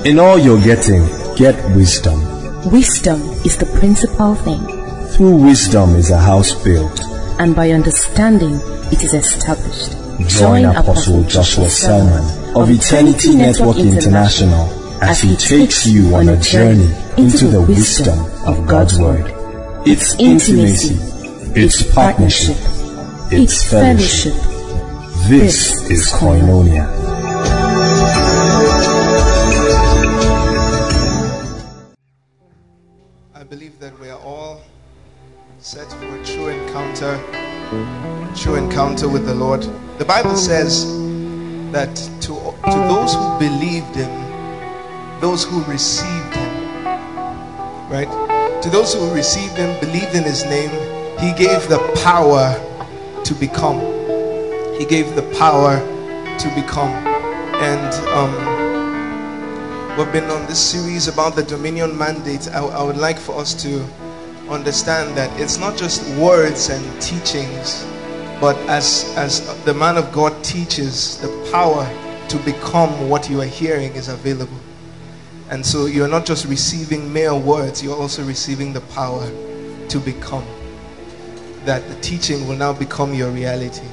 In all you're getting, get wisdom. Wisdom is the principal thing. Through wisdom is a house built, and by understanding it is established. Join Apostle Joshua Selman of Eternity Network International as he takes you on a journey into the wisdom of God's Word. It's intimacy, it's partnership, it's fellowship. This is Koinonia. I believe that we are all set for a true encounter with the Lord. The Bible says that to those who believed Him, those who received Him, right? To those who received Him, believed in His name, He gave the power to become. He gave the power to become. And we've been on this series about the dominion mandate. I would like for us to understand that it's not just words and teachings, but as the man of God teaches, the power to become what you are hearing is available. And so you're not just receiving mere words, you're also receiving the power to become. That the teaching will now become your reality.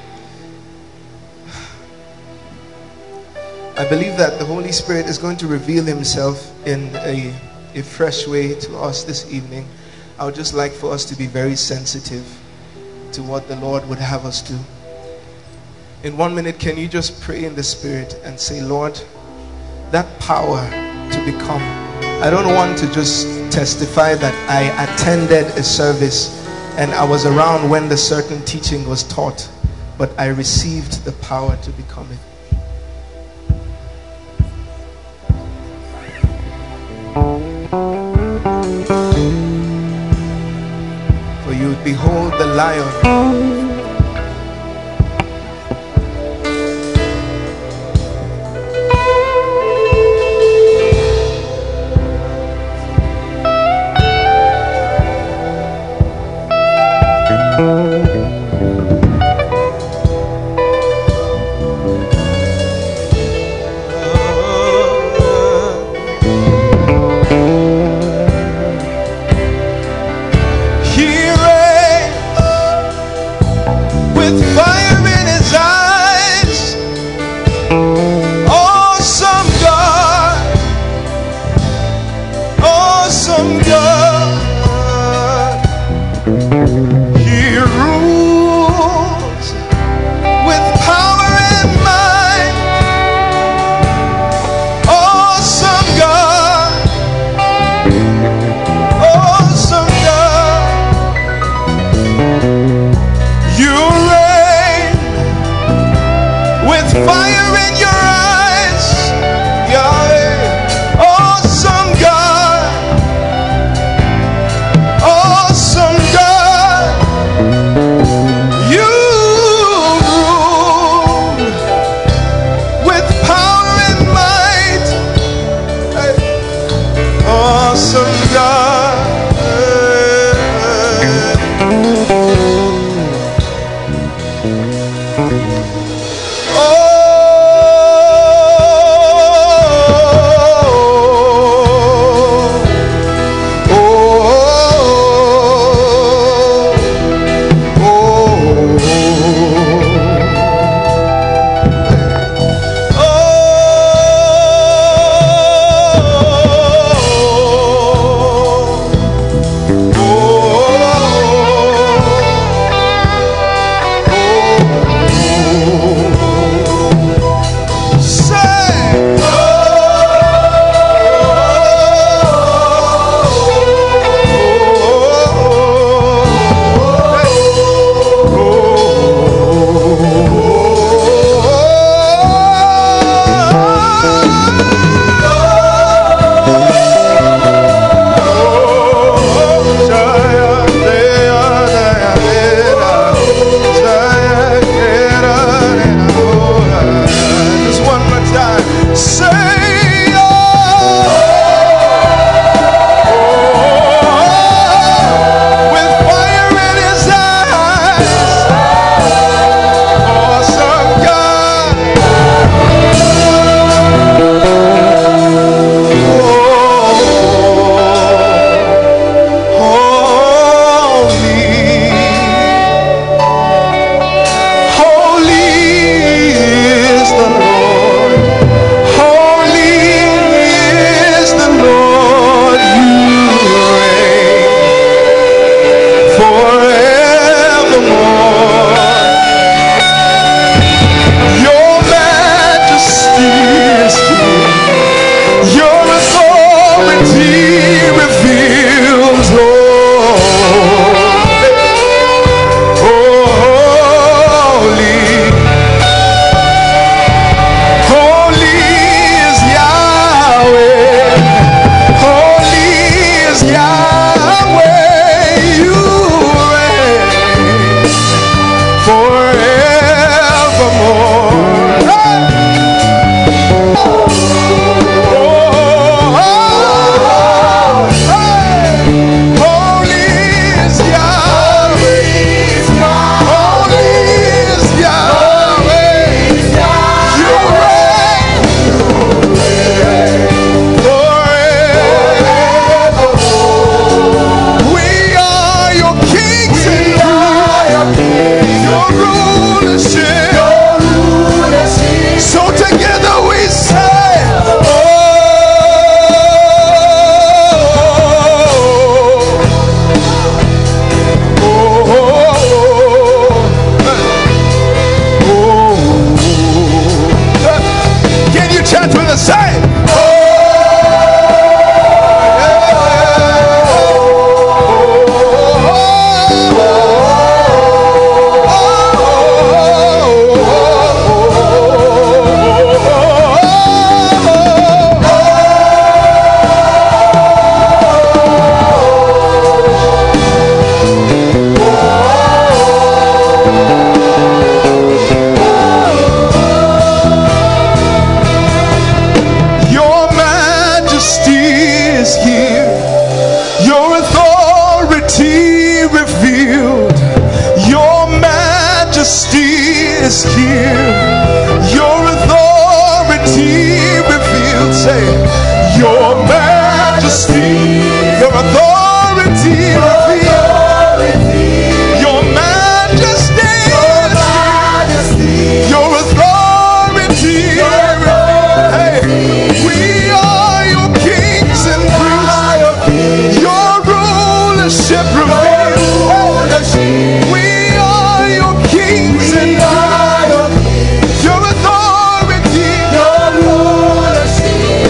I believe that the Holy Spirit is going to reveal Himself in a fresh way to us this evening. I would just like for us to be very sensitive to what the Lord would have us do. In 1 minute, can you just pray in the Spirit and say, Lord, that power to become. I don't want to just testify that I attended a service and I was around when the certain teaching was taught, but I received the power to become it. For you behold the lion. authority revealed. Say, your majesty, your authority revealed. Your majesty, your authority. Hey, we are your kings and priests. Your rulership revealed. We are your kings and priests. Your authority, your rulership.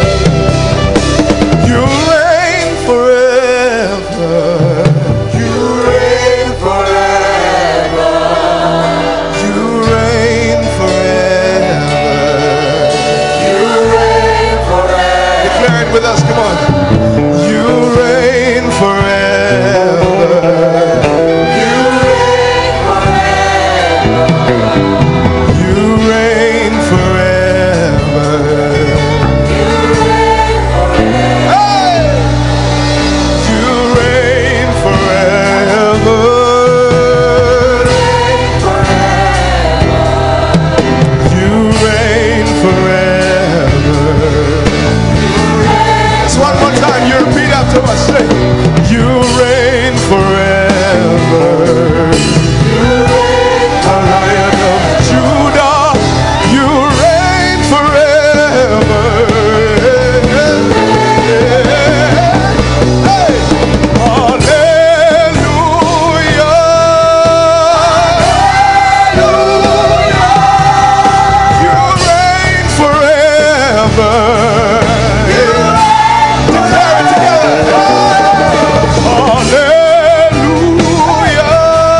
You reign forever. You reign forever. You reign forever. You reign forever. Declare it with us, come on. You reign forever. You reign forever. You reign forever. Hey! You reign forever. You reign forever. Just one more time, you repeat after us. Say, you reign forever. The Lion of Judah, you reign forever. Hey! Hallelujah. You reign forever. Declare it together. Hallelujah.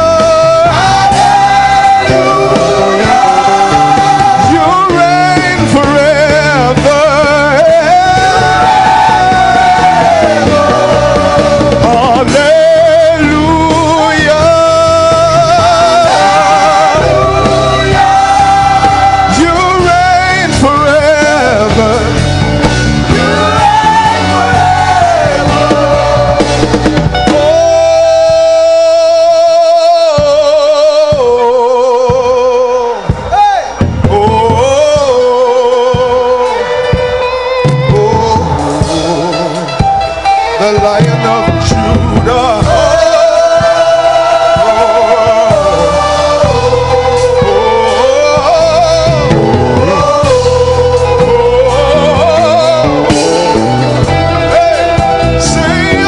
You reign forever. Hallelujah. You reign forever. The Lion of Judah. Hey, say,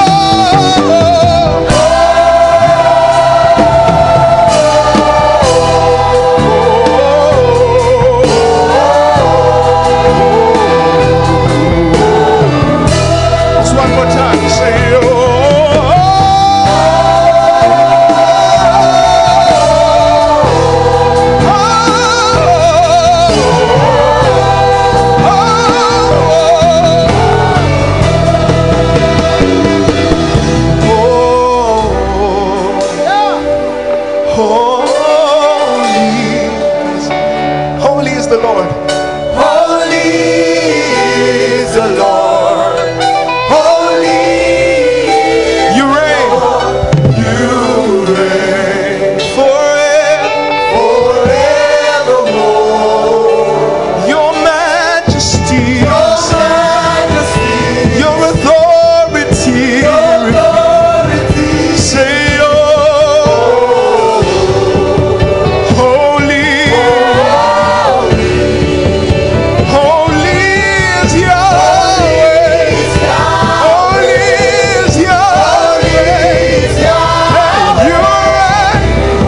just one more time. Say, holy is the Lord. Holy is the Lord. Holy. You reign. You reign forevermore. Your majesty. Your authority. Say, oh, holy. Holy is Yahweh. Holy is Yahweh. You reign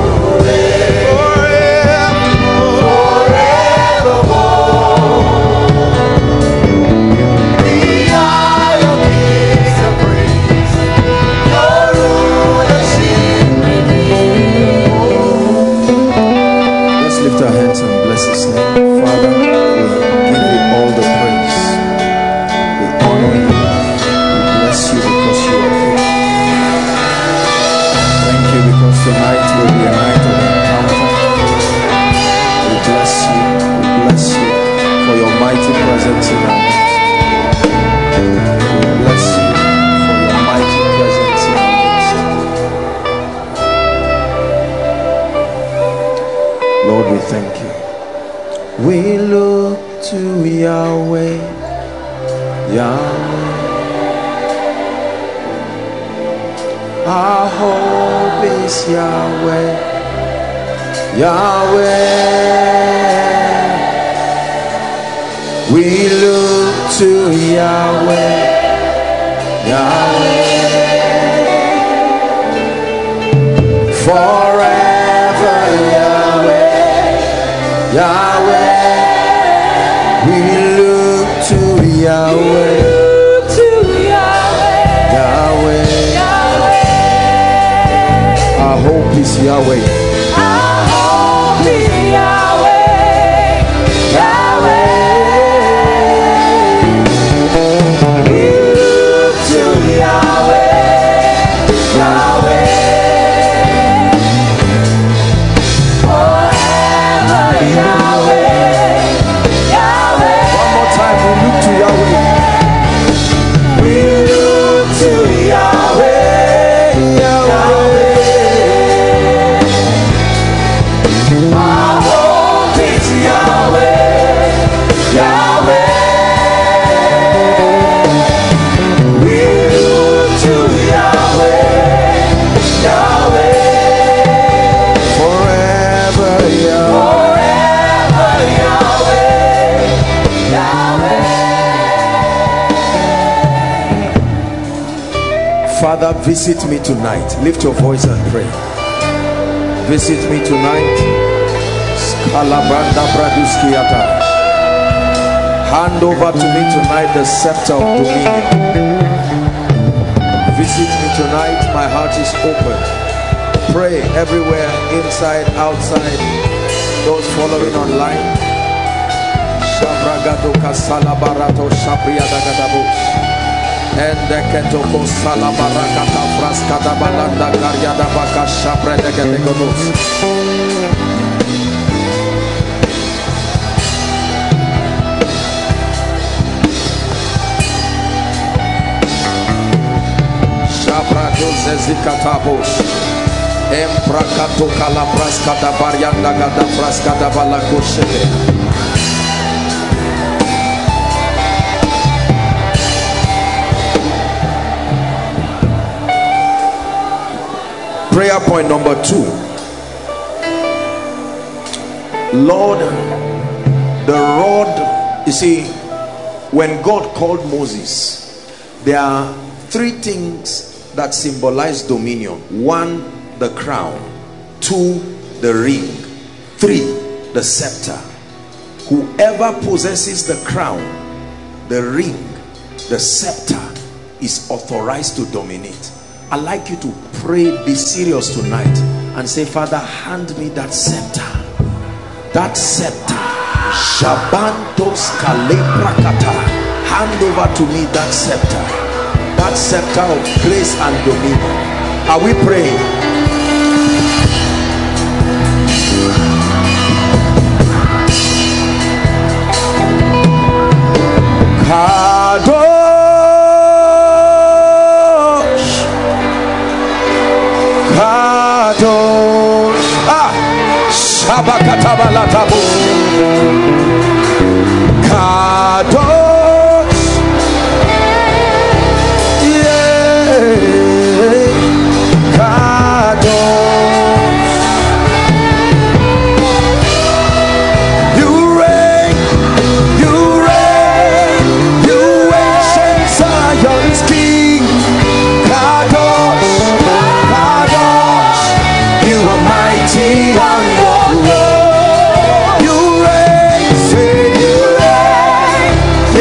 Let's lift our hands and bless His name. Father, we give you all the praise. We honor you. We bless you because you are here. Thank you because tonight will be a night of encounter. We bless you. We bless you for your mighty presence in our midst. We bless you for your mighty presence in our midst. Lord, we thank you. We look to Yahweh, Yahweh. Our hope is Yahweh, Yahweh. We look to Yahweh, Yahweh. Forever Yahweh, Yahweh. We look to Yahweh, Yahweh. Our hope is Yahweh. Our hope is Yahweh, Yahweh. We look to Yahweh, Yahweh. Forever Yahweh, Yahweh. One more time, we look to Yahweh. We look to Yahweh, Yahweh. Our hope is Yahweh, Yahweh. We look to Yahweh, Yahweh. Forever Yahweh. Forever Yahweh, Yahweh. Father, visit me tonight. Lift your voice and pray. Visit me tonight. Skalabranda Braduskiata. Hand over to me tonight the scepter of dominion. Visit me tonight. My heart is open. Pray everywhere, inside, outside. Those following online. Shabragado Kasalabarato Shabriadagadabo. Endeketoko Salabarakata Fraskada Balanda Karyada Baka Shapredegadegodos. Shabrados Ezikatabos. Emprakato Kalabraskada Baryanda Gada Fraskada Balakoshele. Prayer point number 2. Lord, the rod, you see, when God called Moses, there are 3 things that symbolize dominion. 1, the crown. 2, the ring. 3, the scepter. Whoever possesses the crown, the ring, the scepter is authorized to dominate. I'd like you to pray, be serious tonight and say, Father, hand me that scepter. That scepter. Shabantos Kalebrakata. Hand over to me that scepter. That scepter of grace and dominion. Are we praying? Kadosh. Shabakatabalatabu. Kadosh. Yeah. Kadosh. You reign, you ancient Zion's King. Kadosh, Kadosh, you are mighty on your throne. You reign, say you reign,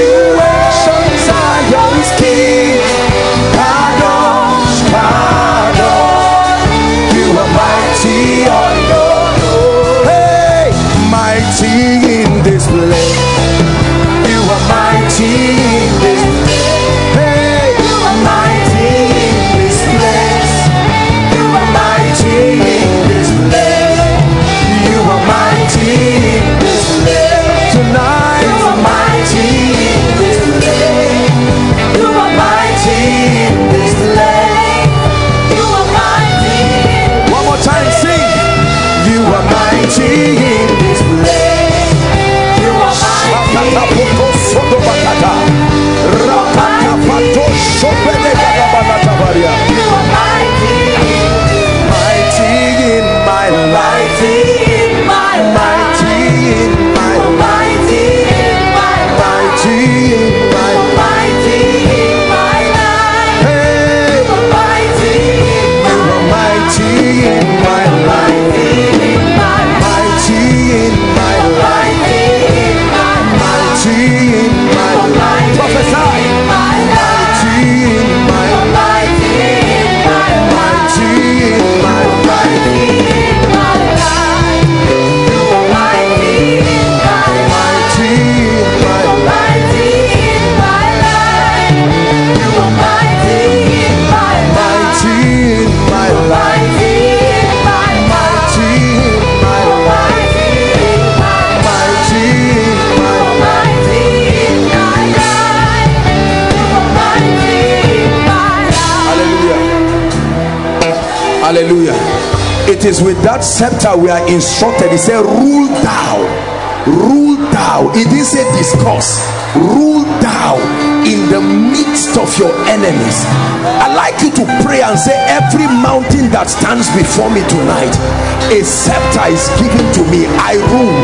it is with that scepter we are instructed. He said, rule thou, rule thou. It didn't say discuss. Rule thou in the midst of your enemies. I'd like you to pray and say, every mountain that stands before me tonight, a scepter is given to me. I rule.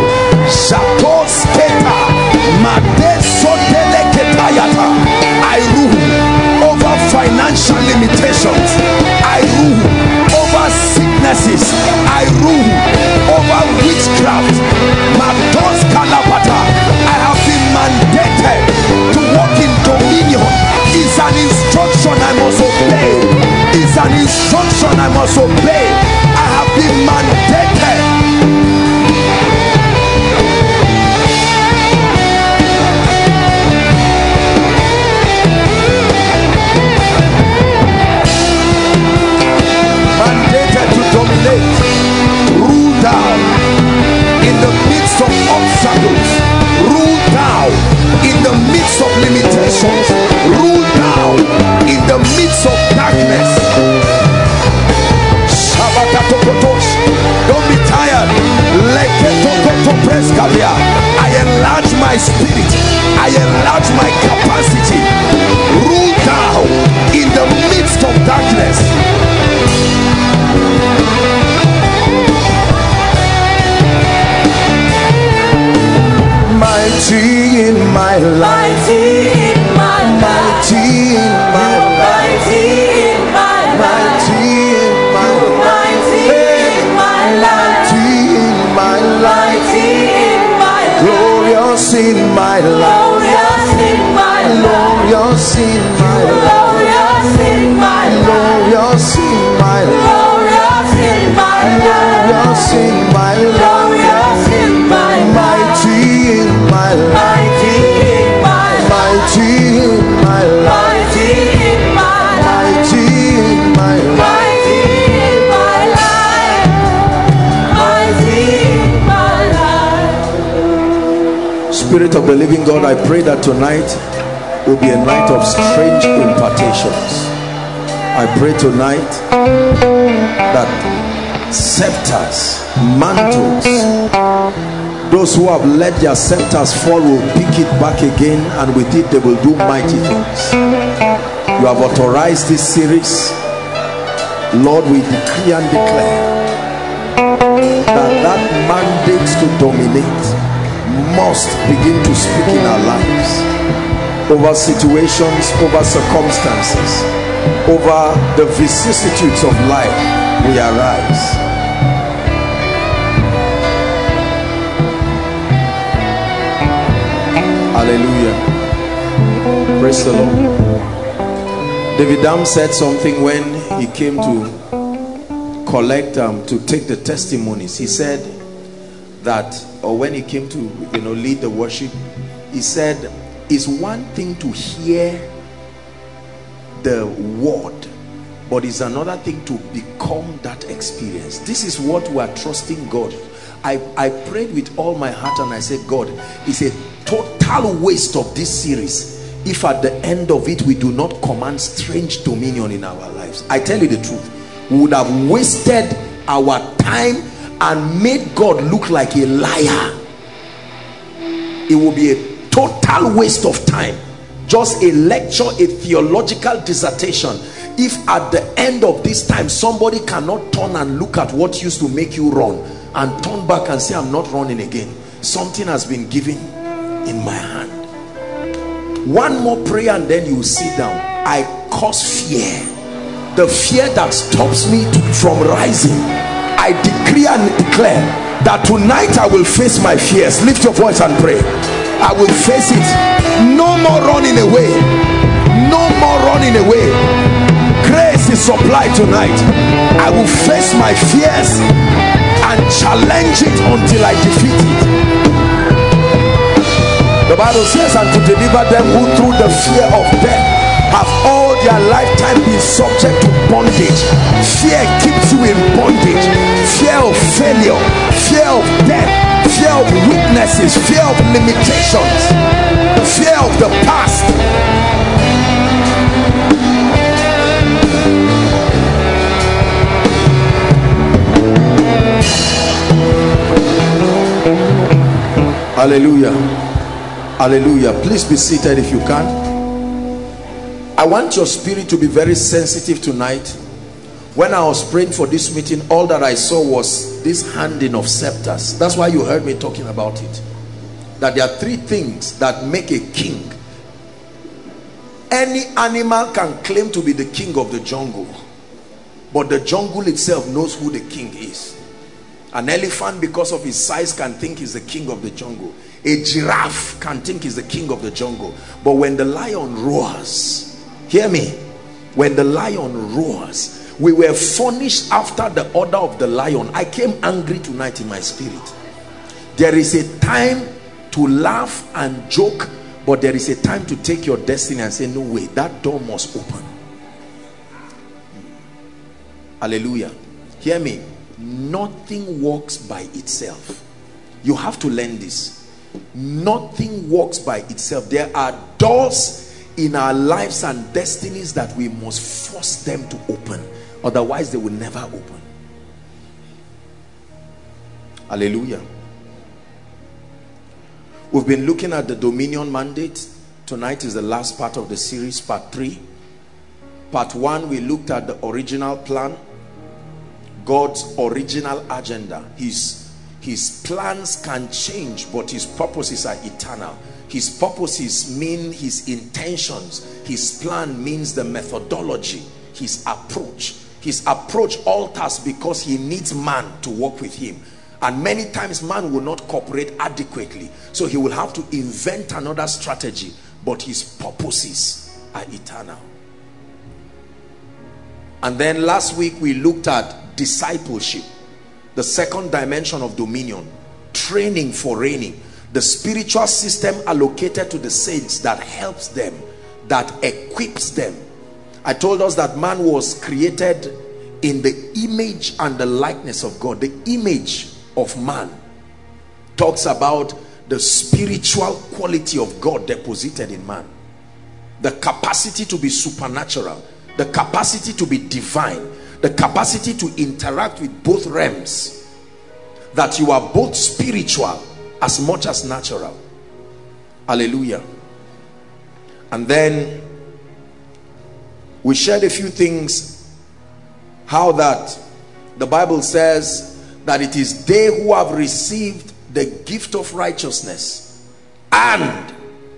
I rule over financial limitations. I rule over sicknesses. I rule over witchcraft. I have been mandated to walk in dominion. It's an instruction I must obey. It's an instruction I must obey. I have been mandated. Rule thou in the midst of obstacles. Rule thou in the midst of limitations. Rule thou in the midst of darkness. Don't be tired. I enlarge my spirit. I enlarge my capacity. Rule thou in the midst of darkness. Mighty in my life, mighty in my life, mighty in my life, mighty in my life, mighty in my life, glorious in my life, glorious in my life, glorious in my life, glorious in my life, glorious in my life, glorious in my life, glorious in my life, mighty in my life, mighty in my life, mighty in my life, mighty in my life, mighty in my life, mighty in my life. Spirit of the living God, I pray that tonight will be a night of strange impartations. I pray tonight that scepters, mantles, those who have let their scepters fall will pick it back again, and with it they will do mighty things. You have authorized this series. Lord, we decree and declare that mandate to dominate must begin to speak in our lives, over situations, over circumstances, over the vicissitudes of life. We arise. Hallelujah. Praise the Lord. David Dam said something when he came to collect to take the testimonies. He said that, or when he came to lead the worship, he said, it's one thing to hear the word, but it's another thing to become that experience. This is what we are trusting God. I prayed with all my heart and I said, God, it's a total waste of this series if at the end of it we do not command strange dominion in our lives. I tell you the truth, we would have wasted our time and made God look like a liar. It will be a total waste of time, just a lecture, a theological dissertation, if at the end of this time somebody cannot turn and look at what used to make you run and turn back and say, I'm not running again. Something has been given in my hand. One more prayer and then you sit down. I cause fear, the fear that stops me from rising. I decree and declare that tonight I will face my fears. Lift your voice and pray. I will face it. No more running away. No more running away. Grace is supplied tonight. I will face my fears and challenge it until I defeat it. The Bible says, and to deliver them who through the fear of death have all their lifetime been subject to bondage. Fear keeps you in bondage. Fear of failure, fear of death, fear of weaknesses, fear of limitations, fear of the past. Hallelujah. Hallelujah. Please be seated if you can. I want your spirit to be very sensitive tonight. When I was praying for this meeting, all that I saw was this handing of scepters. That's why you heard me talking about it. That there are three things that make a king. Any animal can claim to be the king of the jungle, but the jungle itself knows who the king is. An elephant, because of his size, can think he's the king of the jungle. A giraffe can think he's the king of the jungle. But when the lion roars, hear me, when the lion roars, we were furnished after the order of the lion. I came angry tonight in my spirit. There is a time to laugh and joke, but there is a time to take your destiny and say, no way, that door must open. Hallelujah. Hear me. Nothing works by itself. You have to learn this. Nothing works by itself. There are doors in our lives and destinies that we must force them to open, otherwise they will never open. Hallelujah. We've been looking at the dominion mandate. Tonight is the last part of the series, part 3. Part 1, we looked at the original plan, God's original agenda. His plans can change, but his purposes are eternal. His purposes mean his intentions. His plan means the methodology, his approach. His approach alters because he needs man to work with him. And many times man will not cooperate adequately. So he will have to invent another strategy. But his purposes are eternal. And then last week we looked at discipleship, the second dimension of dominion, training for reigning, the spiritual system allocated to the saints that helps them, that equips them. I told us that man was created in the image and the likeness of God. The image of man talks about the spiritual quality of God deposited in man, the capacity to be supernatural, the capacity to be divine, the capacity to interact with both realms, that you are both spiritual as much as natural. Hallelujah. And then we shared a few things, how that the Bible says that it is they who have received the gift of righteousness and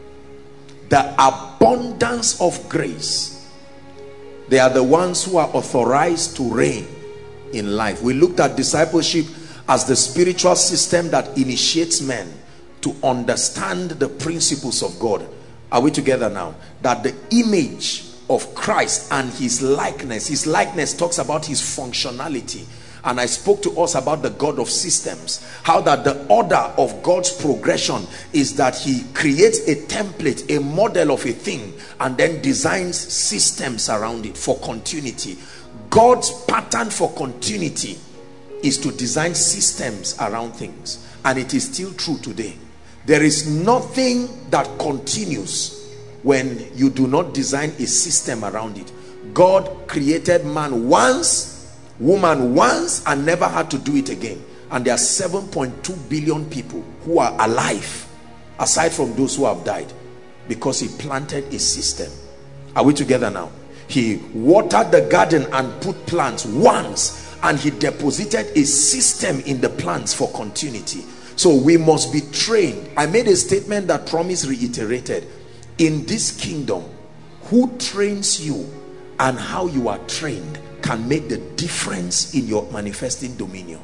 the abundance of grace, they are the ones who are authorized to reign in life. We looked at discipleship as the spiritual system that initiates men to understand the principles of God. Are we together now? That the image of Christ and his likeness talks about his functionality. And I spoke to us about the God of systems, how that the order of God's progression is that he creates a template, a model of a thing, and then designs systems around it for continuity. God's pattern for continuity is to design systems around things, and it is still true today. There is nothing that continues when you do not design a system around it. God created man once, woman once, and never had to do it again. And there are 7.2 billion people who are alive, aside from those who have died, because he planted a system. Are we together now? He watered the garden and put plants once, and he deposited a system in the plants for continuity. So we must be trained. I made a statement that Promise reiterated. In this kingdom, who trains you and how you are trained can make the difference in your manifesting dominion.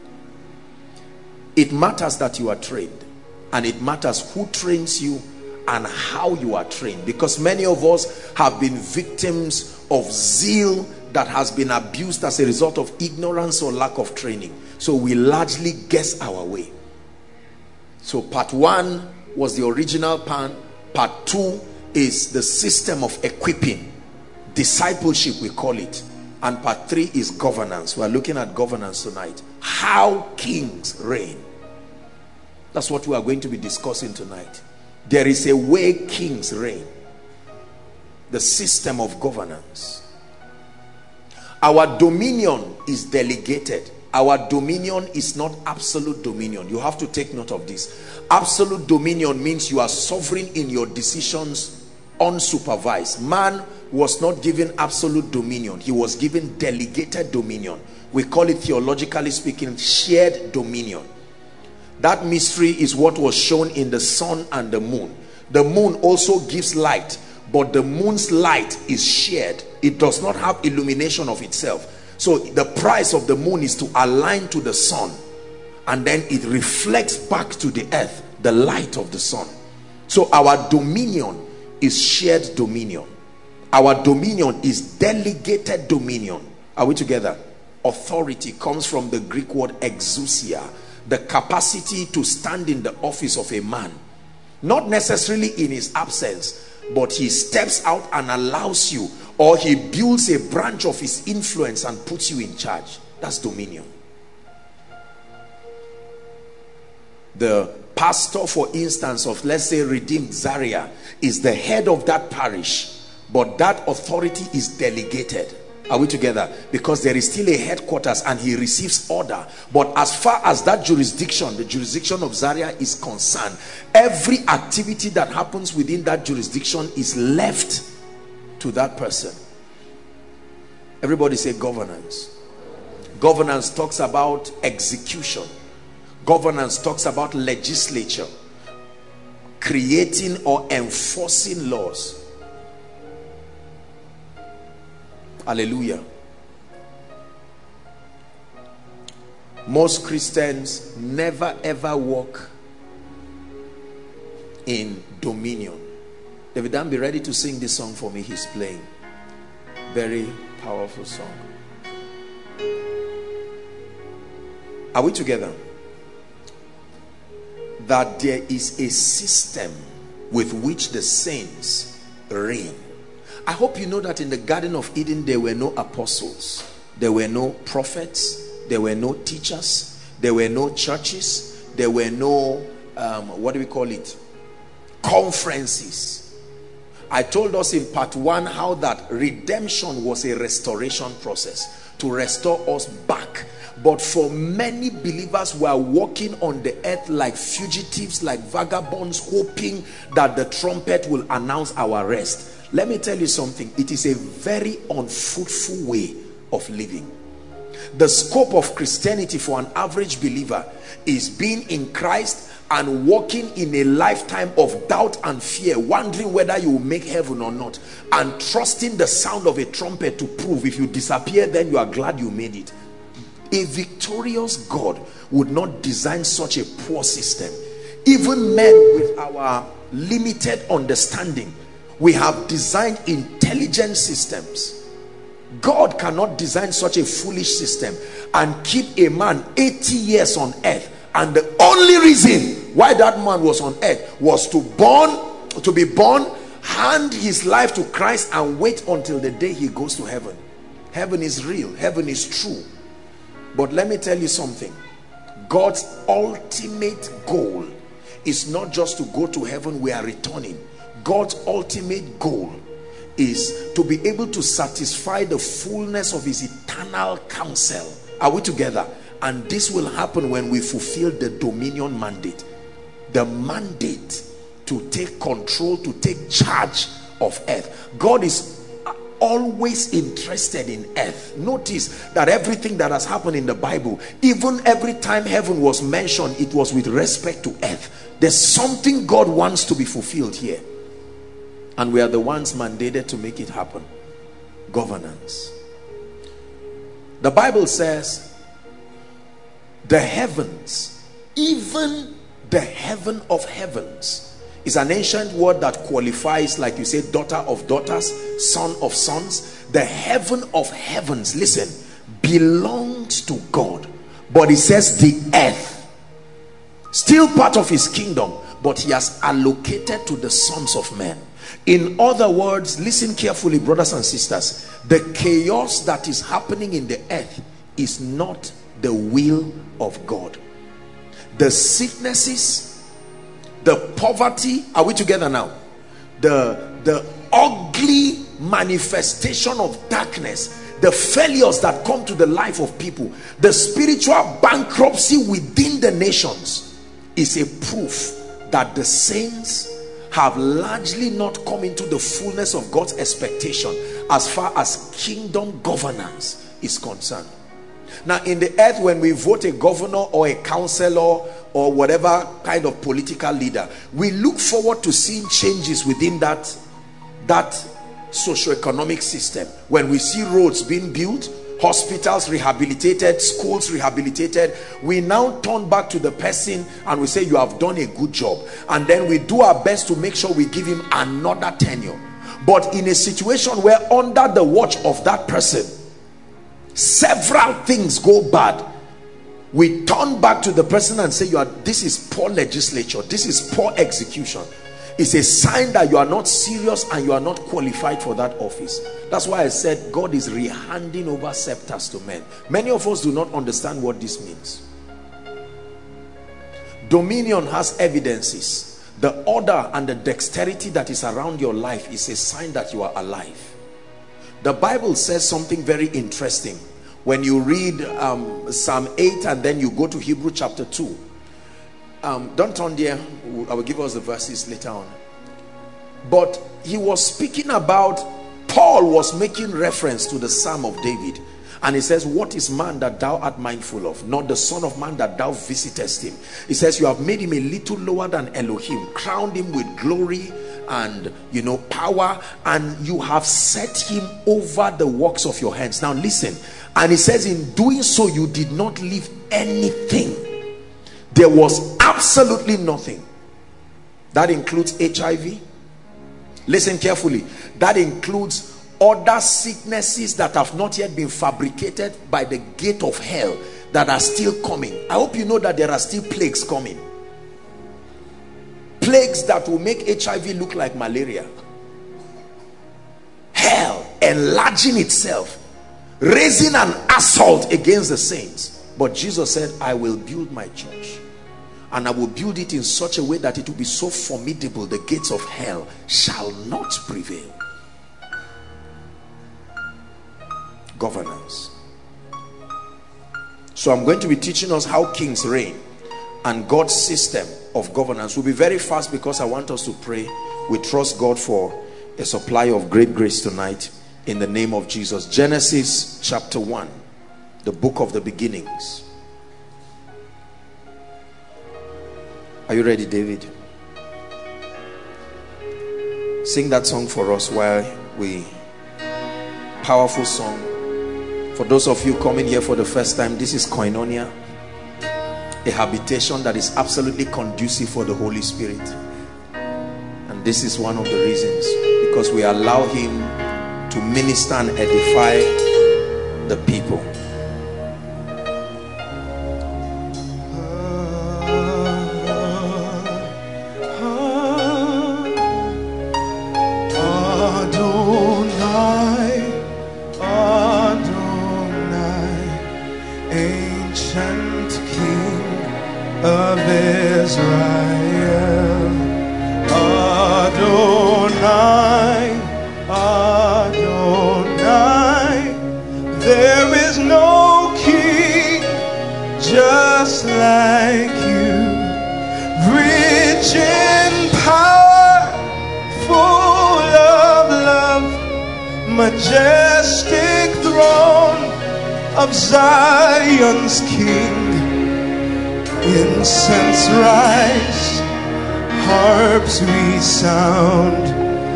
It matters that you are trained, and it matters who trains you and how you are trained, because many of us have been victims of zeal that has been abused as a result of ignorance or lack of training. So we largely guess our way. So part 1 was the original plan. Part 2 is the system of equipping, discipleship we call it. And part 3 is governance. We are looking at governance tonight. How kings reign. That's what we are going to be discussing tonight. There is a way kings reign. The system of governance. Our dominion is delegated. Our dominion is not absolute dominion. You have to take note of this. Absolute dominion means you are sovereign in your decisions, unsupervised. Man was not given absolute dominion. He was given delegated dominion. We call it, theologically speaking, shared dominion. That mystery is what was shown in the sun and the moon. The moon also gives light, but the moon's light is shared. It does not have illumination of itself. So the price of the moon is to align to the sun, and then it reflects back to the earth the light of the sun. So our dominion is shared dominion. Our dominion is delegated dominion. Are we together? Authority comes from the Greek word exousia, the capacity to stand in the office of a man, not necessarily in his absence, but he steps out and allows you, or he builds a branch of his influence and puts you in charge. That's dominion. The pastor, for instance, of, let's say, Redeemed Zaria, is the head of that parish, but that authority is delegated. Are we together? Because there is still a headquarters and he receives order. But as far as that jurisdiction, the jurisdiction of Zaria, is concerned, every activity that happens within that jurisdiction is left to that person. Everybody say governance. Governance talks about execution. Governance talks about legislature, creating or enforcing laws. Hallelujah. Most Christians never ever walk in dominion. David Dan, be ready to sing this song for me. He's playing. Very powerful song. Are we together? That there is a system with which the saints reign. I hope you know that in the Garden of Eden there were no apostles, there were no prophets, there were no teachers, there were no churches, there were no what do we call it, conferences. I told us in part 1 how that redemption was a restoration process to restore us back. But for many believers who are walking on the earth like fugitives, like vagabonds, hoping that the trumpet will announce our rest. Let me tell you something. It is a very unfruitful way of living. The scope of Christianity for an average believer is being in Christ and walking in a lifetime of doubt and fear, wondering whether you will make heaven or not, and trusting the sound of a trumpet to prove if you disappear, then you are glad you made it. A victorious God would not design such a poor system. Even men with our limited understanding, we have designed intelligent systems. God cannot design such a foolish system and keep a man 80 years on earth, and the only reason why that man was on earth was to be born, hand his life to Christ, and wait until the day he goes to heaven. Heaven is real, heaven is true. But let me tell you something. God's ultimate goal is not just to go to heaven, we are returning. God's ultimate goal is to be able to satisfy the fullness of his eternal counsel. Are we together? And this will happen when we fulfill the dominion mandate. The mandate to take control, to take charge of earth. God is always interested in earth. Notice that everything that has happened in the Bible, even every time heaven was mentioned, it was with respect to earth. There's something God wants to be fulfilled here, and we are the ones mandated to make it happen. Governance. The Bible says the heavens, even the heaven of heavens, is an ancient word that qualifies, like you say, daughter of daughters, son of sons. The heaven of heavens, listen, belongs to God. But it says the earth, still part of his kingdom, but he has allocated to the sons of men. In other words, listen carefully, brothers and sisters, the chaos that is happening in the earth is not the will of God. The sicknesses, the poverty, are we together now? The ugly manifestation of darkness, the failures that come to the life of people, the spiritual bankruptcy within the nations, is a proof that the saints have largely not come into the fullness of God's expectation as far as kingdom governance is concerned. Now, in the earth, when we vote a governor or a councillor or whatever kind of political leader, we look forward to seeing changes within that socio-economic system. When we see roads being built, hospitals rehabilitated, schools rehabilitated, we now turn back to the person and we say, you have done a good job, and then we do our best to make sure we give him another tenure. But in a situation where under the watch of that person several things go bad, we turn back to the person and say, this is poor legislature, this is poor execution. It's a sign that you are not serious and you are not qualified for that office. That's why I said God is re-handing over scepters to men. Many of us do not understand what this means. Dominion has evidences. The order and the dexterity that is around your life is a sign that you are alive. The Bible says something very interesting. When you read Psalm 8 and then you go to Hebrew chapter 2. Don't turn there, I will give us the verses later on. But he was speaking about, Paul was making reference to the Psalm of David. And he says, what is man that thou art mindful of? Not the son of man that thou visitest him. He says, you have made him a little lower than Elohim, crowned him with glory and power, and you have set him over the works of your hands. Now listen, and he says, in doing so you did not leave anything. There was absolutely nothing. That includes HIV. Listen carefully. That includes other sicknesses that have not yet been fabricated by the gate of hell that are still coming. I hope you know that there are still plagues coming. Plagues that will make HIV look like malaria. Hell enlarging itself, raising an assault against the saints. But Jesus said, I will build my church, and I will build it in such a way that it will be so formidable, the gates of hell shall not prevail. Governance. So I'm going to be teaching us how kings reign and God's system of governance. We'll be very fast because I want us to pray. We trust God for a supply of great grace tonight in the name of Jesus. Genesis chapter 1, the book of the beginnings. Are you ready, David? Sing that song for us while we... Powerful song. For those of you coming here for the first time, this is Koinonia, a habitation that is absolutely conducive for the Holy Spirit. And this is one of the reasons, because we allow him to minister and edify the people. Majestic throne of Zion's King, incense rise, harps resound,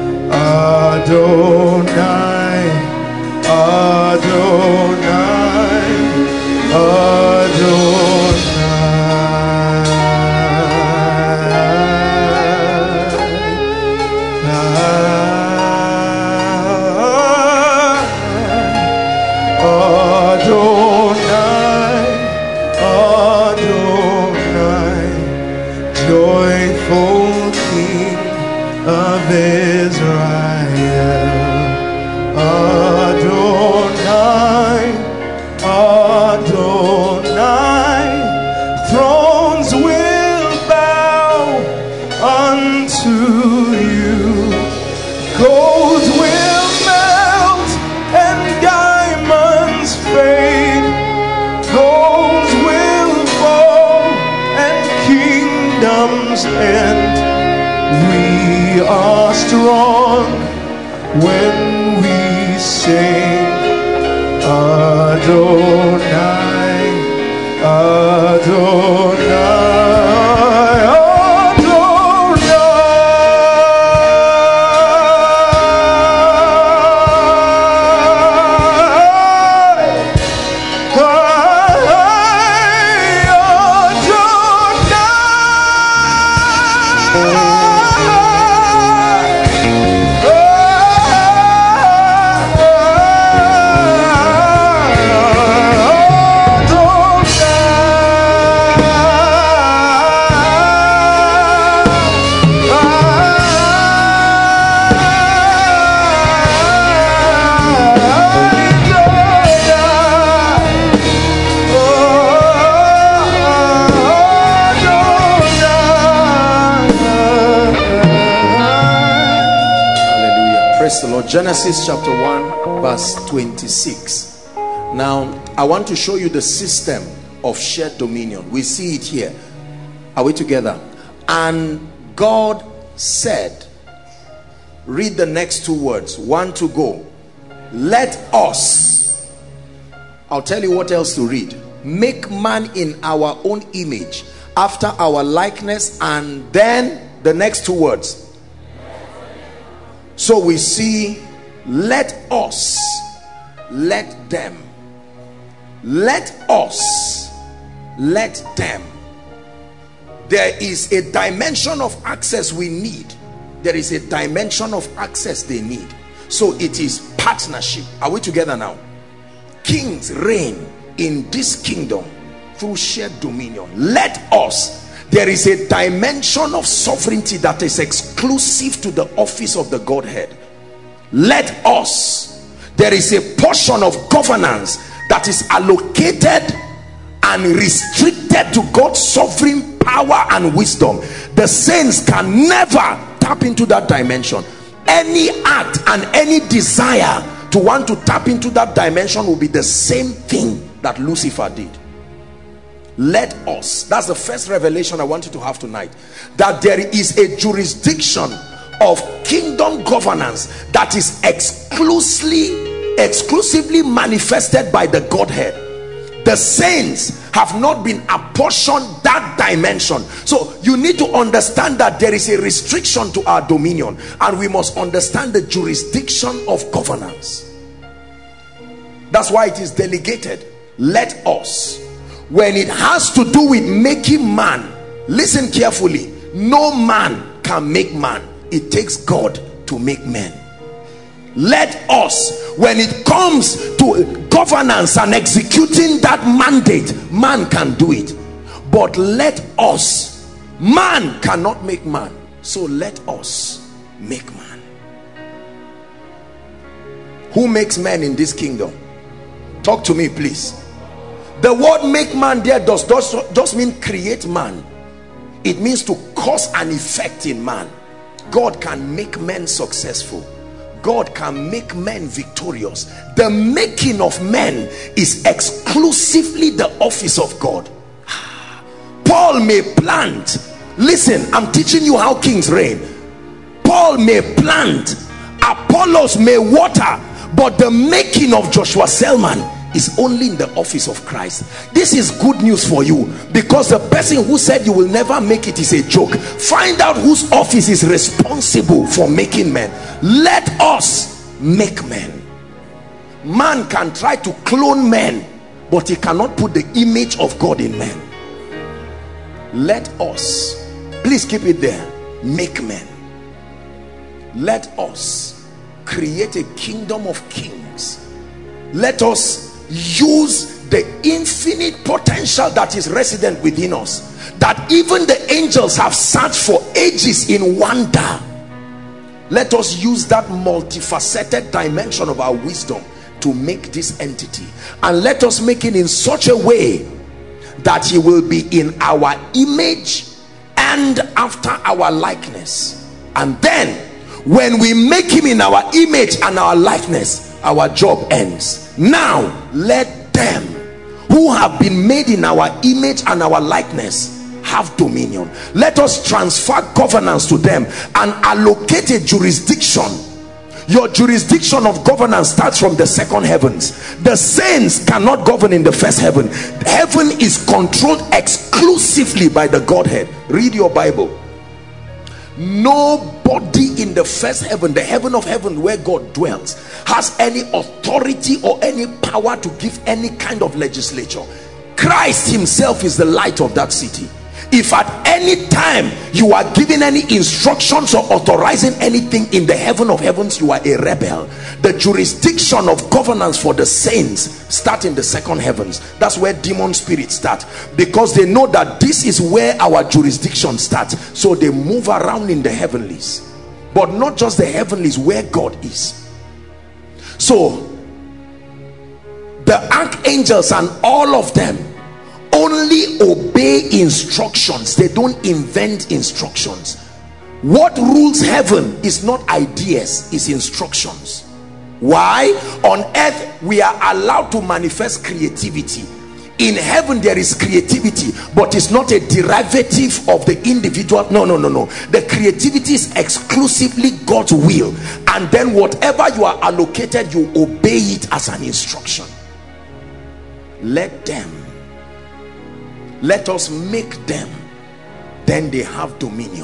Adonai, Adonai, Adonai. Gold will melt and diamonds must end. We are strong when we sing Adonai, Adonai. Genesis chapter 1 verse 26. Now I want to show you the system of shared dominion. We see it here. Are we together? And God said, read the next two words, 1 to go. Let us, I'll tell you what else to read. Make man in our own image, after our likeness, and then the next two words. So we see, let us, let them, let us, let them. There is a dimension of access we need. There is a dimension of access they need. So it is partnership. Are we together now? Kings reign in this kingdom through shared dominion. Let us. There is a dimension of sovereignty that is exclusive to the office of the Godhead. Let us. There is a portion of governance that is allocated and restricted to God's sovereign power and wisdom. The saints can never tap into that dimension. Any act and any desire to want to tap into that dimension will be the same thing that Lucifer did. Let us. That's the first revelation I want you to have tonight, that there is a jurisdiction of kingdom governance that is exclusively manifested by the Godhead. The saints have not been apportioned that dimension. So you need to understand that there is a restriction to our dominion, and we must understand the jurisdiction of governance. That's why it is delegated. Let us. When it has to do with making man, listen carefully, no man can make man. It takes God to make men. Let us. When it comes to governance and executing that mandate, man can do it. But let us. Man cannot make man. So let us make man. Who makes men in this kingdom? Talk to me, please. The word make man there does just mean create man. It means to cause an effect in man. God can make men successful. God can make men victorious. The making of men is exclusively the office of God. Paul may plant. Listen, I'm teaching you how kings reign. Paul may plant, Apollos may water, but the making of Joshua Selman is only in the office of Christ. This is good news for you, because the person who said you will never make it is a joke. Find out whose office is responsible for making men. Let us make men. Man can try to clone men, but he cannot put the image of God in men. Let us, please keep it there, make men. Let us create a kingdom of kings. Let us use the infinite potential that is resident within us, that even the angels have searched for ages in wonder. Let us use that multifaceted dimension of our wisdom to make this entity, and let us make it in such a way that he will be in our image and after our likeness. And then when we make him in our image and our likeness, our job ends. Now let them who have been made in our image and our likeness have dominion. Let us transfer governance to them and allocate a jurisdiction. Your jurisdiction of governance starts from the second heavens. The saints cannot govern in the first heaven. Heaven is controlled exclusively by the Godhead. Read your Bible. Nobody in the first heaven, the heaven of heaven where God dwells, has any authority or any power to give any kind of legislature. Christ himself is the light of that city. If at any time you are giving any instructions or authorizing anything in the heaven of heavens, you are a rebel. The jurisdiction of governance for the saints start in the second heavens. That's where demon spirits start, because they know that this is where our jurisdiction starts. So they move around in the heavenlies, but not just the heavenlies where God is. So the archangels and all of them only obey instructions. They don't invent instructions. What rules heaven is not ideas, it's instructions. Why? On earth we are allowed to manifest creativity. In heaven there is creativity, but it's not a derivative of the individual. No. The creativity is exclusively God's will, and then whatever you are allocated, you obey it as an instruction. Let us make them, then they have dominion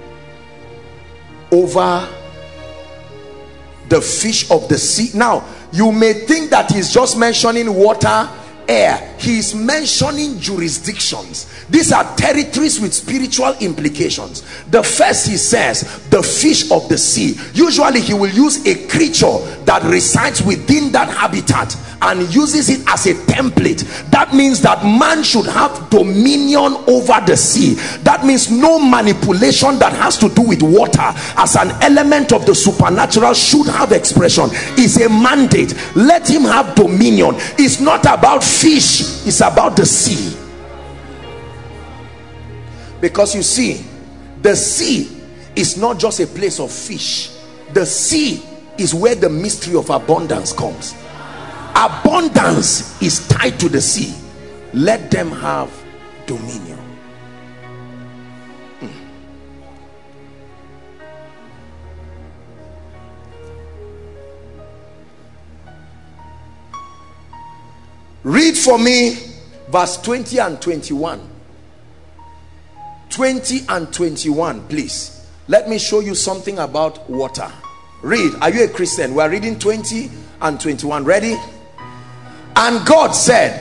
over the fish of the sea. Now you may think that he's just mentioning water, air. He is mentioning jurisdictions. These are territories with spiritual implications. The first, he says, the fish of the sea. Usually he will use a creature that resides within that habitat and uses it as a template. That means that man should have dominion over the sea. That means no manipulation that has to do with water as an element of the supernatural should have expression. It's a mandate. Let him have dominion. It's not about fish, it's about the sea. Because you see, the sea is not just a place of fish. The sea is where the mystery of abundance comes. Abundance is tied to the sea. Let them have dominion. Read for me verse 20 and 21. 20 and 21, please. Let me show you something about water. Read. Are you a Christian? We are reading 20 and 21. Ready? And God said,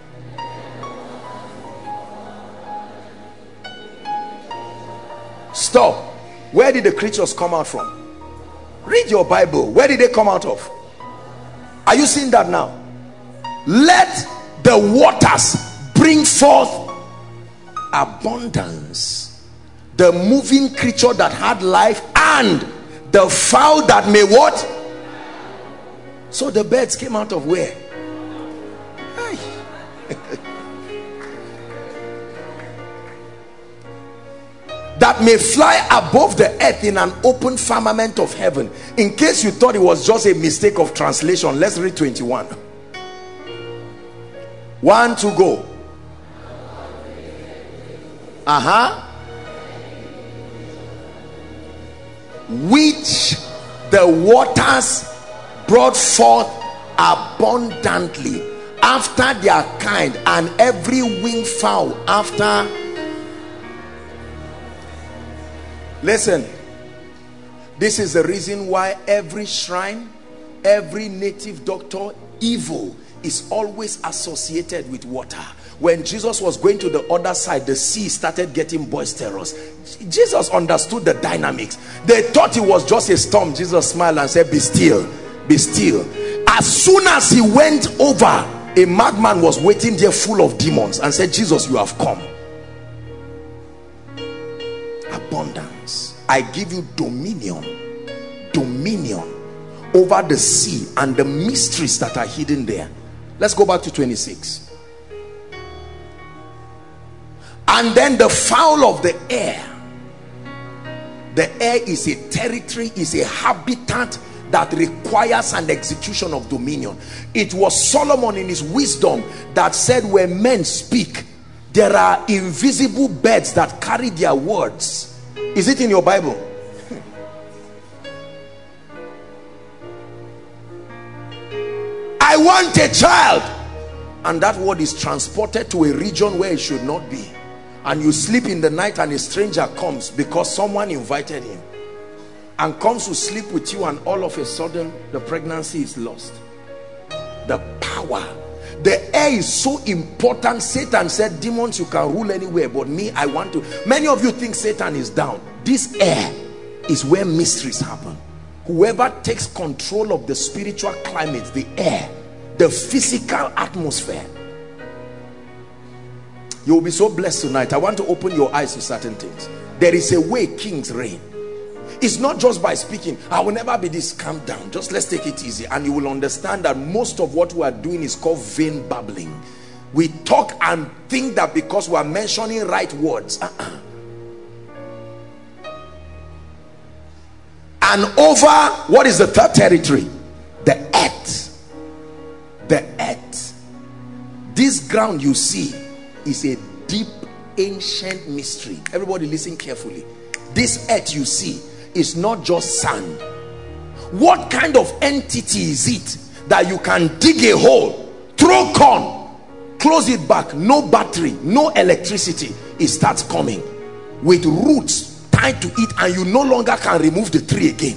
stop. Where did the creatures come out from? Read your Bible. Where did they come out of? Are you seeing that now? Let the waters bring forth abundance, the moving creature that had life, and the fowl that may what? So the birds came out of where? That may fly above the earth in an open firmament of heaven. In case you thought it was just a mistake of translation, let's read 21. 1 to go. Which the waters brought forth abundantly after their kind, and every winged fowl after. Listen, this is the reason why every shrine, every native doctor, evil is always associated with water. When Jesus was going to the other side, the sea started getting boisterous. Jesus understood the dynamics. They thought it was just a storm. Jesus smiled and said, be still, be still. As soon as he went over, a madman was waiting there full of demons and said, Jesus, you have come. Abundance. I give you dominion over the sea and the mysteries that are hidden there. Let's go back to 26. And then the fowl of the air. The air is a territory, is a habitat that requires an execution of dominion. It was Solomon in his wisdom that said, when men speak, There are invisible birds that carry their words. Is it in your Bible? I want a child, and that word is transported to a region where it should not be, and you sleep in the night and a stranger comes because someone invited him and comes to sleep with you, and all of a sudden the pregnancy is lost. The power, the air is so important. Satan said, demons, you can rule anywhere, but me, I want to. Many of you think Satan is down. This air is where mysteries happen. Whoever takes control of the spiritual climate, the air, the physical atmosphere, you will be so blessed tonight. I want to open your eyes to certain things. There is a way kings reign. It's not just by speaking, I will never be this. Calm down, just let's take it easy, and you will understand that most of what we are doing is called vain babbling. We talk and think that because we are mentioning right words, and over, what is the third territory? The earth. The earth. This ground you see is a deep ancient mystery. Everybody listen carefully. This earth you see is not just sand. What kind of entity is it that you can dig a hole, throw corn, close it back, no battery, no electricity, it starts coming with roots tied to it, and you no longer can remove the tree again?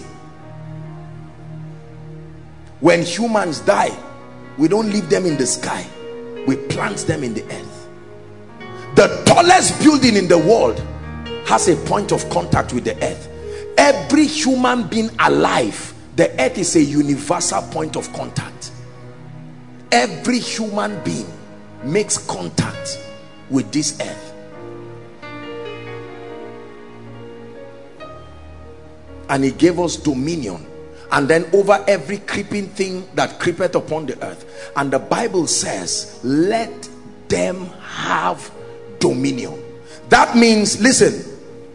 When humans die, we don't leave them in the sky, we plant them in the earth. The tallest building in the world has a point of contact with the earth. Every human being alive, the earth is a universal point of contact. Every human being makes contact with this earth. And he gave us dominion, and then over every creeping thing that creepeth upon the earth. And the Bible says, let them have dominion. That means, listen,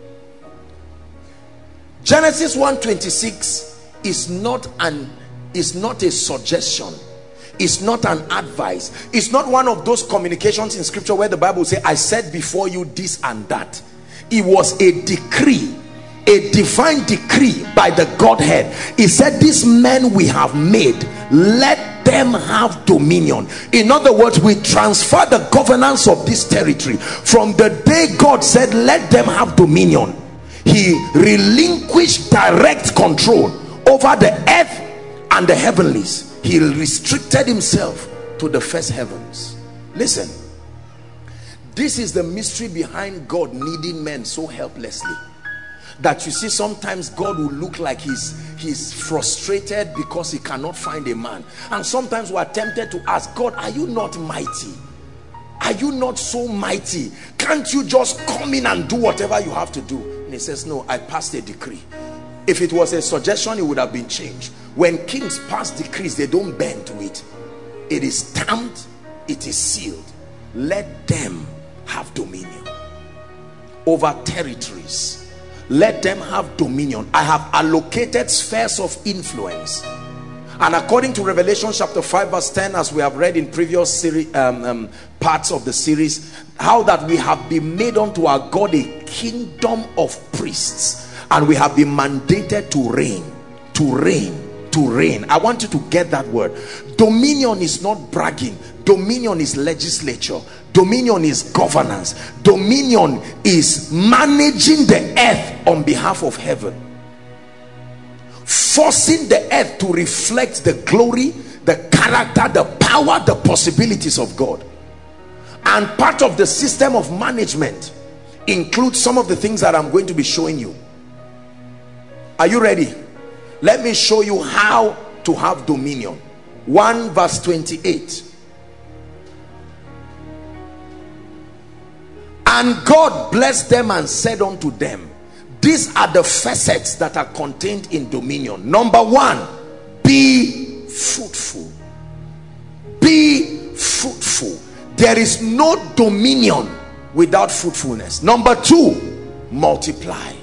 Genesis 1:26 is not a suggestion, it's not an advice, it's not one of those communications in scripture where the Bible says, I said before you this and that. It was a decree, a divine decree by the Godhead. He said, these men we have made, let them have dominion. In other words, we transfer the governance of this territory. From the day God said let them have dominion, he relinquished direct control over the earth and the heavenlies. He restricted himself to the first heavens. Listen, this is the mystery behind God needing men so helplessly, that you see sometimes God will look like he's frustrated because he cannot find a man. And sometimes we are tempted to ask God, are you not mighty? Are you not so mighty? Can't you just come in and do whatever you have to do? And he says, no, I passed a decree. If it was a suggestion, it would have been changed. When kings pass decrees, they don't bend to it. It is stamped, it is sealed. Let them have dominion over territories. Let them have dominion. I have allocated spheres of influence. And according to Revelation chapter 5 verse 10, as we have read in previous series, parts of the series, how that we have been made unto our God a kingdom of priests, and we have been mandated to reign, to reign, to reign. I want you to get that word. Dominion is not bragging. Dominion is legislature. Dominion is governance. Dominion is managing the earth on behalf of heaven, forcing the earth to reflect the glory, the character, the power, the possibilities of God. And part of the system of management includes some of the things that I'm going to be showing you. Are you ready? Let me show you how to have dominion. 1 verse 28. And God blessed them and said unto them, these are the facets that are contained in dominion. Number one, be fruitful. Be fruitful. There is no dominion without fruitfulness. Number two, multiply.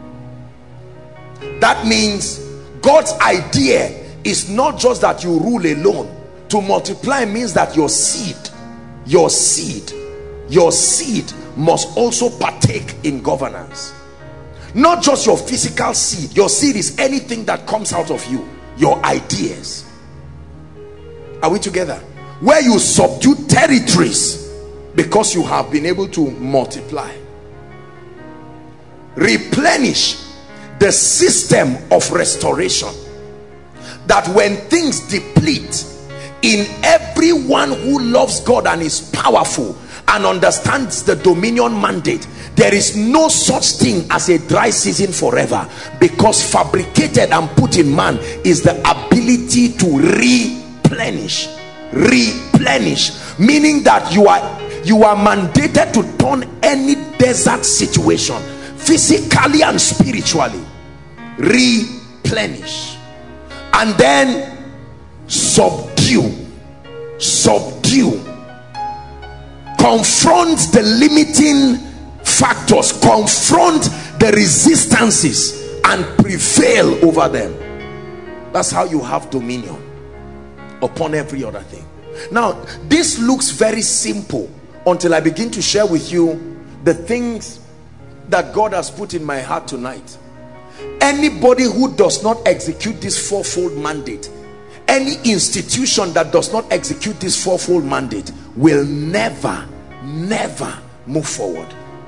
That means God's idea is not just that you rule alone. To multiply means that your seed your seed must also partake in governance. Not just your physical seed. Your seed is anything that comes out of you, your ideas. Are we together? Where you subdue territories because you have been able to multiply. Replenish the system of restoration, that when things deplete in everyone who loves God and is powerful and understands the dominion mandate, there is no such thing as a dry season forever, because fabricated and put in man is the ability to replenish. Meaning that you are mandated to turn any desert situation, physically and spiritually, replenish. And then subdue, confront the limiting factors, confront the resistances and prevail over them. That's how you have dominion upon every other thing. Now, this looks very simple until I begin to share with you the things that God has put in my heart tonight. Anybody who does not execute this fourfold mandate, any institution that does not execute this fourfold mandate, will never move forward.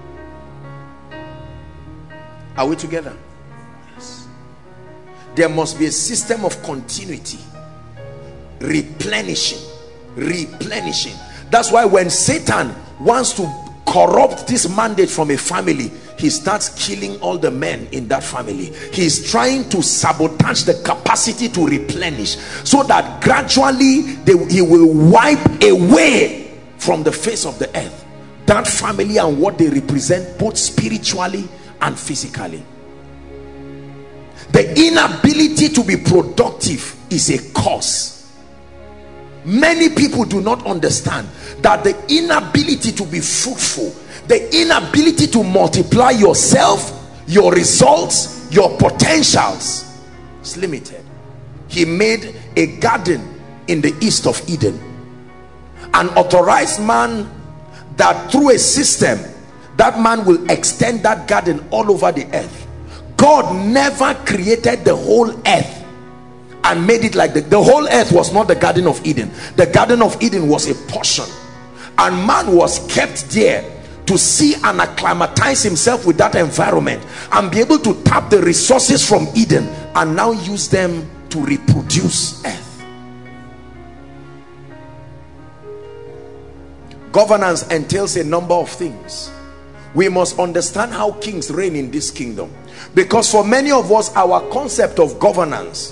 Are we together? Yes. There must be a system of continuity, replenishing. That's why when Satan wants to corrupt this mandate from a family, he starts killing all the men in that family. He is trying to sabotage the capacity to replenish, so that gradually he will wipe away from the face of the earth that family and what they represent, both spiritually and physically. The inability to be productive is a curse. Many people do not understand that the inability to be fruitful, the inability to multiply yourself, your results, your potentials is limited. He made a garden in the east of Eden, an authorized man, that through a system that man will extend that garden all over the earth. God never created the whole earth and made it like the whole earth was not the Garden of Eden. The Garden of Eden was a portion, and man was kept there to see and acclimatize himself with that environment and be able to tap the resources from Eden and now use them to reproduce earth. Governance entails a number of things. We must understand how kings reign in this kingdom, because for many of us, our concept of governance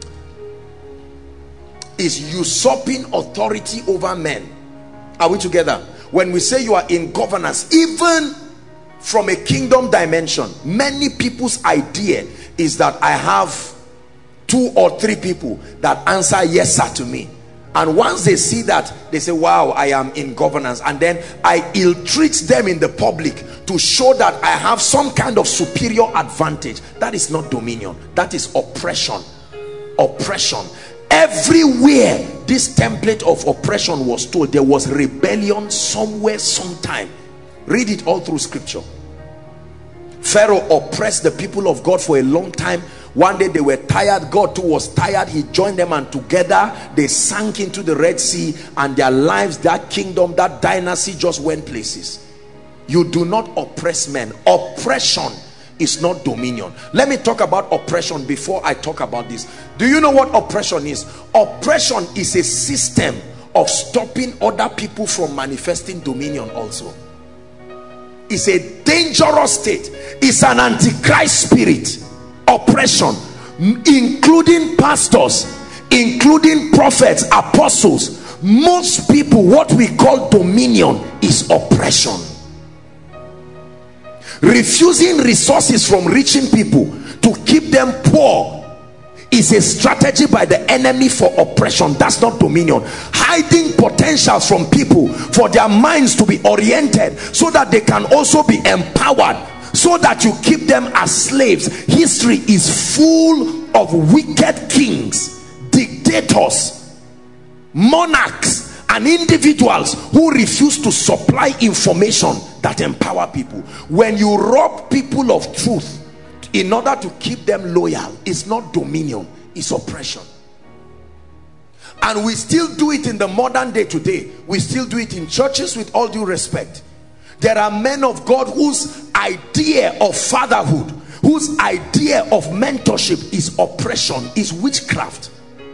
is usurping authority over men. Are we together? When we say you are in governance, even from a kingdom dimension, many people's idea is that I have 2 or 3 people that answer yes sir to me, and once they see that, they say, wow, I am in governance, and then I ill-treat them in the public to show that I have some kind of superior advantage. That is not dominion, that is oppression. Everywhere this template of oppression was told, there was rebellion somewhere, sometime. Read it all through scripture. Pharaoh oppressed the people of God for a long time. One day they were tired, God too was tired, he joined them, and together they sank into the Red Sea, and their lives, that kingdom, that dynasty just went places. You do not oppress men. Oppression is not dominion. Let me talk about oppression before I talk about this. Do you know what oppression is? Oppression is a system of stopping other people from manifesting dominion also. It's a dangerous state. It's an antichrist spirit. Oppression, including pastors, including prophets, apostles. Most people, what we call dominion is oppression. Refusing resources from reaching people to keep them poor is a strategy by the enemy for oppression. That's not dominion. Hiding potentials from people for their minds to be oriented so that they can also be empowered, so that you keep them as slaves. History is full of wicked kings, dictators, monarchs, and individuals who refuse to supply information that empower people. When you rob people of truth in order to keep them loyal, it's not dominion, it's oppression. And we still do it in the modern day today. We still do it in churches, with all due respect. There are men of God whose idea of fatherhood, whose idea of mentorship is oppression, is witchcraft.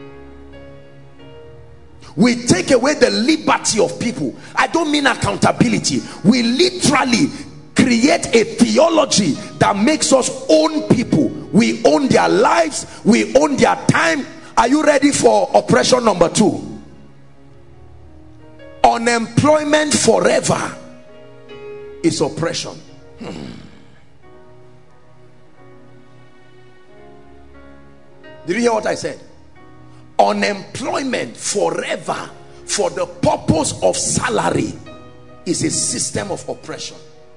We take away the liberty of people. I don't mean accountability. We literally create a theology that makes us own people. We own their lives, we own their time. Are you ready for oppression number 2? Unemployment forever is oppression. Did you hear what I said? Unemployment forever for the purpose of salary is a system of oppression.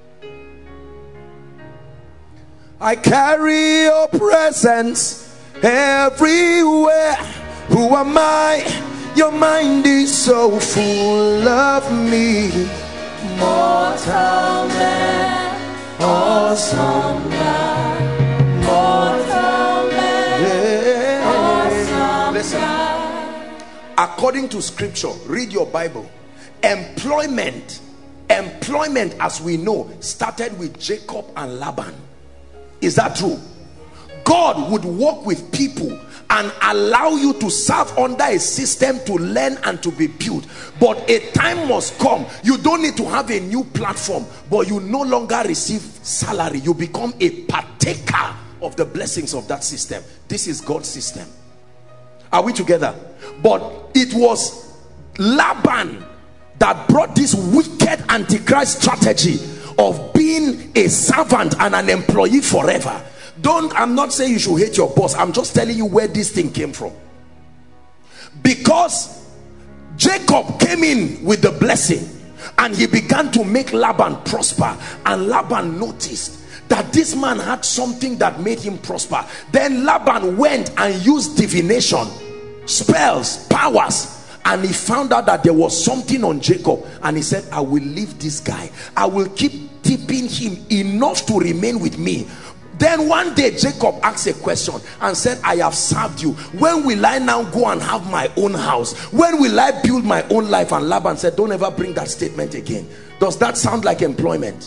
I carry your presence everywhere. Who am I? Your mind is so full of me. Mortal man, awesome God, mortal man, awesome Listen. God. According to scripture, read your Bible. Employment as we know started with Jacob and Laban. Is that true? God would work with people and allow you to serve under a system to learn and to be built, but a time must come. You don't need to have a new platform, but you no longer receive salary. You become a partaker of the blessings of that system. This is God's system. Are we together? But it was Laban that brought this wicked antichrist strategy of being a servant and an employee forever. I'm not saying you should hate your boss. I'm just telling you where this thing came from. Because Jacob came in with the blessing and he began to make Laban prosper, and Laban noticed that this man had something that made him prosper. Then Laban went and used divination, spells, powers, and he found out that there was something on Jacob, and he said, I will leave this guy. I will keep tipping him enough to remain with me. Then one day Jacob asked a question and said, I have served you. When will I now go and have my own house? When will I build my own life? And Laban said, don't ever bring that statement again. Does that sound like employment?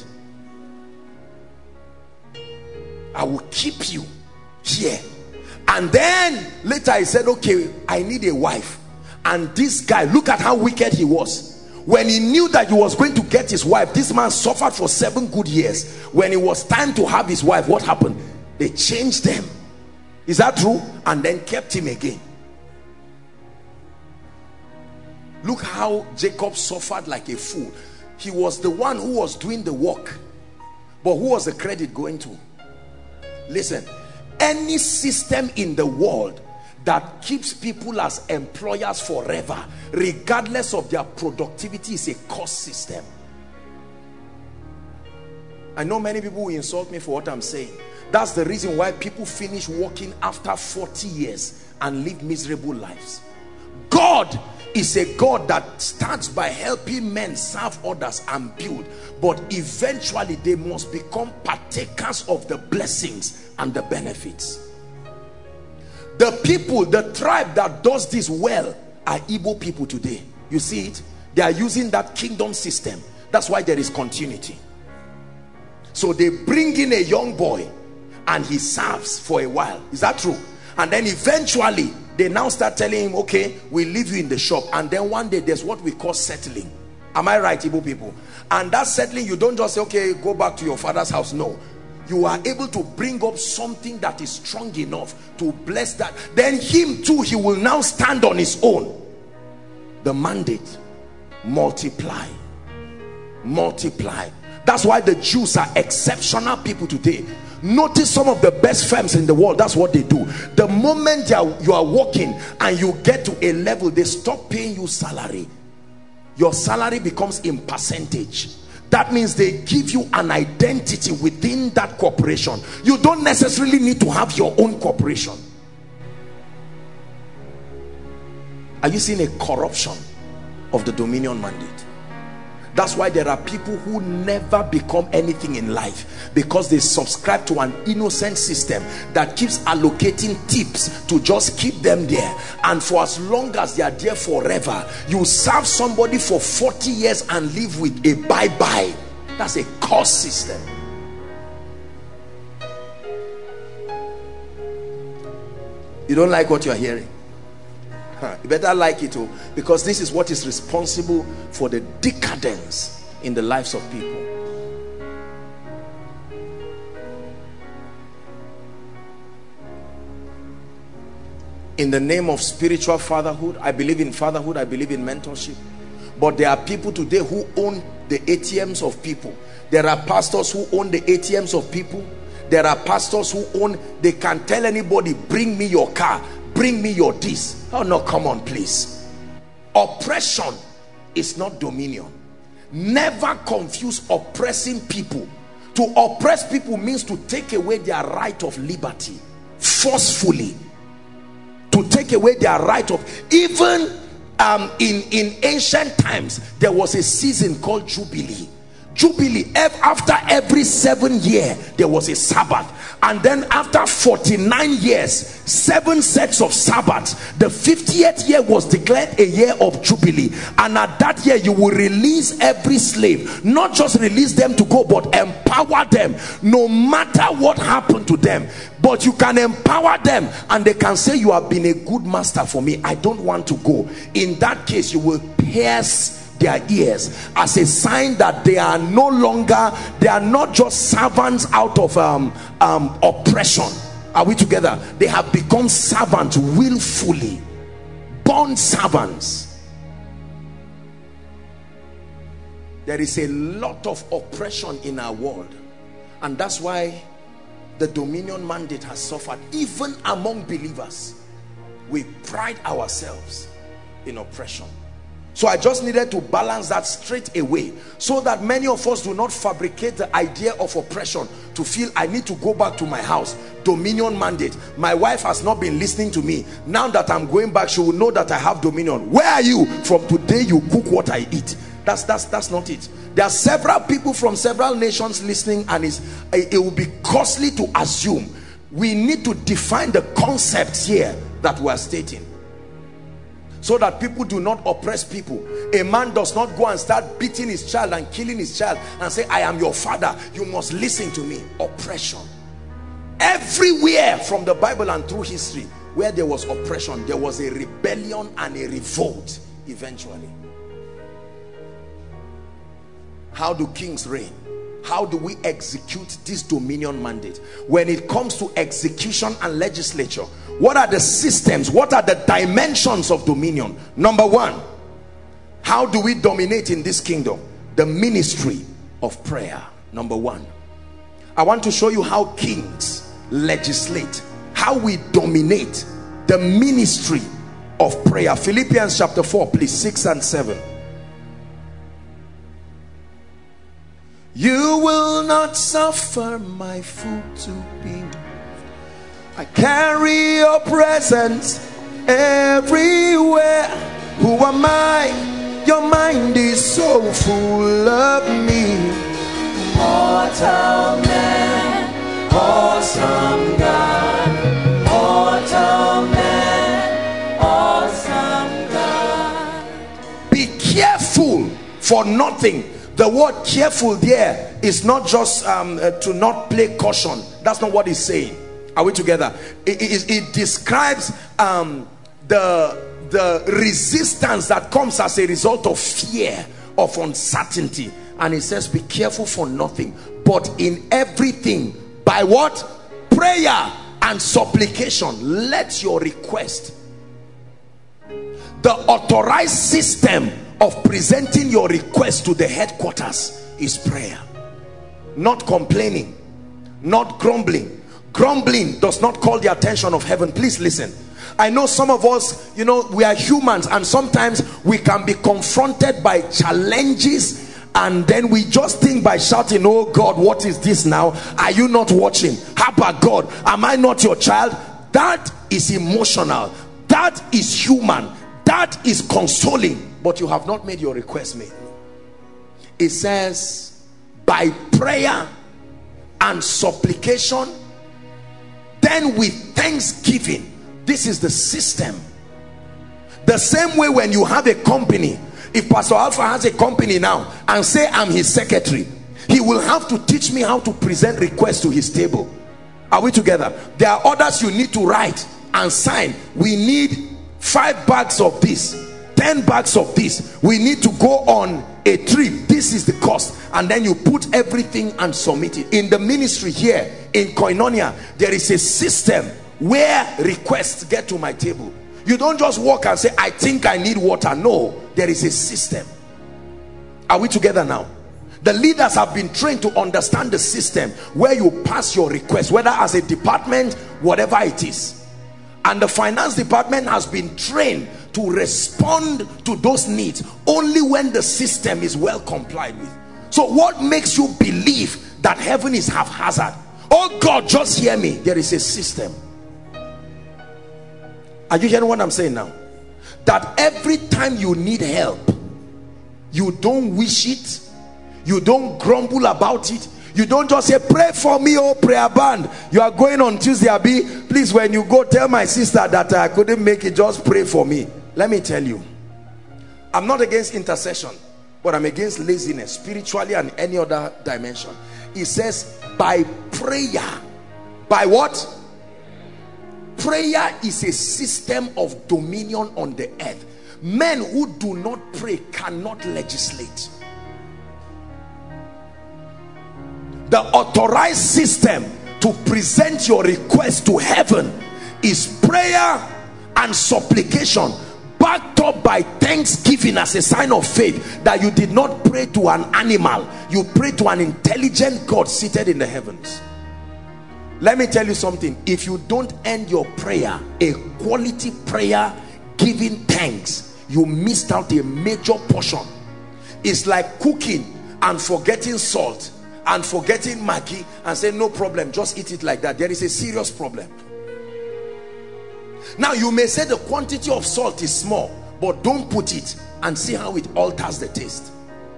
I will keep you here. And then later he said, okay, I need a wife. And this guy, look at how wicked he was. When he knew that he was going to get his wife, this man suffered for 7 good years. When it was time to have his wife, what happened? They changed them. Is that true? And then kept him again. Look how Jacob suffered like a fool. He was the one who was doing the work, but who was the credit going to? Listen, any system in the world that keeps people as employers forever, regardless of their productivity, is a cost system. I know many people will insult me for what I'm saying. That's the reason why people finish working after 40 years and live miserable lives. God is a God that starts by helping men serve others and build, but eventually they must become partakers of the blessings and the benefits. The people, the tribe that does this well are Igbo people today. You see it? They are using that kingdom system. That's why there is continuity. So they bring in a young boy and he serves for a while. Is that true? And then eventually they now start telling him, okay, we'll leave you in the shop. And then one day there's what we call settling. Am I right, Igbo people? And that settling, you don't just say, okay, go back to your father's house. No. You are able to bring up something that is strong enough to bless that. Then him too, he will now stand on his own. The mandate: multiply, multiply. That's why the Jews are exceptional people today. Notice some of the best firms in the world, that's what they do. The moment you are working and you get to a level, they stop paying you salary. Your salary becomes in percentage. That means they give you an identity within that corporation. You don't necessarily need to have your own corporation. Are you seeing a corruption of the dominion mandate. That's why there are people who never become anything in life, because they subscribe to an innocent system that keeps allocating tips to just keep them there. And for as long as they are there forever, you serve somebody for 40 years and live with a bye-bye. That's a cost system. You don't like what you're hearing? You better like it too, because this is what is responsible for the decadence in the lives of people. In the name of spiritual fatherhood, I believe in fatherhood, I believe in mentorship. But there are people today who own the ATMs of people. There are pastors who own the ATMs of people. There are pastors who own, they can tell anybody, bring me your car, bring me your this. Oh no, come on please. Oppression is not dominion. Never confuse oppressing people. To oppress people means to take away their right of liberty forcefully. To take away their right of, even in ancient times there was a season called Jubilee. Jubilee, after every 7 years there was a Sabbath, and then after 49 years 7 sets of Sabbaths. The 50th year was declared a year of Jubilee, and at that year you will release every slave. Not just release them to go, but empower them no matter what happened to them. But you can empower them and they can say, you have been a good master for me, I don't want to go. In that case you will pierce their ears as a sign that they are no longer, they are not just servants out of oppression. Are we together? They have become servants willfully, born servants. There is a lot of oppression in our world, and that's why the dominion mandate has suffered. Even among believers, we pride ourselves in oppression. So I just needed to balance that straight away, so that many of us do not fabricate the idea of oppression to feel I need to go back to my house. Dominion mandate. My wife has not been listening to me. Now that I'm going back, she will know that I have dominion. Where are you? From today you cook what I eat. That's not it. There are several people from several nations listening, and it will be costly to assume. We need to define the concepts here that we are stating, so that people do not oppress people. A man does not go and start beating his child and killing his child and say, I am your father, you must listen to me. Oppression. Everywhere from the Bible and through history where there was oppression, there was a rebellion and a revolt eventually. How do kings reign? How do we execute this dominion mandate? When it comes to execution and legislature, what are the systems? What are the dimensions of dominion? Number one, how do we dominate in this kingdom? The ministry of prayer. Number one, I want to show you how kings legislate, how we dominate the ministry of prayer. Philippians chapter 4, please, 6 and 7. You will not suffer my foot to be moved. I carry your presence everywhere. Who am I? Your mind is so full of me. Mortal man, awesome God. Mortal man, awesome God. Be careful for nothing. The word careful there is not just to not play caution. That's not what it's saying. Are we together? It describes the resistance that comes as a result of fear, of uncertainty. And it says, be careful for nothing, but in everything, by what? Prayer and supplication, let your request. The authorized system of presenting your request to the headquarters is prayer. Not complaining, not grumbling. Grumbling does not call the attention of heaven. Please listen. I know some of us, you know, we are humans, and sometimes we can be confronted by challenges, and then we just think by shouting, oh God, what is this now? Are you not watching? How about God? Am I not your child? That is emotional. That is human. that is consoling, but you have not made your request made. It says, by prayer and supplication, then with thanksgiving. This is the system. The same way when you have a company, if Pastor Alpha has a company now and say I'm his secretary, he will have to teach me how to present requests to his table. Are we together? There are orders you need to write and sign. We need 5 bags of this, 10 bags of this. We need to go on a trip. This is the cost. And then you put everything and submit it. In the ministry here in Koinonia, there is a system where requests get to my table. You don't just walk and say, I think I need water. No, there is a system. Are we together now? The leaders have been trained to understand the system where you pass your request, whether as a department, whatever it is. And the finance department has been trained to respond to those needs only when the system is well complied with. So what makes you believe that heaven is haphazard? Oh God, just hear me. There is a system. Are you hearing what I'm saying now? That every time you need help, you don't wish it, you don't grumble about it, you don't just say, pray for me, oh prayer band. You are going on Tuesday, Abi. Please, when you go, tell my sister that I couldn't make it, just pray for me. Let me tell you, I'm not against intercession, but I'm against laziness, spiritually and any other dimension. It says, by prayer. By what? Prayer is a system of dominion on the earth. Men who do not pray cannot legislate. The authorized system to present your request to heaven is prayer and supplication, backed up by thanksgiving as a sign of faith that you did not pray to an animal, you prayed to an intelligent God seated in the heavens. Let me tell you something. If you don't end your prayer a quality prayer giving thanks, you missed out a major portion. It's like cooking and forgetting salt and forgetting Maggi and say no problem, just eat it like that. There is a serious problem. Now you may say the quantity of salt is small, but don't put it and see how it alters the taste.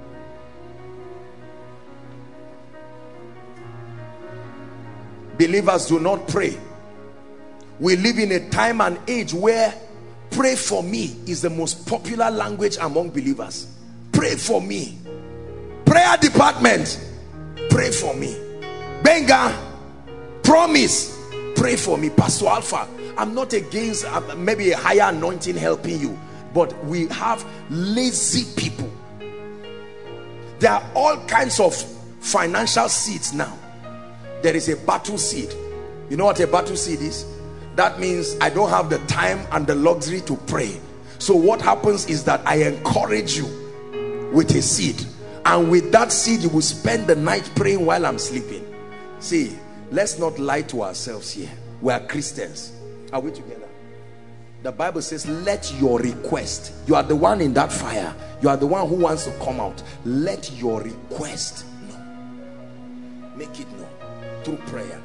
Believers do not pray. We live in a time and age where pray for me is the most popular language among believers. Pray for me. Prayer department, pray for me. Benga, promise, pray for me. Pastor Alpha, I'm not against maybe a higher anointing helping you, but we have lazy people. There are all kinds of financial seeds now. There is a battle seed. You know what a battle seed is? That means I don't have the time and the luxury to pray. So what happens is that I encourage you with a seed, and with that seed you will spend the night praying while I'm sleeping. See, let's not lie to ourselves here. We are Christians. Are we together? The Bible says, let your request, you are the one in that fire, you are the one who wants to come out, let your request known. Make it known through prayer.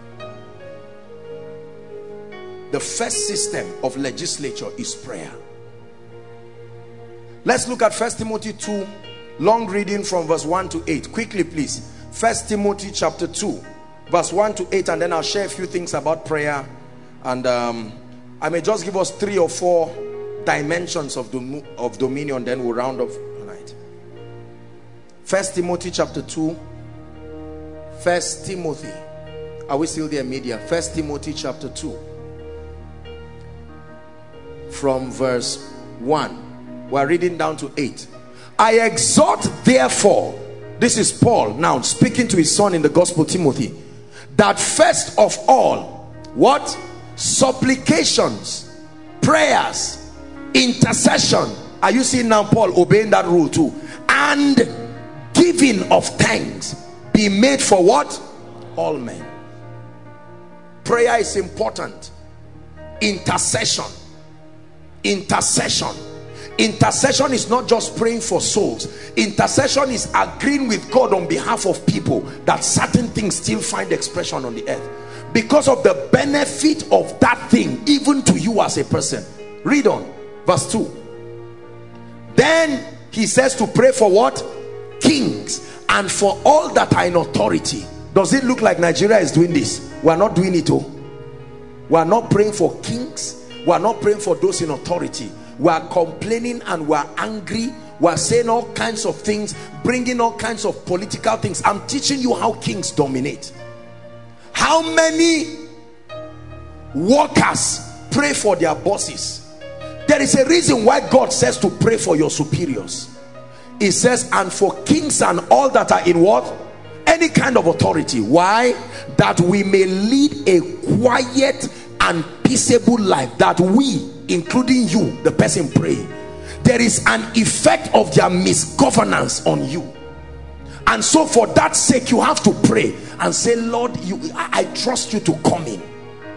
The first system of legislature is prayer. Let's look at 1 Timothy 2, long reading from verse 1 to 8. Quickly please. 1 Timothy chapter 2, verse 1 to 8, and then I'll share a few things about prayer. And I may just give us 3 or 4 dimensions of dominion, then we'll round off tonight. 1 Timothy chapter 2. 1 Timothy. Are we still there, media? 1 Timothy chapter 2. From verse 1. We're reading down to 8. I exhort therefore, this is Paul now speaking to his son in the gospel, Timothy, that first of all, what? Supplications, prayers, intercession. Are you seeing now Paul obeying that rule too? And giving of thanks be made for what? All men. Prayer is important. Intercession. Intercession is not just praying for souls. Intercession is agreeing with God on behalf of people that certain things still find expression on the earth because of the benefit of that thing even to you as a person. Read on verse 2. Then he says to pray for what? Kings and for all that are in authority. Does it look like Nigeria is doing this? We are not doing it. Oh, we are not praying for kings. We are not praying for those in authority. We are complaining and we are angry. We are saying all kinds of things, bringing all kinds of political things. I'm teaching you how kings dominate. How many workers pray for their bosses? There is a reason why God says to pray for your superiors. It says, and for kings and all that are in what? Any kind of authority. Why? That we may lead a quiet and peaceable life. That we, including you, the person praying, there is an effect of their misgovernance on you. And so for that sake, you have to pray and say, Lord, I trust you to come in.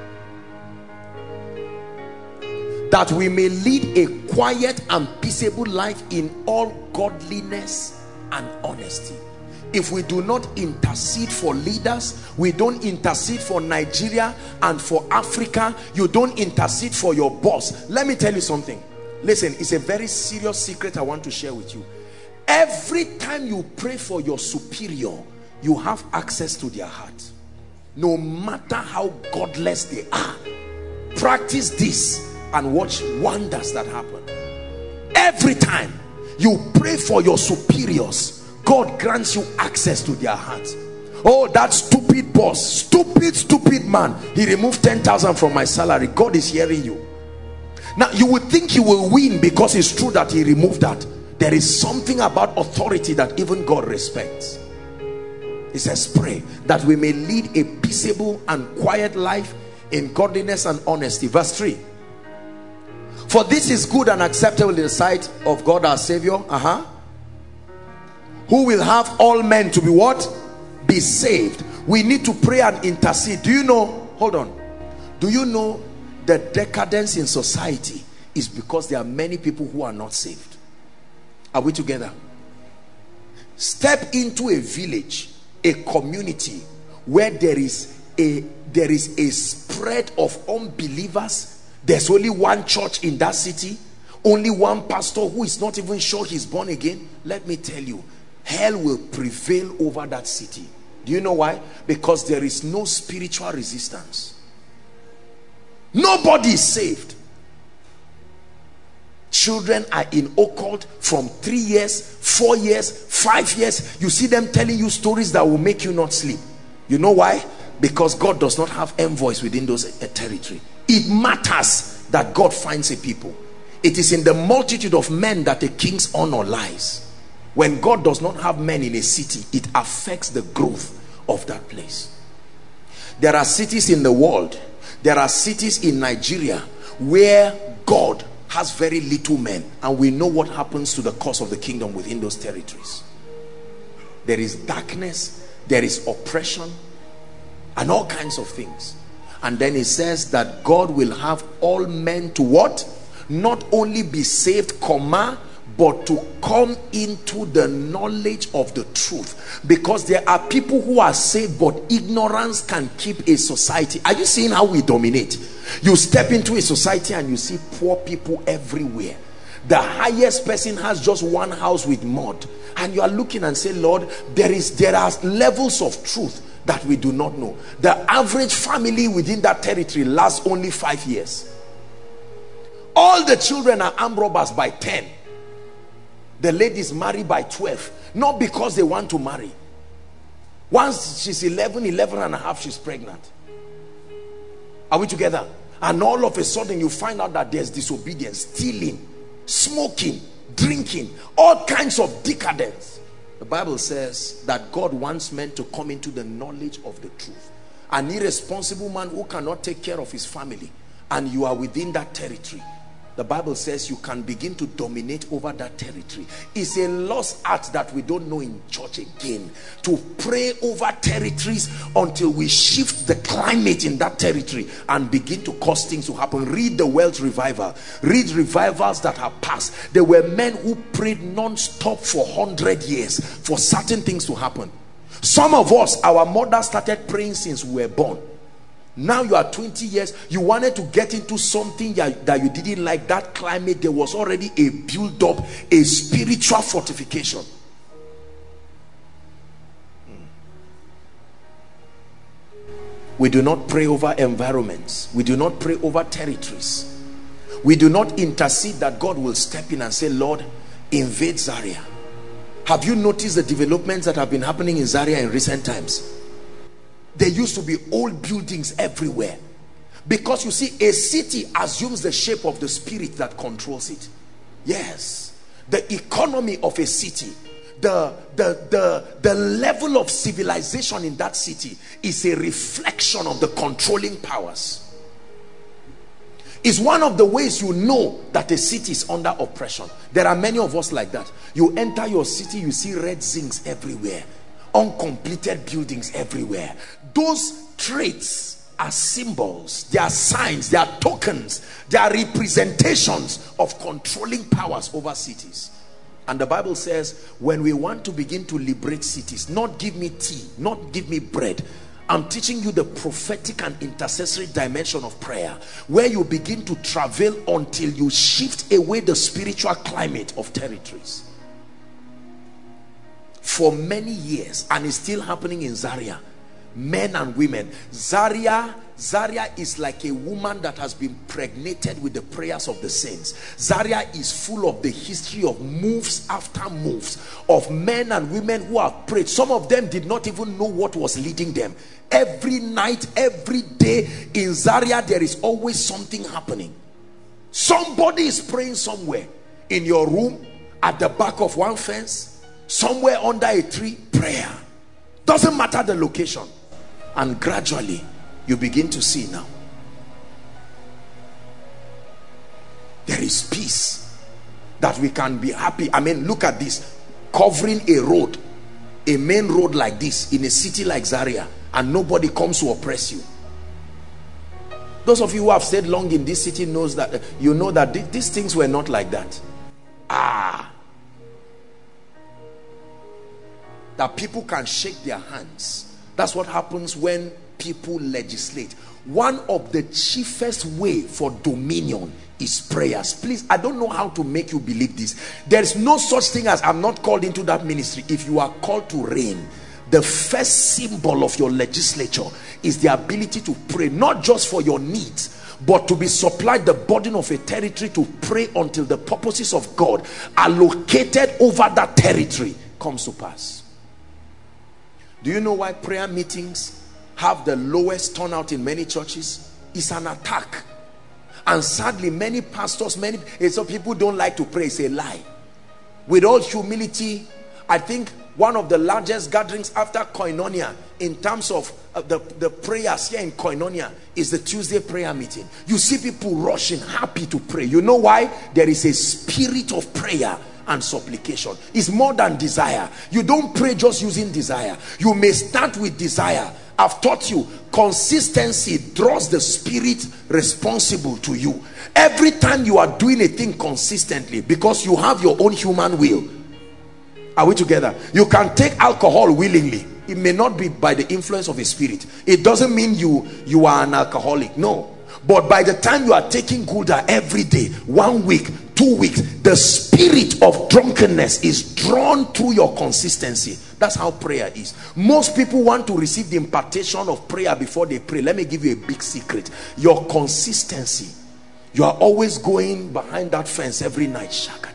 That we may lead a quiet and peaceable life in all godliness and honesty. If we do not intercede for leaders, we don't intercede for Nigeria and for Africa, you don't intercede for your boss. Let me tell you something. Listen, it's a very serious secret I want to share with you. Every time you pray for your superior, you have access to their heart. No matter how godless they are. Practice this and watch wonders that happen. Every time you pray for your superiors, God grants you access to their hearts. Oh, that stupid boss, stupid man, he removed 10,000 from my salary. God is hearing you. Now you would think he will win because it's true that he removed that. There is something about authority that even God respects. He says pray that we may lead a peaceable and quiet life in godliness and honesty. Verse 3. For this is good and acceptable in the sight of God our Savior, who will have all men to be what? Be saved. We need to pray and intercede. Do you know, hold on, do you know the decadence in society is because there are many people who are not saved? Are we together? Step into a village, a community where there is a spread of unbelievers. There's only one church in that city, only one pastor who is not even sure he's born again. Let me tell you, hell will prevail over that city. Do you know why? Because there is no spiritual resistance. Nobody is saved. Children are in occult from 3 years, 4 years, 5 years. You see them telling you stories that will make you not sleep. You know why? Because God does not have envoys within those territory. It matters that God finds a people. It is in the multitude of men that a king's honor lies. When God does not have men in a city, it affects the growth of that place. There are cities in the world, there are cities in Nigeria where God has very little men, and we know what happens to the cause of the kingdom within those territories. There is darkness, there is oppression, and all kinds of things. And then it says that God will have all men to what? Not only be saved, but to come into the knowledge of the truth. Because there are people who are saved, but ignorance can keep a society. Are you seeing how we dominate? You step into a society and you see poor people everywhere. The highest person has just one house with mud, and you are looking and say, Lord, there are levels of truth that we do not know. The average family within that territory lasts only 5 years. All the children are armed robbers by 10. The ladies marry by 12, not because they want to marry. Once she's 11 and a half, she's pregnant. Are we together? And all of a sudden you find out that there's disobedience, stealing, smoking, drinking, all kinds of decadence. The Bible says that God wants men to come into the knowledge of the truth. An irresponsible man who cannot take care of his family, and you are within that territory, the Bible says you can begin to dominate over that territory. It's a lost art that we don't know in church again, to pray over territories until we shift the climate in that territory and begin to cause things to happen. Read the Welsh revival, read revivals that have passed. There were men who prayed non-stop for 100 years for certain things to happen. Some of us, our mothers started praying since we were born. Now you are 20 years, you wanted to get into something that you didn't like, that climate. There was already a build-up, a spiritual fortification. We do not pray over environments. We do not pray over territories. We do not intercede that God will step in and say, Lord, invade Zaria. Have you noticed the developments that have been happening in Zaria in recent times? There used to be old buildings everywhere. Because you see, a city assumes the shape of the spirit that controls it. Yes. The economy of a city, the level of civilization in that city is a reflection of the controlling powers. It's one of the ways you know that a city is under oppression. There are many of us like that. You enter your city, you see red zincs everywhere, uncompleted buildings everywhere. Those traits are symbols, they are signs, they are tokens, they are representations of controlling powers over cities. And the Bible says, when we want to begin to liberate cities, not give me tea, not give me bread. I'm teaching you the prophetic and intercessory dimension of prayer, where you begin to travail until you shift away the spiritual climate of territories. For many years, and it's still happening in Zaria, men and women, Zaria is like a woman that has been pregnated with the prayers of the saints. Zaria is full of the history of moves after moves of men and women who have prayed. Some of them did not even know what was leading them. Every night, every day in Zaria, there is always something happening. Somebody is praying somewhere, in your room, at the back of one fence, somewhere under a tree. Prayer doesn't matter the location. And gradually you begin to see now there is peace, that we can be happy. I mean, look at this, covering a road, a main road like this in a city like Zaria, and nobody comes to oppress you. Those of you who have stayed long in this city knows that, you know that these things were not like that. That people can shake their hands. That's what happens when people legislate. One of the chiefest way for dominion is prayers. Please, I don't know how to make you believe this. There is no such thing as I'm not called into that ministry. If you are called to reign, the first symbol of your legislature is the ability to pray, not just for your needs, but to be supplied the burden of a territory, to pray until the purposes of God allocated over that territory comes to pass. Do you know why prayer meetings have the lowest turnout in many churches? It's an attack. And sadly, many pastors, some people don't like to pray. It's a lie. With all humility, I think one of the largest gatherings after Koinonia in terms of the prayers here in Koinonia is the Tuesday prayer meeting. You see people rushing, happy to pray. You know why? There is a spirit of prayer and supplication. It's more than desire. You don't pray just using desire. You may start with desire. I've taught you, consistency draws the spirit responsible to you. Every time you are doing a thing consistently, because you have your own human will. Are we together? You can take alcohol willingly. It may not be by the influence of a spirit. It doesn't mean you are an alcoholic. No. But by the time you are taking Gulda every day, 1 week, 2 weeks, the spirit of drunkenness is drawn through your consistency. That's how prayer is. Most people want to receive the impartation of prayer before they pray. Let me give you a big secret. Your consistency. You are always going behind that fence every night.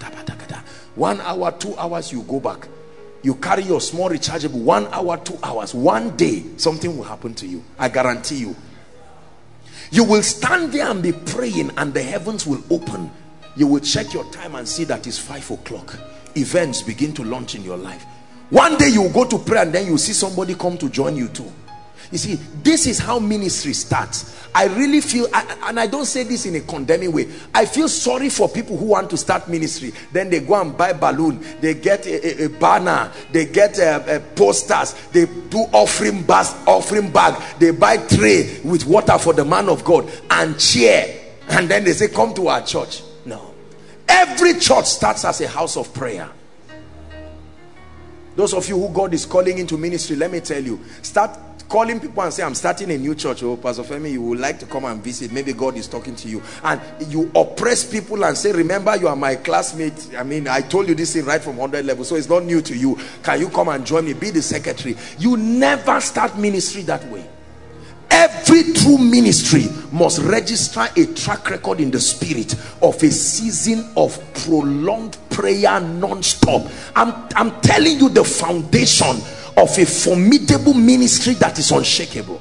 1 hour, 2 hours, you go back. You carry your small rechargeable. 1 hour, 2 hours. One day, something will happen to you. I guarantee you. You will stand there and be praying, and the heavens will open. You will check your time and see that it's 5 o'clock. Events begin to launch in your life. One day you will go to pray, and then you see somebody come to join you too. You see, this is how ministry starts. I really feel, and I don't say this in a condemning way, I feel sorry for people who want to start ministry. Then they go and buy balloon, they get a banner, they get posters, they do offering bag, they buy tray with water for the man of God and chair, and then they say, come to our church. No. Every church starts as a house of prayer. Those of you who God is calling into ministry, let me tell you, start calling people and say, I'm starting a new church. Oh, Pastor Femi, you would like to come and visit. Maybe God is talking to you. And you oppress people and say, remember, you are my classmate. I mean, I told you this thing right from 100 level, so it's not new to you. Can you come and join me? Be the secretary. You never start ministry that way. Every true ministry must register a track record in the spirit of a season of prolonged prayer non-stop. I'm telling you the foundation of a formidable ministry that is unshakable.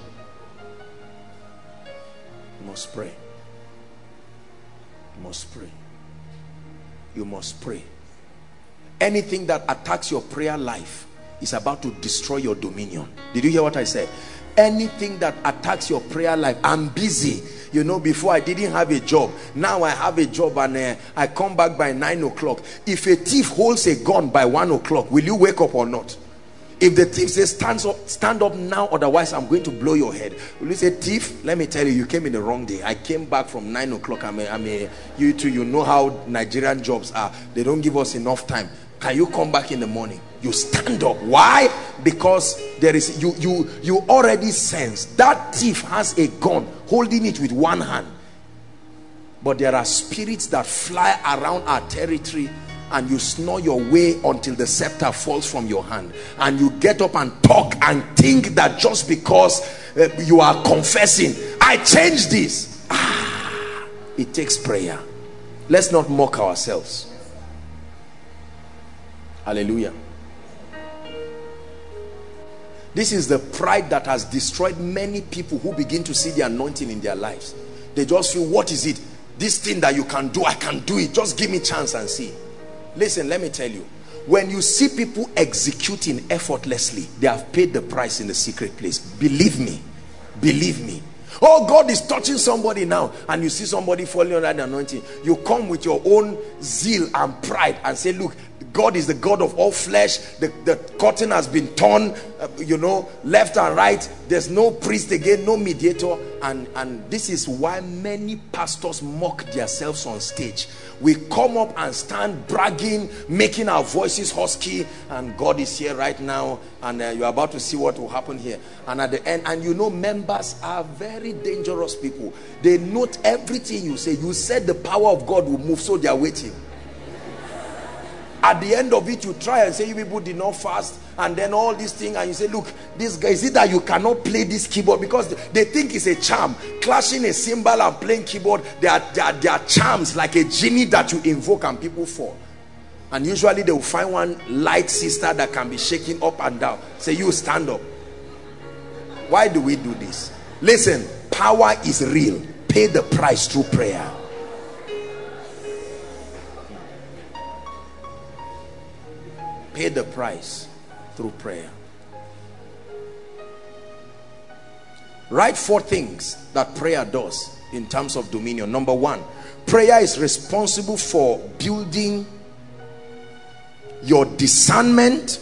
You must pray. You must pray. You must pray. Anything that attacks your prayer life is about to destroy your dominion. Did you hear what I said? Anything that attacks your prayer life. I'm busy. You know, before I didn't have a job. Now I have a job, and I come back by 9 o'clock. If a thief holds a gun by 1 o'clock, will you wake up or not? If the thief says, stand up now, otherwise I'm going to blow your head, will you say, thief, let me tell you, you came in the wrong day. I came back from 9 o'clock. You too, you know how Nigerian jobs are. They don't give us enough time. Can you come back in the morning? You stand up. Why? Because there is you already sense that thief has a gun, holding it with one hand. But there are spirits that fly around our territory, and you snore your way until the scepter falls from your hand, and you get up and talk and think that just because you are confessing, I changed this. It takes prayer. Let's not mock ourselves. Hallelujah. This is the pride that has destroyed many people who begin to see the anointing in their lives. They just feel, what is it? This thing that you can do, I can do it. Just give me a chance and see. Listen, let me tell you. When you see people executing effortlessly, they have paid the price in the secret place. Believe me. Believe me. Oh, God is touching somebody now, and you see somebody falling under the anointing. You come with your own zeal and pride and say, look, God is the God of all flesh. The curtain has been torn, left and right. There's no priest again, no mediator. And this is why many pastors mock themselves on stage. We come up and stand bragging, making our voices husky, and God is here right now, and you're about to see what will happen here. And at the end, members are very dangerous people. They note everything you say. You said the power of God will move, so they are waiting. At the end of it, you try and say, you people did not fast, and then all these things, and you say, look, this guy, is it that you cannot play this keyboard? Because they think it's a charm. Clashing a cymbal and playing keyboard, they are charms, like a genie that you invoke and people fall. And usually they will find one light sister that can be shaking up and down. Say, you stand up. Why do we do this? Listen, power is real. Pay the price through prayer. Pay the price through prayer. Write 4 things that prayer does in terms of dominion. Number 1, prayer is responsible for building your discernment,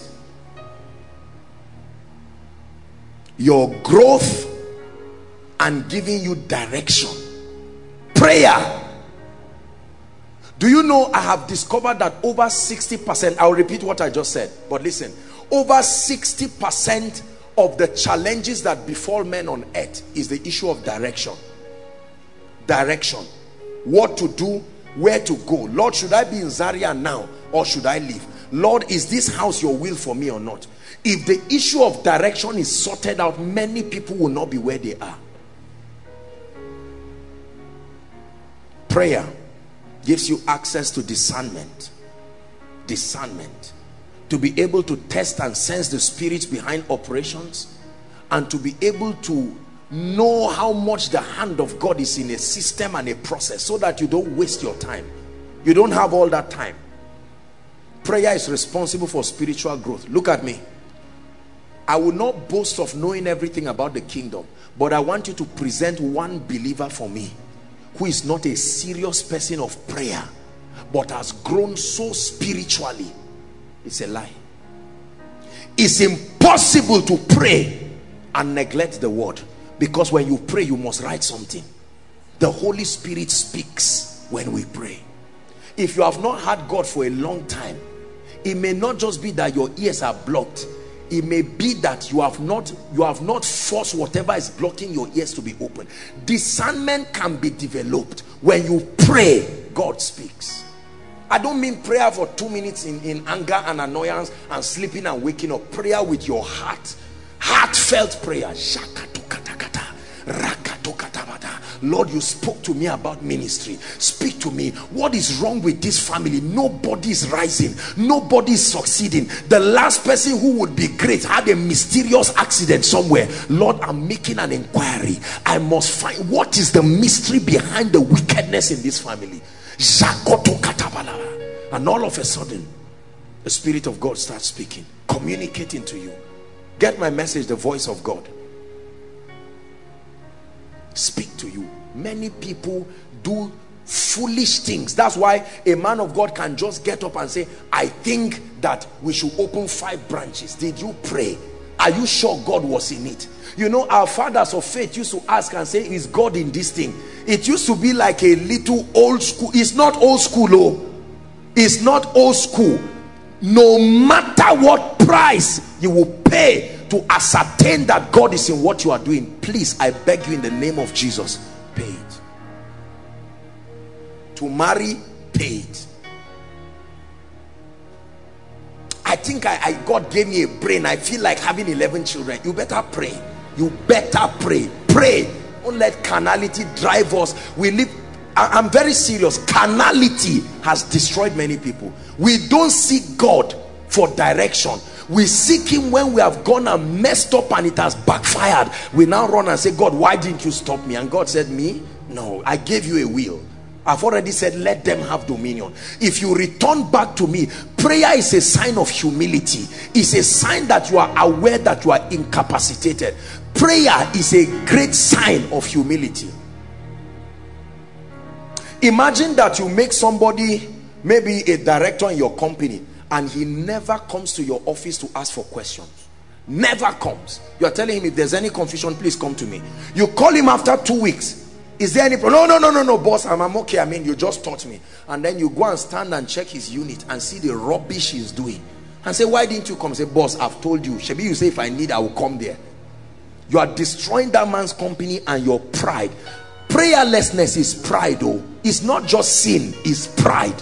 your growth, and giving you direction. Prayer. Do you know, I have discovered that over 60%, I'll repeat what I just said, but listen, over 60% of the challenges that befall men on earth is the issue of direction. Direction. What to do, where to go. Lord, should I be in Zaria now, or should I leave? Lord, is this house your will for me or not? If the issue of direction is sorted out, many people will not be where they are. Prayer gives you access to discernment. Discernment. To be able to test and sense the spirits behind operations, and to be able to know how much the hand of God is in a system and a process, so that you don't waste your time. You don't have all that time. Prayer is responsible for spiritual growth. Look at me. I will not boast of knowing everything about the kingdom, but I want you to present one believer for me who is not a serious person of prayer, but has grown so spiritually. It's a lie. It's impossible to pray and neglect the word, because when you pray, you must write something. The Holy Spirit speaks when we pray. If you have not heard God for a long time, it may not just be that your ears are blocked. it may be that you have not forced whatever is blocking your ears to be open. Discernment can be developed. When you pray, God speaks. I don't mean prayer for 2 minutes in anger and annoyance and sleeping and waking up. Prayer with your heart. Heartfelt prayer. Lord, you spoke to me about ministry. Speak to me. What is wrong with this family? Nobody is rising. Nobody is succeeding. The last person who would be great had a mysterious accident somewhere. Lord, I'm making an inquiry. I must find what is the mystery behind the wickedness in this family. And all of a sudden, the Spirit of God starts speaking, communicating to you. Get my message, the voice of God. Speak to you. Many people do foolish things. That's why a man of God can just get up and say, I think that we should open 5 branches. Did you pray? Are you sure God was in it? You know, our fathers of faith used to ask and say, is God in this thing? It used to be like a little old school. It's not old school, oh. It's not old school. No matter what price you will pay to ascertain that God is in what you are doing, please, I beg you in the name of Jesus, pay it. To marry, pay it. I think God gave me a brain. I feel like having 11 children. You better pray. You better pray. Pray. Don't let carnality drive us. We live. I'm very serious. Carnality has destroyed many people. We don't seek God for direction. We seek him when we have gone and messed up and it has backfired. We now run and say, God, why didn't you stop me? And God said, me? No, I gave you a will. I've already said, let them have dominion. If you return back to me, prayer is a sign of humility. It's a sign that you are aware that you are incapacitated. Prayer is a great sign of humility. Imagine that you make somebody, maybe a director in your company, and he never comes to your office to ask for questions. Never comes. You are telling him, if there's any confusion, please come to me. You call him after 2 weeks. Is there any problem? No, boss, I'm okay. I mean, you just taught me. And then you go and stand and check his unit and see the rubbish he's doing. And say, why didn't you come? Say, boss, I've told you. Shebi, you say, if I need, I will come there. You are destroying that man's company and your pride. Prayerlessness is pride, though. It's not just sin, it's pride.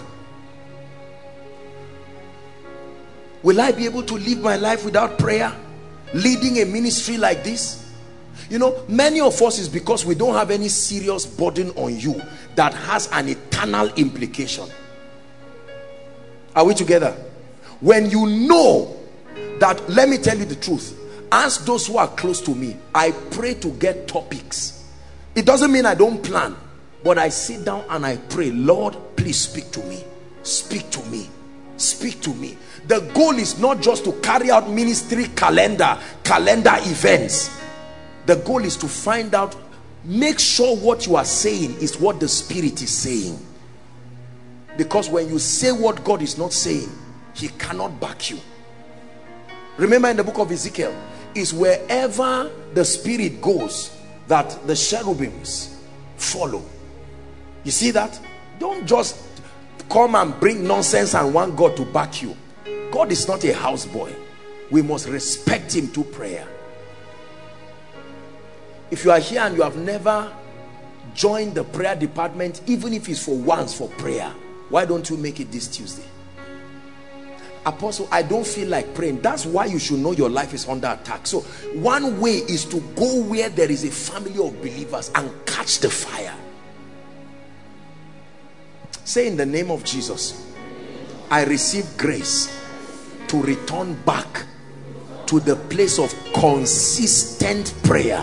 Will I be able to live my life without prayer? Leading a ministry like this? You know, many of us is because we don't have any serious burden on you that has an eternal implication. Are we together? When you know that, let me tell you the truth, ask those who are close to me. I pray to get topics. It doesn't mean I don't plan, but I sit down and I pray, Lord, please speak to me. Speak to me. Speak to me. The goal is not just to carry out ministry calendar events. The goal is to find out, make sure what you are saying is what the Spirit is saying. Because when you say what God is not saying, he cannot back you. Remember in the book of Ezekiel, is wherever the Spirit goes that the cherubims follow. You see that? Don't just come and bring nonsense and want God to back you. God is not a houseboy. We must respect him through prayer. If you are here and you have never joined the prayer department, even if it's for once for prayer, why don't you make it this Tuesday? Apostle, I don't feel like praying. That's why you should know your life is under attack. So one way is to go where there is a family of believers and catch the fire. Say, in the name of Jesus, I receive grace to return back to the place of consistent prayer.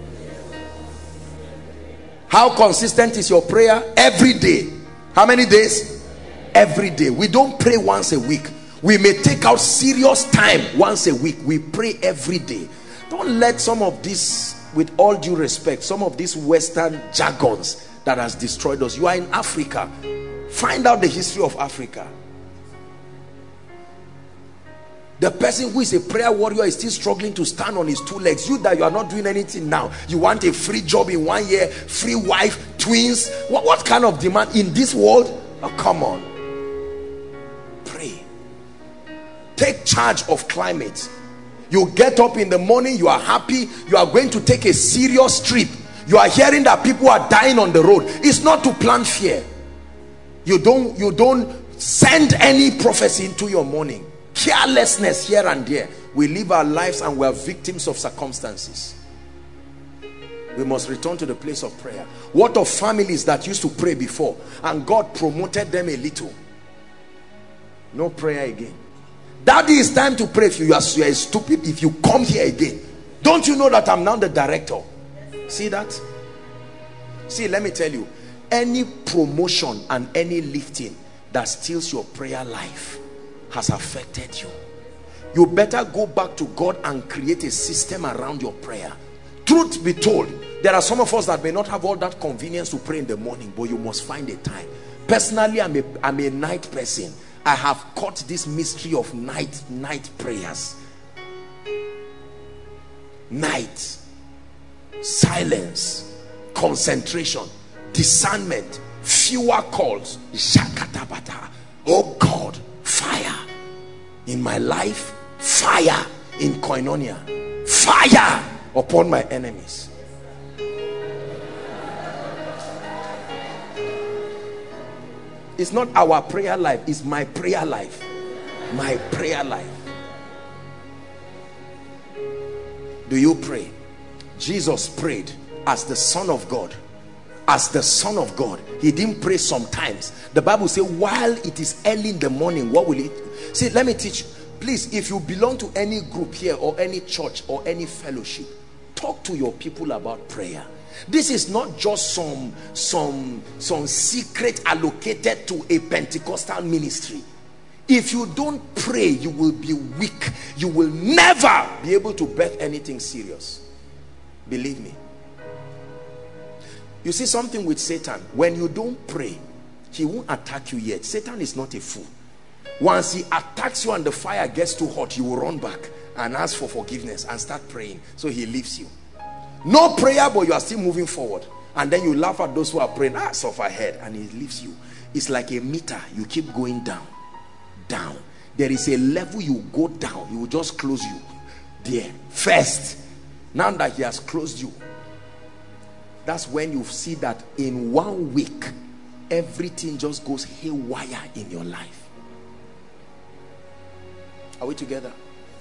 How consistent is your prayer? Every day. How many days? Every day. We don't pray once a week. We may take out serious time once a week. We pray every day. Don't let some of this, with all due respect, some of these Western jargons that has destroyed us. You are in Africa. Find out the history of Africa. The person who is a prayer warrior is still struggling to stand on his 2 legs. You that you are not doing anything now, you want a free job in 1 year, free wife, twins. What kind of demand in this world? Oh, come on. Pray. Take charge of climate. You get up in the morning, you are happy, you are going to take a serious trip. You are hearing that people are dying on the road. It's not to plant fear. You don't send any prophecy into your morning. Carelessness here and there. We live our lives and we are victims of circumstances. We must return to the place of prayer. What of families that used to pray before and God promoted them a little? No prayer again. Daddy, it's time to pray. If you are stupid, if you come here again, don't you know that I'm now the director? See that? See, let me tell you, any promotion and any lifting that steals your prayer life has affected you. You better go back to God and create a system around your prayer. Truth be told, there are some of us that may not have all that convenience to pray in the morning, but you must find a time. Personally, I'm a night person. I have caught this mystery of night prayers. Night, silence, concentration, discernment, fewer calls. Oh God, fire in my life, fire in koinonia, fire upon my enemies. It's not our prayer life, it's my prayer life. My prayer life. Do you pray? Jesus prayed as the Son of God. As the Son of God. He didn't pray sometimes. The Bible says while it is early in the morning, what will it? See, let me teach you. Please, if you belong to any group here or any church or any fellowship, talk to your people about prayer. This is not just some secret allocated to a Pentecostal ministry. If you don't pray, you will be weak. You will never be able to birth anything serious. Believe me. You see something with Satan, when you don't pray, he won't attack you yet. Satan is not a fool. Once he attacks you and the fire gets too hot, you will run back and ask for forgiveness and start praying. So he leaves you. No prayer, but you are still moving forward. And then you laugh at those who are praying, suffer head, and he leaves you. It's like a meter. You keep going down. Down. There is a level you go down. He will just close you there first. Now that he has closed you, that's when you see that in 1 week everything just goes haywire in your life. Are we together?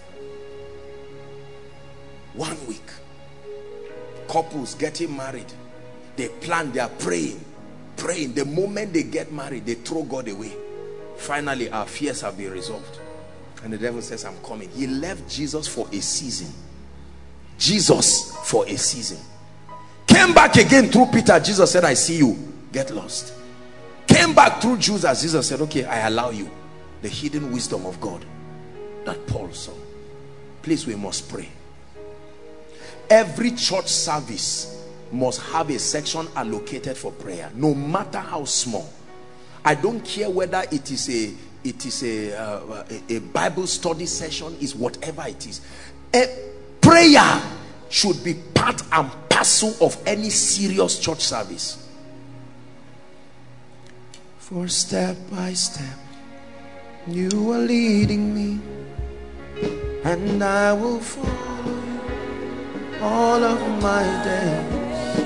1 week. Couples getting married, they plan, they are praying. The moment they get married, they throw God away. Finally, our fears have been resolved. And the devil says, I'm coming. He left Jesus for a season. Jesus for a season. Came back again through Peter. Jesus said, I see you. Get lost. Came back through Judas. Jesus said, okay, I allow you. The hidden wisdom of God that Paul saw. Please, we must pray. Every church service must have a section allocated for prayer, no matter how small. I don't care whether it is a Bible study session, is whatever it is. Prayer should be part and parcel of any serious church service. For step by step you are leading me, and I will follow you all of my days.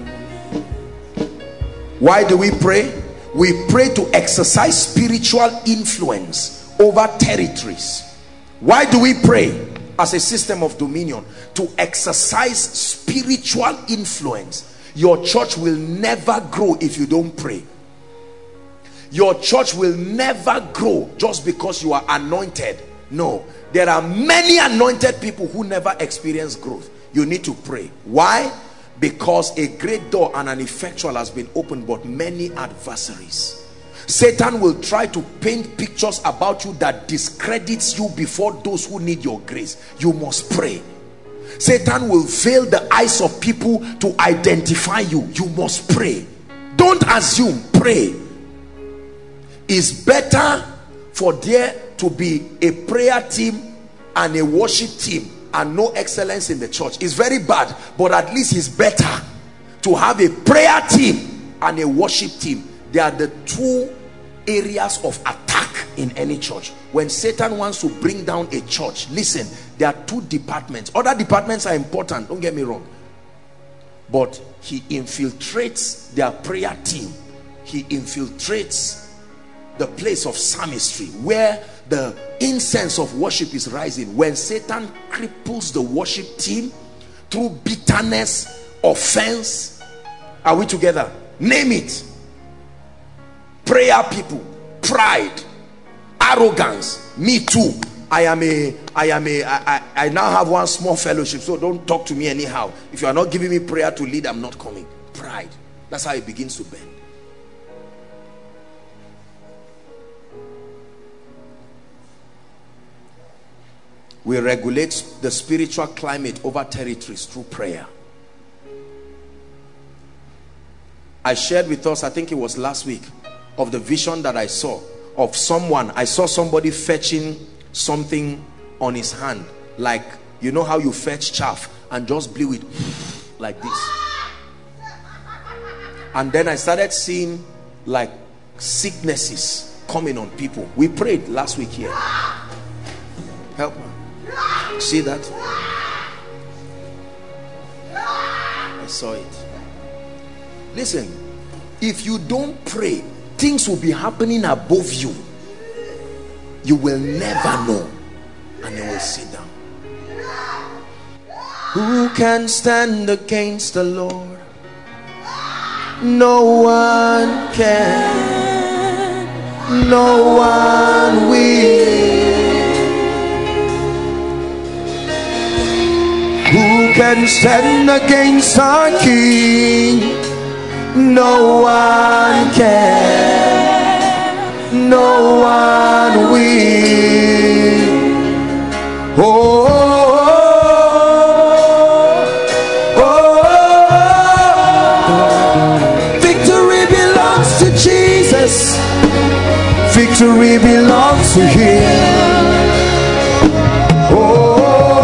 Why do we pray? We pray to exercise spiritual influence over territories. Why do we pray? As a system of dominion, to exercise spiritual influence. Your church will never grow if you don't pray. Your church will never grow just because you are anointed. No, there are many anointed people who never experience growth. You need to pray. Why? Because a great door and an effectual has been opened, but many adversaries. Satan will try to paint pictures about you that discredits you before those who need your grace. You must pray. Satan will veil the eyes of people to identify you. You must pray. Don't assume, pray. It's better for there to be a prayer team and a worship team and no excellence in the church. It's very bad, but at least it's better to have a prayer team and a worship team. They are the two areas of attack in any church. When Satan wants to bring down a church, listen, there are two departments. Other departments are important, don't get me wrong, but he infiltrates their prayer team. He infiltrates the place of psalmistry where the incense of worship is rising. When Satan cripples the worship team through bitterness, offense, are we together? Name it. Prayer people, pride, arrogance, me too. I now have one small fellowship, so don't talk to me anyhow. If you are not giving me prayer to lead, I'm not coming. Pride. That's how it begins to bend. We regulate the spiritual climate over territories through prayer. I shared with us, I think it was last week, of the vision that I saw of someone. I saw somebody fetching something on his hand, like, you know how you fetch chaff, and just blew it like this. And then I started seeing like sicknesses coming on people. We prayed last week here. Help me. See that? I saw it. Listen, if you don't pray, things will be happening above you. You will never know, and you will sit down. Who can stand against the Lord? No one can. No one will. Who can stand against our King? No one can. No one will. Oh, oh, oh. Victory belongs to Jesus. Victory belongs to Him. Oh.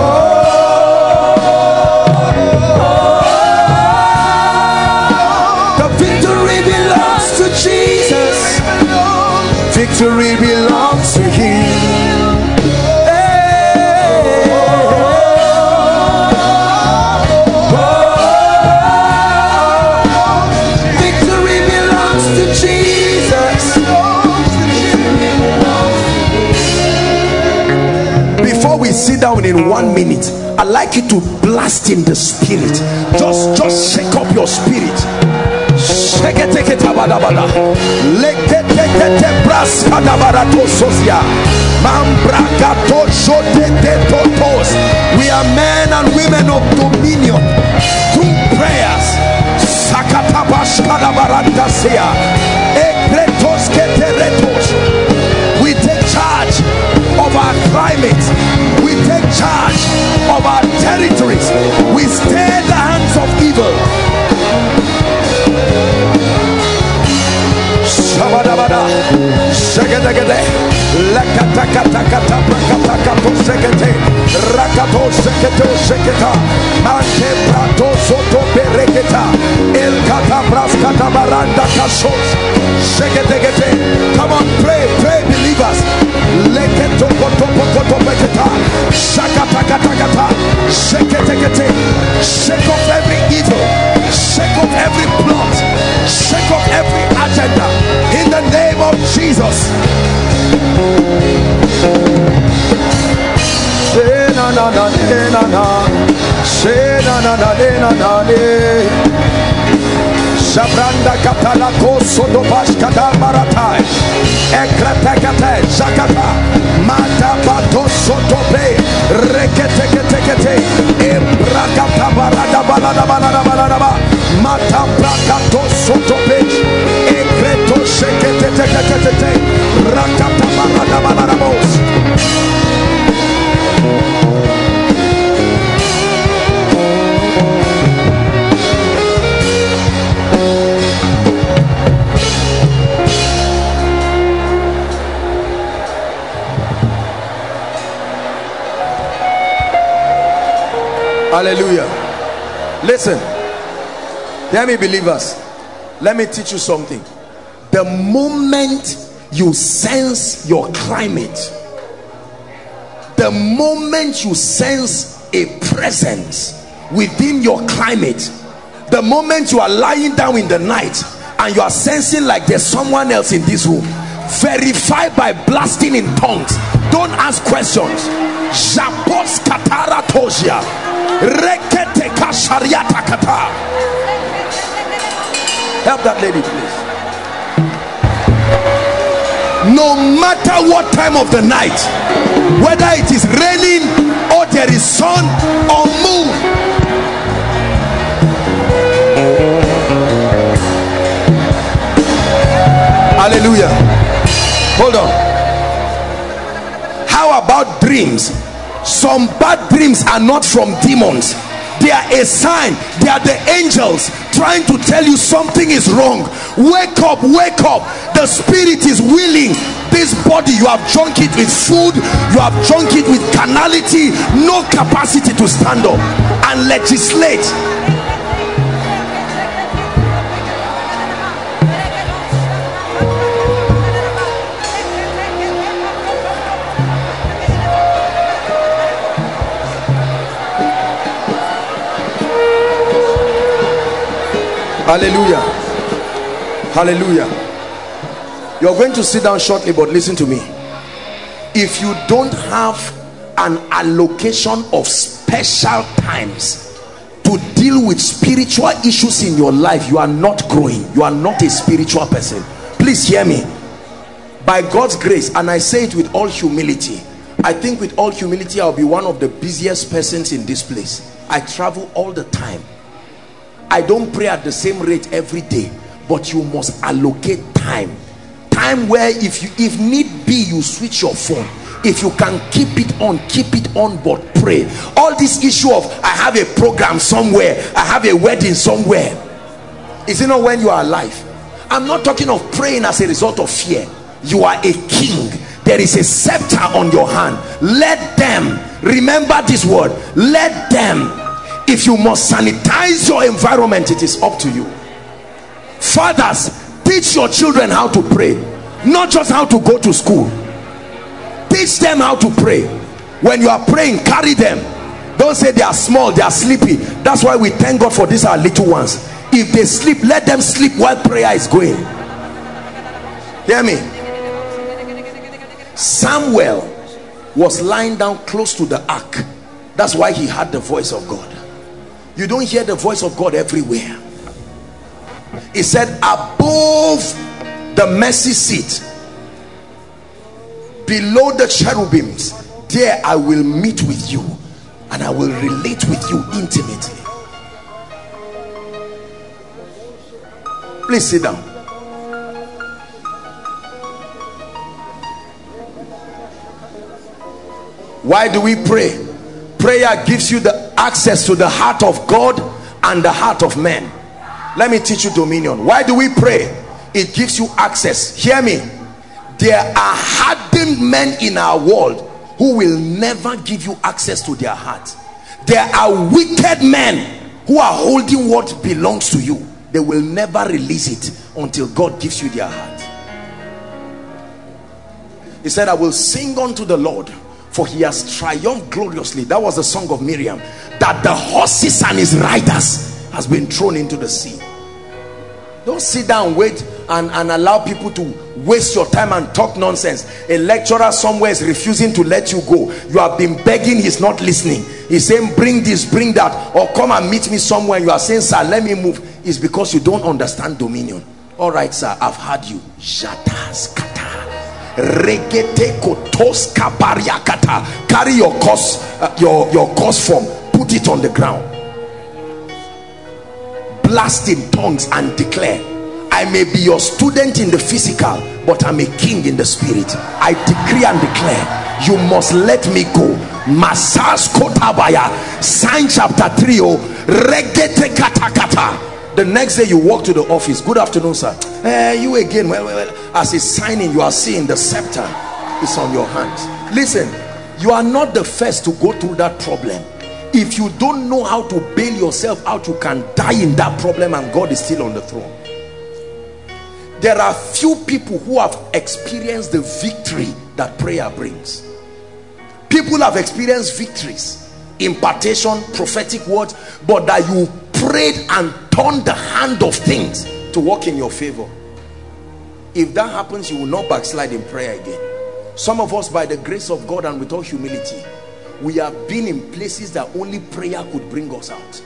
Victory belongs to Him. Hey. Oh. Victory belongs to Jesus. Before we sit down in 1 minute, I'd like you to blast in the spirit. Just shake up your spirit. We are men and women of dominion through prayers. We take charge of our climate. We take charge of our territories. We stay the hands of evil. Shabadabada, Shagadagade, Lakatakatakata, Prakatakato, Sekete, Rakato, Seketo, Seketa, Mante Prato, Soto, Bereketa, El Katabraskata, Baranda, Kashos, Sekete. Come on, pray, believers. Leketo, Koto, Peketa, Shakatakatakata, Sekete, shake off every evil, shake off every plot, shake off every agenda in the name of Jesus. Shabranda katalako sodobash kadamaratai ekretekete zakata mata bato sodobe reketekete ebrakata barada balada mata brakato sodobe ekreto shekete rakata barada balabos. Hallelujah. Listen, hear me, believers. Let me teach you something. The moment you sense your climate, the moment you sense a presence within your climate, the moment you are lying down in the night and you are sensing like there's someone else in this room, verify by blasting in tongues. Don't ask questions. Japos katara tosia rekete kashariata kata. Help that lady, please. No matter what time of the night, whether it is raining or there is sun or moon, hallelujah. Hold on. How about dreams? Some bad dreams are not from demons. They are a sign. They are the angels trying to tell you something is wrong. Wake up, wake up. The spirit is willing. This body, you have drunk it with food, you have drunk it with carnality, no capacity to stand up and legislate. Hallelujah. Hallelujah. You're going to sit down shortly, but listen to me. If you don't have an allocation of special times to deal with spiritual issues in your life, you are not growing. You are not a spiritual person. Please hear me. By God's grace, and I say it with all humility, I think with all humility I'll be one of the busiest persons in this place. I travel all the time. I don't pray at the same rate every day, but you must allocate time where if need be, you switch your phone. If you can keep it on, but pray. All this issue of I have a program somewhere, I have a wedding somewhere, is it not when you are alive? I'm not talking of praying as a result of fear. You are a king. There is a scepter on your hand. Let them, remember this word, let them. If you must sanitize your environment, it is up to you. Fathers, teach your children how to pray, not just how to go to school. Teach them how to pray. When you are praying, carry them. Don't say they are small, they are sleepy. That's why we thank God for these, our little ones. If they sleep, let them sleep while prayer is going. Hear me. Samuel was lying down close to the ark. That's why he had the voice of God. You don't hear the voice of God everywhere. He said, above the mercy seat, below the cherubims, there I will meet with you and I will relate with you intimately. Please sit down. Why do we pray? Prayer gives you the access to the heart of God and the heart of men. Let me teach you dominion. Why do we pray? It gives you access. Hear me. There are hardened men in our world who will never give you access to their heart. There are wicked men who are holding what belongs to you. They will never release it until God gives you their heart. He said, I will sing unto the Lord, for he has triumphed gloriously. That was the song of Miriam, that the horses and his riders has been thrown into the sea. Don't sit down, wait and allow people to waste your time and talk nonsense. A lecturer somewhere is refusing to let you go. You have been begging, he's not listening. He's saying bring this, bring that, or come and meet me somewhere. You are saying, sir, let me move. It's because you don't understand dominion. All right, sir, I've heard you. Carry your course form, put it on the ground, blast in tongues and declare, I may be your student in the physical, but I'm a king in the spirit. I decree and declare, you must let me go. Masas kotabaya, sign chapter 3. Regete katakata. The next day you walk to the office. Good afternoon, sir. You again. Well. As he's signing, you are seeing the scepter is on your hands. Listen, you are not the first to go through that problem. If you don't know how to bail yourself out, you can die in that problem and God is still on the throne. there are few people who have experienced the victory that prayer brings. People have experienced victories, impartation, prophetic words, but that you prayed and turned the hand of things to work in your favor. If that happens, you will not backslide in prayer again. Some of us, by the grace of God and with all humility, we have been in places that only prayer could bring us out.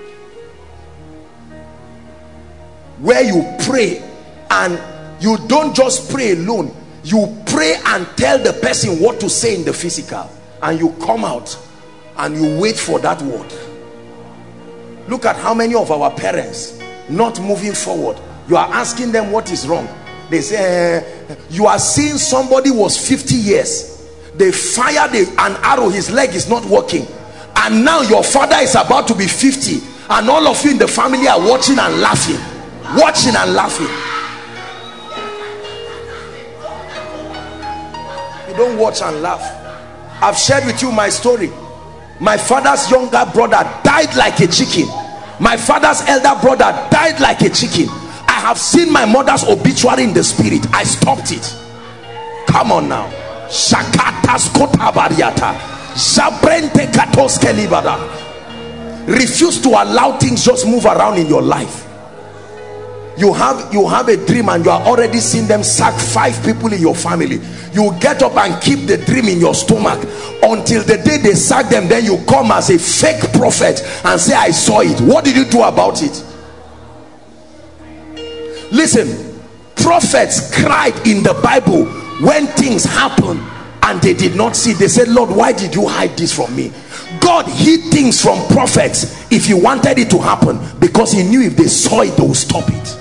Where you pray and you don't just pray alone, you pray and tell the person what to say in the physical, and you come out and you wait for that word. Look at how many of our parents not moving forward. You are asking them what is wrong. They say, you are seeing somebody was 50 years. They fired an arrow, his leg is not working. And now your father is about to be 50. And all of you in the family are watching and laughing. Watching and laughing. You don't watch and laugh. I've shared with you my story. My father's younger brother died like a chicken. My father's elder brother died like a chicken. I have seen my mother's obituary in the spirit. I stopped it. Come on now. Refuse to allow things just move around in your life. You have a dream and you are already seeing them sack 5 people in your family. You get up and keep the dream in your stomach until the day they sack them. Then you come as a fake prophet and say, I saw it. What did you do about it? Listen, prophets cried in the Bible when things happen and they did not see. They said, Lord, why did you hide this from me? God hid things from prophets if he wanted it to happen, because he knew if they saw it, they would stop it.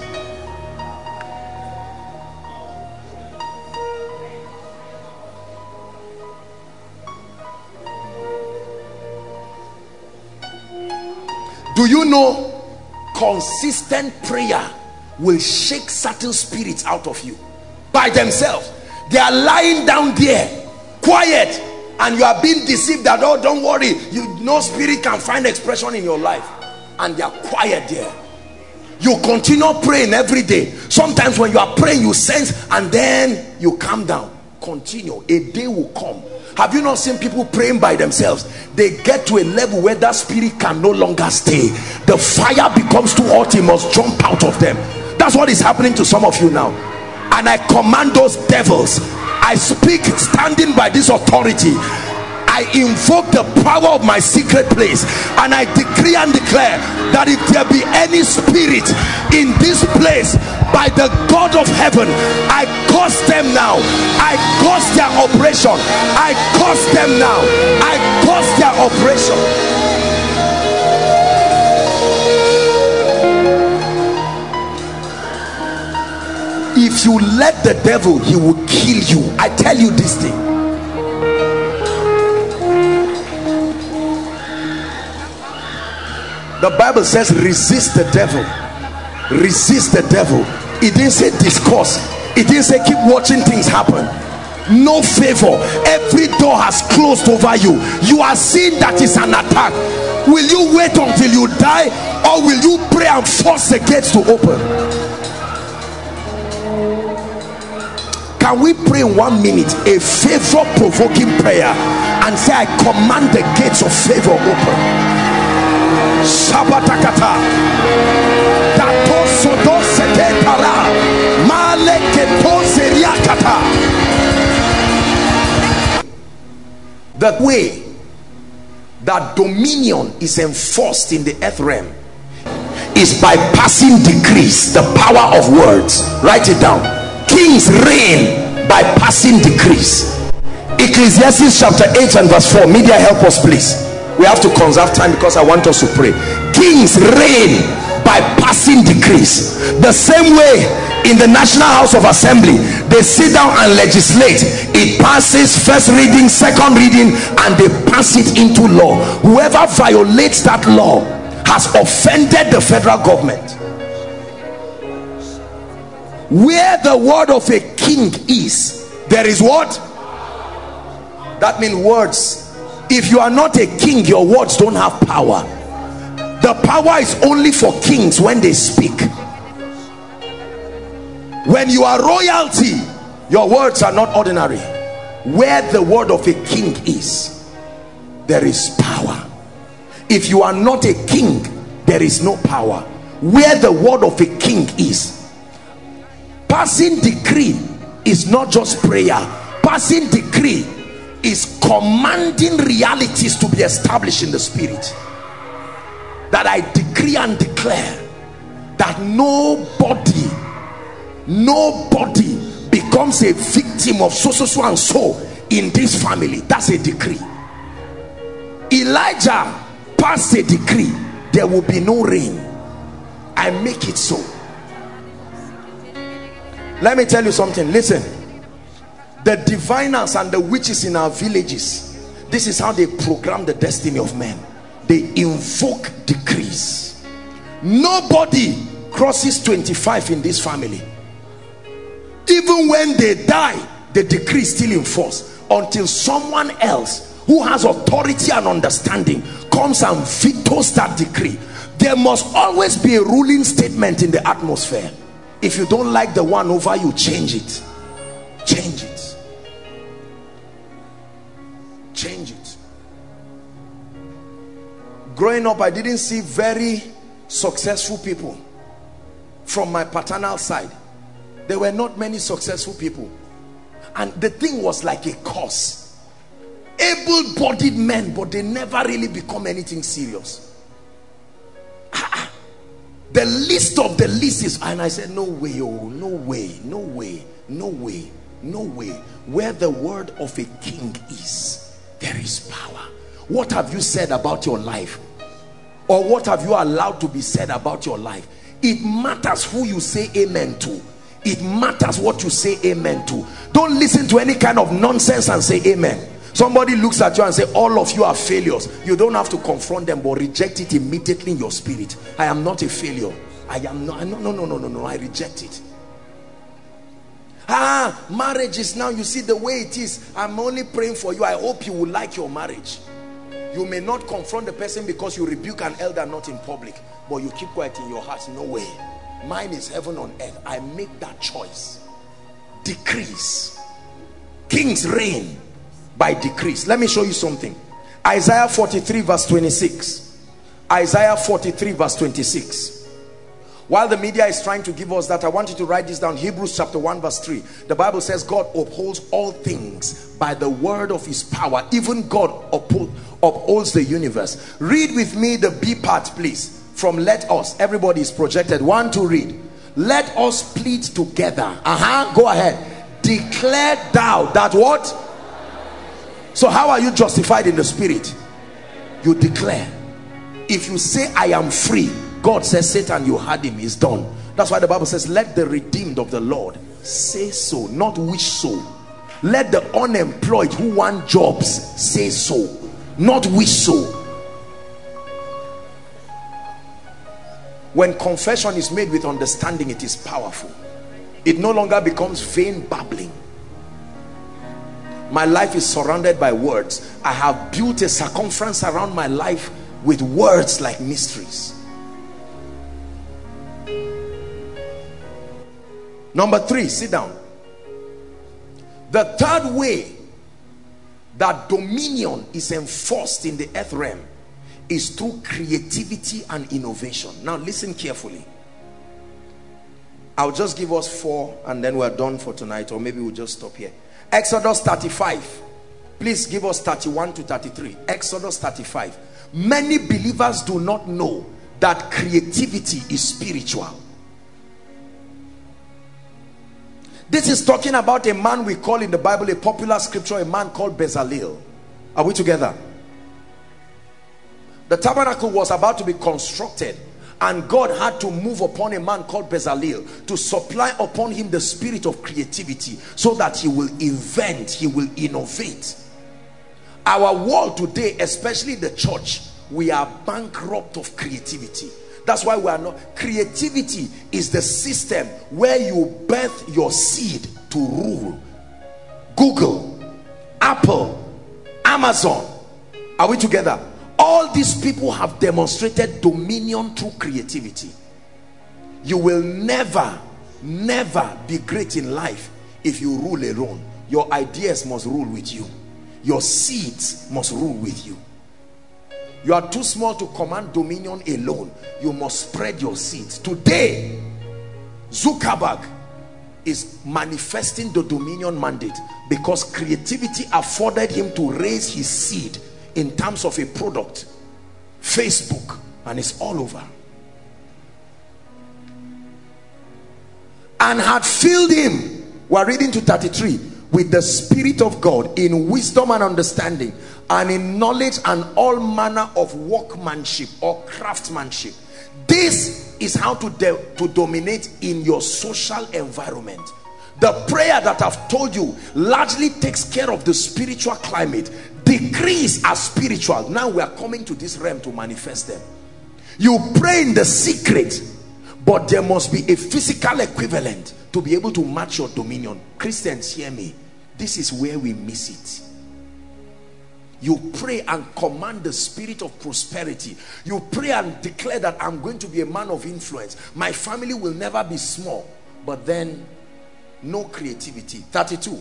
Do you know consistent prayer will shake certain spirits out of you by themselves? They are lying down there quiet and you are being deceived that, oh, don't worry, no spirit can find expression in your life, and they are quiet there. You continue praying every day. Sometimes when you are praying, you sense, and then you calm down. Continue. A day will come. Have you not seen people praying by themselves? They get to a level where that spirit can no longer stay. The fire becomes too hot, it must jump out of them. That's what is happening to some of you now. And I command those devils. I speak standing by this authority. I invoke the power of my secret place, and I decree and declare that if there be any spirit in this place, by the God of heaven, I curse them now. I curse their operation. I curse them now. I curse their operation. If you let the devil, he will kill you. I tell you this thing. The Bible says resist the devil. Resist the devil. It didn't say discuss. It didn't say keep watching things happen. No favor. Every door has closed over you. You are seeing that is an attack. Will you wait until you die, or will you pray and force the gates to open? Can we pray in 1 minute a favor provoking prayer and say, I command the gates of favor open? Shabatakata. The way that dominion is enforced in the earth realm is by passing decrees, the power of words. Write it down. Kings reign by passing decrees. Ecclesiastes chapter 8 and verse 4. Media, help us please. We have to conserve time because I want us to pray. Kings reign by passing decrees. The same way in the National House of Assembly, they sit down and legislate. It passes first reading, second reading, and they pass it into law. Whoever violates that law has offended the federal government. Where the word of a king is, there is what? That means words. If you are not a king, your words don't have power. The power is only for kings when they speak. When you are royalty, your words are not ordinary. Where the word of a king is, there is power. If you are not a king, there is no power. Where the word of a king is, passing decree is not just prayer. Passing decree is commanding realities to be established in the spirit. That I decree and declare that nobody becomes a victim of so and so in this family. That's a decree. Elijah passed a decree, there will be no rain. I make it so. Let me tell you something. Listen, the diviners and the witches in our villages, this is how they program the destiny of men. They invoke decrees. Nobody crosses 25 in this family. Even when they die, the decree is still in force until someone else who has authority and understanding comes and vetoes that decree. There must always be a ruling statement in the atmosphere. If you don't like the one over you, change it. Change it. Change it. Growing up, I didn't see very successful people from my paternal side. There were not many successful people, and the thing was like a curse. Able-bodied men, but they never really become anything serious. The least of the least is, and I said, no way, oh, no way, no way, no way, no way. Where the word of a king is, there is power. What have you said about your life? Or what have you allowed to be said about your life? It matters who you say amen to. It matters what you say amen to. Don't listen to any kind of nonsense and say amen. Somebody looks at you and say, all of you are failures. You don't have to confront them, but reject it immediately in your spirit. I am not a failure. I am not. No. I reject it. Marriage is now, you see the way it is. I'm only praying for you. I hope you will like your marriage. You may not confront the person because you rebuke an elder not in public, but you keep quiet in your heart. No way. Mine is heaven on earth. I make that choice. Decrees. Kings reign by decrees. Let me show you something. Isaiah 43 verse 26. Isaiah 43 verse 26. While the media is trying to give us that, I want you to write this down. Hebrews chapter 1 verse 3. The Bible says God upholds all things by the word of his power. Even God upholds the universe. Read with me the B part, please. From let us. Everybody is projected. 1, 2, read. Let us plead together. Go ahead. Declare thou that what? So how are you justified in the spirit? You declare. If you say I am free, God says, Satan, you had him, he's done. That's why the Bible says, let the redeemed of the Lord say so, not wish so. Let the unemployed who want jobs say so, not wish so. When confession is made with understanding, it is powerful. It no longer becomes vain babbling. My life is surrounded by words. I have built a circumference around my life with words like mysteries. Number 3, sit down. The third way that dominion is enforced in the earth realm is through creativity and innovation. Now listen carefully. I'll just give us 4 and then we're done for tonight, or maybe we'll just stop here. Exodus 35. Please give us 31 to 33. Exodus 35. Many believers do not know that creativity is spiritual. This is talking about a man we call in the Bible, a popular scripture, a man called Bezalel. Are we together? The tabernacle was about to be constructed, and God had to move upon a man called Bezalel to supply upon him the spirit of creativity so that he will invent, he will innovate. Our world today, especially the church, we are bankrupt of creativity. That's why we are not. Creativity is the system where you birth your seed to rule. Google, Apple, Amazon. Are we together? All these people have demonstrated dominion through creativity. You will never never be great in life if you rule alone. Your ideas must rule with you. Your seeds must rule with you. You are too small to command dominion alone. You must spread your seeds. Today, Zuckerberg is manifesting the dominion mandate because creativity afforded him to raise his seed in terms of a product. Facebook, and it's all over. And had filled him, we're reading to 33, with the Spirit of God in wisdom and understanding, and in knowledge and all manner of workmanship or craftsmanship. This is how to dominate in your social environment. The prayer that I've told you largely takes care of the spiritual climate. Decrees are spiritual. Now we are coming to this realm to manifest them. You pray in the secret, but there must be a physical equivalent to be able to match your dominion. Christians, hear me. This is where we miss it. You pray and command the spirit of prosperity. You pray and declare that I'm going to be a man of influence. My family will never be small. But then, no creativity. 32.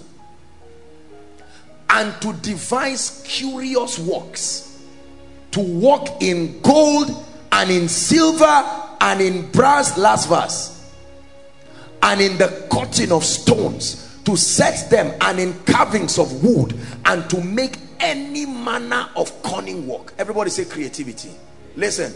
And to devise curious works, to walk in gold and in silver and in brass, last verse, and in the cutting of stones, to set them, and in carvings of wood, and to make any manner of cunning work. Everybody say creativity. Listen,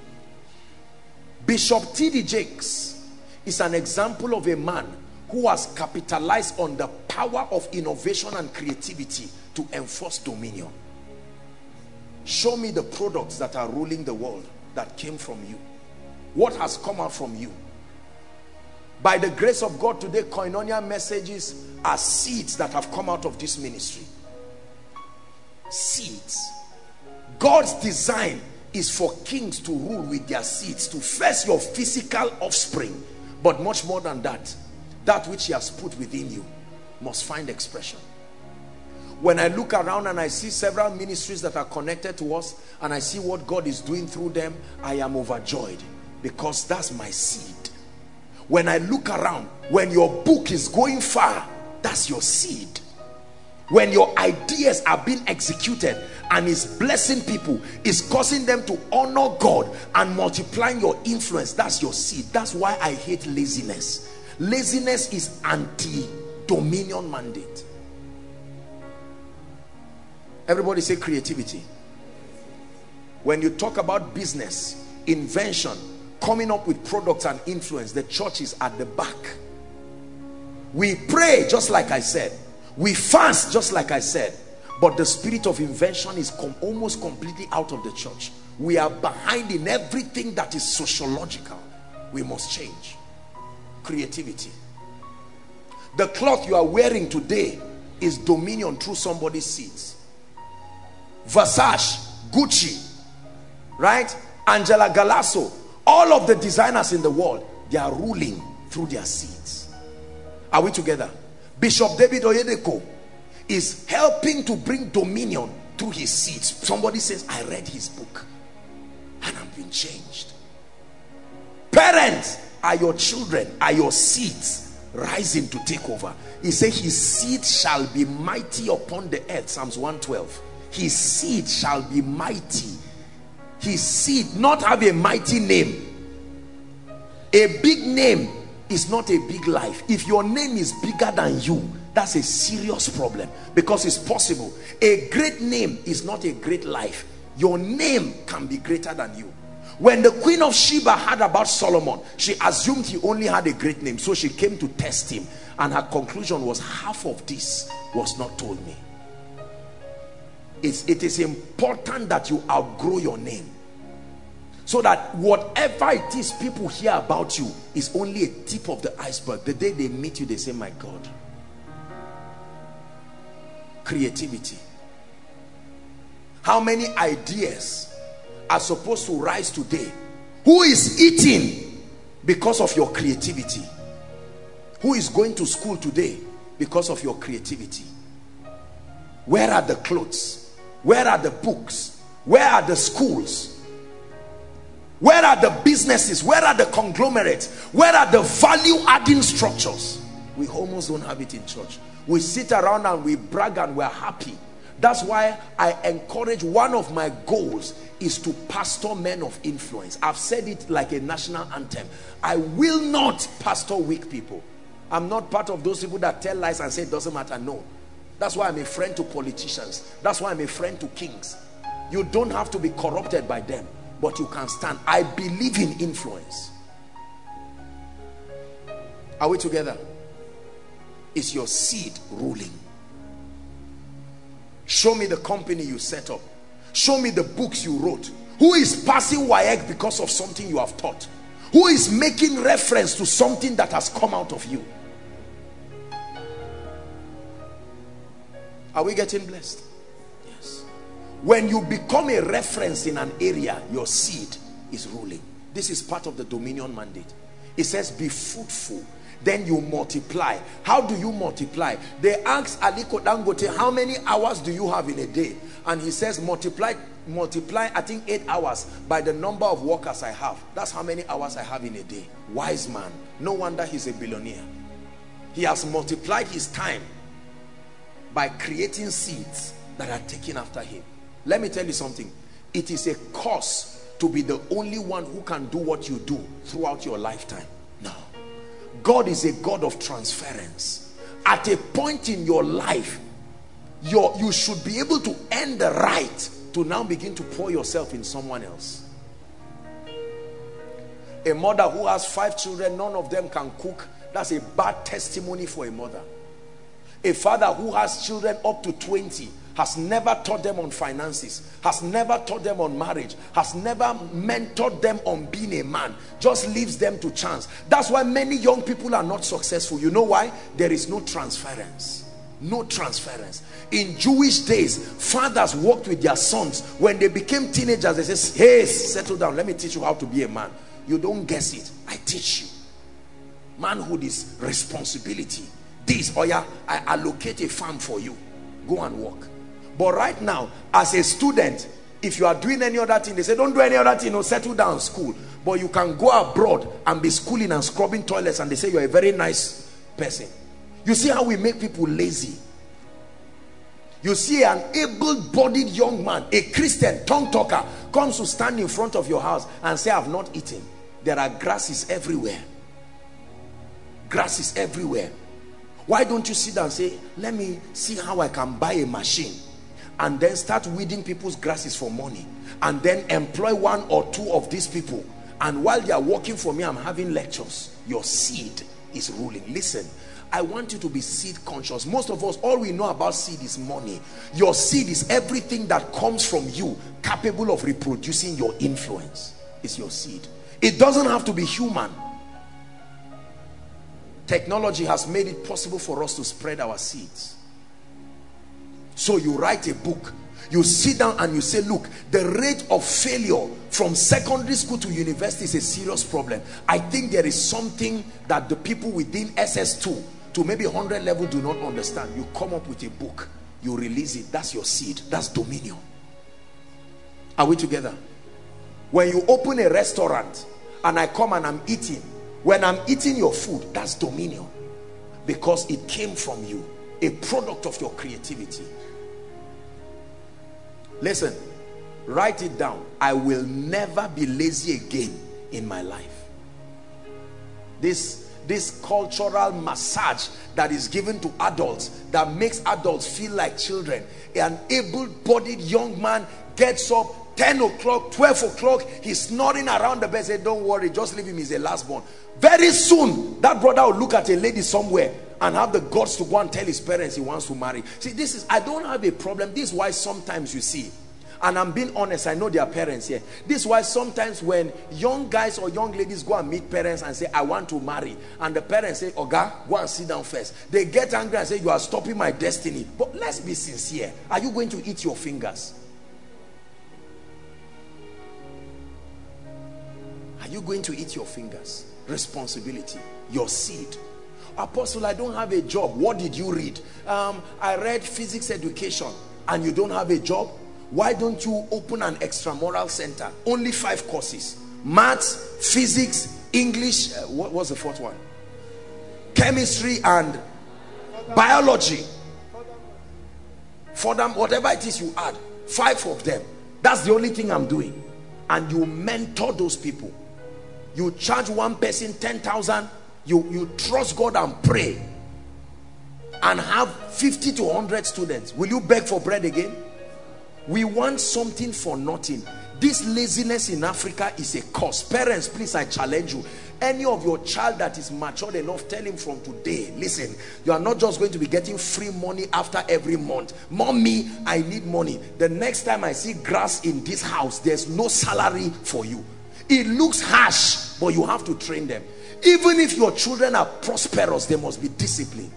Bishop T.D. Jakes is an example of a man who has capitalized on the power of innovation and creativity to enforce dominion. Show me the products that are ruling the world that came from you. What has come out from you? By the grace of God today, Koinonia messages are seeds that have come out of this ministry. Seeds. God's design is for kings to rule with their seeds, to first your physical offspring, but much more than that, that which he has put within you must find expression. When I look around and I see several ministries that are connected to us, and I see what God is doing through them, I am overjoyed, because that's my seed. When I look around, when your book is going far, that's your seed. When your ideas are being executed and is blessing people, is causing them to honor God and multiplying your influence, that's your seed. That's why I hate laziness. Laziness is anti-dominion mandate. Everybody say creativity. When you talk about business, invention, coming up with products and influence, the church is at the back. We pray just like I said. We fast just like I said. But the spirit of invention is almost completely out of the church. We are behind in everything that is sociological. We must change. Creativity. The cloth you are wearing today is dominion through somebody's seeds. Versace, Gucci, right? Angela Galasso, all of the designers in the world, they are ruling through their seeds. Are we together? Bishop David Oyedepo is helping to bring dominion through his seeds. Somebody says, I read his book and I've been changed. Parents, are your children, are your seeds rising to take over? He said his seed shall be mighty upon the earth. Psalms 112. His seed shall be mighty. His seed not have a mighty name. A big name is not a big life. If your name is bigger than you, that's a serious problem, because it's possible. A great name is not a great life. Your name can be greater than you. When the Queen of Sheba heard about Solomon, she assumed he only had a great name, so she came to test him, and her conclusion was, half of this was not told me. It is important that you outgrow your name, so that whatever it is people hear about you is only a tip of the iceberg. The day they meet you, they say, my God. Creativity. How many ideas are supposed to rise today? Who is eating because of your creativity? Who is going to school today because of your creativity? Where are the clothes? Where are the books? Where are the schools? Where are the businesses? Where are the conglomerates? Where are the value-adding structures? We almost don't have it in church. We sit around and we brag and we're happy. That's why I encourage, one of my goals is to pastor men of influence. I've said it like a national anthem. I will not pastor weak people. I'm not part of those people that tell lies and say it doesn't matter. No. That's why I'm a friend to politicians. That's why I'm a friend to kings. You don't have to be corrupted by them, but you can stand. I believe in influence. Are we together? Is your seed ruling? Show me the company you set up. Show me the books you wrote. Who is passing WAEC because of something you have taught? Who is making reference to something that has come out of you? Are we getting blessed? Yes. When you become a reference in an area, your seed is ruling. This is part of the dominion mandate. It says be fruitful, then you multiply. How do you multiply? They asked Aliko Dangote, how many hours do you have in a day? And he says multiply I think 8 hours by the number of workers I have. That's how many hours I have in a day. Wise man. No wonder he's a billionaire. He has multiplied his time by creating seeds that are taken after him. Let me tell you something. It is a curse to be the only one who can do what you do throughout your lifetime. No. God is a God of transference. At a point in your life, you should be able to earn the right to now begin to pour yourself in someone else. A mother who has 5 children, none of them can cook. That's a bad testimony for a mother. A father who has children up to 20 has never taught them on finances, has never taught them on marriage, has never mentored them on being a man, just leaves them to chance. That's why many young people are not successful. You know why? There is no transference. No transference. In Jewish days, fathers worked with their sons. When they became teenagers, they say, hey, settle down, let me teach you how to be a man. You don't guess it, I teach you. Manhood is responsibility. This, or yeah, I allocate a farm for you, go and work. But right now, as a student, if you are doing any other thing, they say don't do any other thing, no, settle down school. But you can go abroad and be schooling and scrubbing toilets, and they say you're a very nice person. You see how we make people lazy. You see an able-bodied young man, a Christian tongue talker, comes to stand in front of your house and say, I've not eaten. There are grasses everywhere. Grasses everywhere. Why don't you sit down and say, let me see how I can buy a machine, and then start weeding people's grasses for money, and then employ 1 or 2 of these people, and while they are working for me, I'm having lectures. Your seed is ruling. Listen, I want you to be seed conscious. Most of us, all we know about seed is money. Your seed is everything that comes from you, capable of reproducing your influence. It's your seed. It doesn't have to be human. Technology has made it possible for us to spread our seeds. So you write a book, you sit down and you say, look, the rate of failure from secondary school to university is a serious problem. I think there is something that the people within SS2 to maybe 100 level do not understand. You come up with a book, you release it. That's your seed. That's dominion. Are we together? When you open a restaurant and I come and I'm eating, when I'm eating your food, that's dominion, because it came from you, a product of your creativity. Listen, write it down. I will never be lazy again in my life. This cultural massage that is given to adults, that makes adults feel like children. An able-bodied young man gets up 10 o'clock, 12 o'clock, he's snoring around the bed, say, don't worry, just leave him, he's a last born. Very soon, that brother will look at a lady somewhere and have the guts to go and tell his parents he wants to marry. See, this is, I don't have a problem. This is why sometimes you see, and I'm being honest, I know their parents here. This is why sometimes when young guys or young ladies go and meet parents and say, I want to marry, and the parents say, Oga, go and sit down first. They get angry and say, you are stopping my destiny. But let's be sincere. Are you going to eat your fingers? Are you going to eat your fingers? Responsibility, your seed. Apostle, I don't have a job. What did you read? I read physics education. And you don't have a job? Why don't you open an extramural center? Only 5 courses. maths, physics, English, what was the fourth one? Chemistry and biology. For them, whatever it is you add, 5 of them. That's the only thing I'm doing. And you mentor those people. You charge one person 10,000. You trust God and pray. And have 50 to 100 students. Will you beg for bread again? We want something for nothing. This laziness in Africa is a curse. Parents, please, I challenge you. Any of your child that is matured enough, tell him from today, listen, you are not just going to be getting free money after every month. Mommy, I need money. The next time I see grass in this house, there's no salary for you. It looks harsh, but you have to train them. Even if your children are prosperous, they must be disciplined.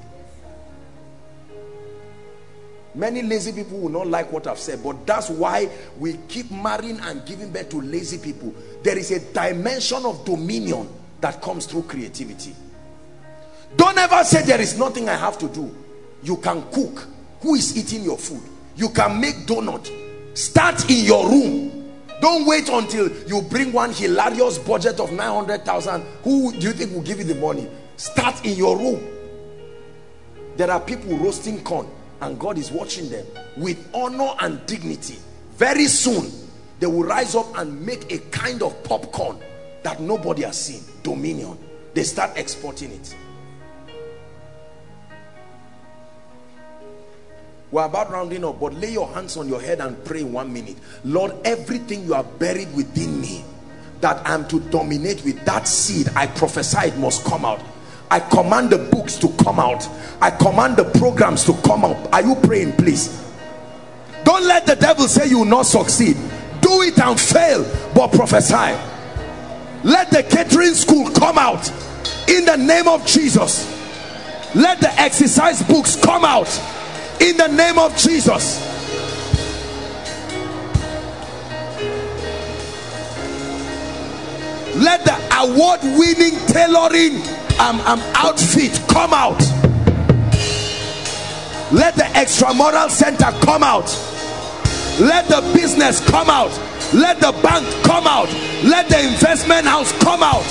Many lazy people will not like what I've said, but that's why we keep marrying and giving birth to lazy people. There is a dimension of dominion that comes through creativity. Don't ever say there is nothing I have to do. You can cook. Who is eating your food? You can make donut. Start in your room. Don't wait until you bring one hilarious budget of 900,000. Who do you think will give you the money? Start in your room. There are people roasting corn, and God is watching them with honor and dignity. Very soon they will rise up and make a kind of popcorn that nobody has seen. Dominion. They start exporting it. We're about rounding up, but lay your hands on your head and pray in 1 minute. Lord, everything you have buried within me that I'm to dominate with, that seed, I prophesy it must come out. I command the books to come out. I command the programs to come out. Are you praying, please? Don't let the devil say you will not succeed. Do it and fail, but prophesy. Let the catering school come out in the name of Jesus. Let the exercise books come out in the name of Jesus. Let the award-winning tailoring outfit come out. Let the extramural center come out. Let the business come out. Let the bank come out. Let the investment house come out.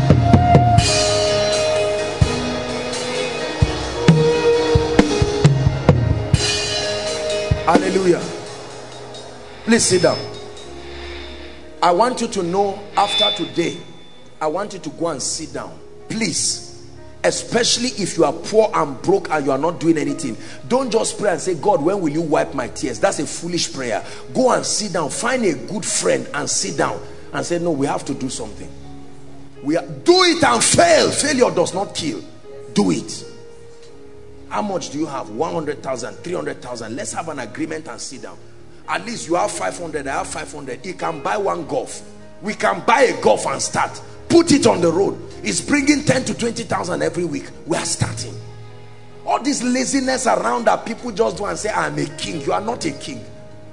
Hallelujah. Please sit down. I want you to know, after today, I want you to go and sit down. Please. Especially if you are poor and broke and you are not doing anything. Don't just pray and say, God, when will you wipe my tears? That's a foolish prayer. Go and sit down. Find a good friend and sit down and say, no, we have to do something. Do it and fail. Failure does not kill. Do it. How much do you have? 100,000, 300,000. Let's have an agreement and sit down. At least you have 500, I have 500. You can buy one golf. We can buy a golf and start. Put it on the road. It's bringing 10 to 20,000 every week. We are starting. All this laziness around that people just do and say, I'm a king. You are not a king.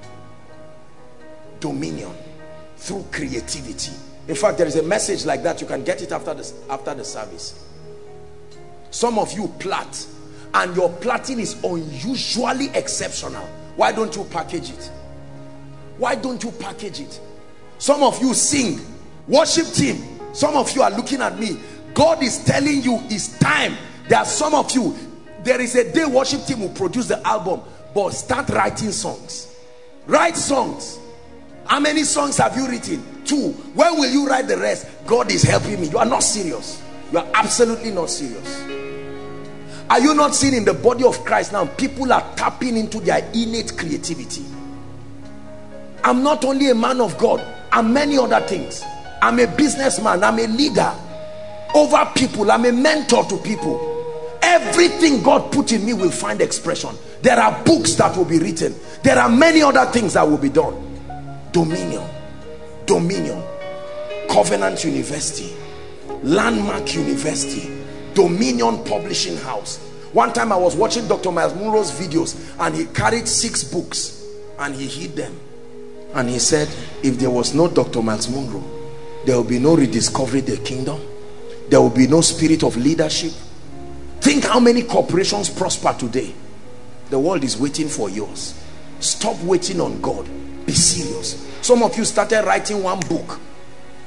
Dominion through creativity. In fact, there is a message like that. You can get it after the service. Some of you plait, and your plaiting is unusually exceptional. Why don't you package it? Why don't you package it? Some of you sing. Worship team, some of you are looking at me. God is telling you it's time. There are some of you, there is a day worship team will produce the album, but start writing songs. Write songs. How many songs have you written? 2. When will you write the rest? God is helping me. You are not serious. You are absolutely not serious. Are you not seeing in the body of Christ now, people are tapping into their innate creativity? I'm not only a man of God, I'm many other things. I'm a businessman, I'm a leader over people, I'm a mentor to people. Everything God put in me will find expression. There are books that will be written. There are many other things that will be done. Dominion. Dominion. Covenant University. Landmark University. Dominion Publishing House. One time I was watching Dr. Miles Monroe's videos, and he carried 6 books and he hid them. And he said, if there was no Dr. Miles Monroe, there will be no rediscovery the kingdom. There will be no spirit of leadership. Think how many corporations prosper today. The world is waiting for yours. Stop waiting on God. Be serious. Some of you started writing one book.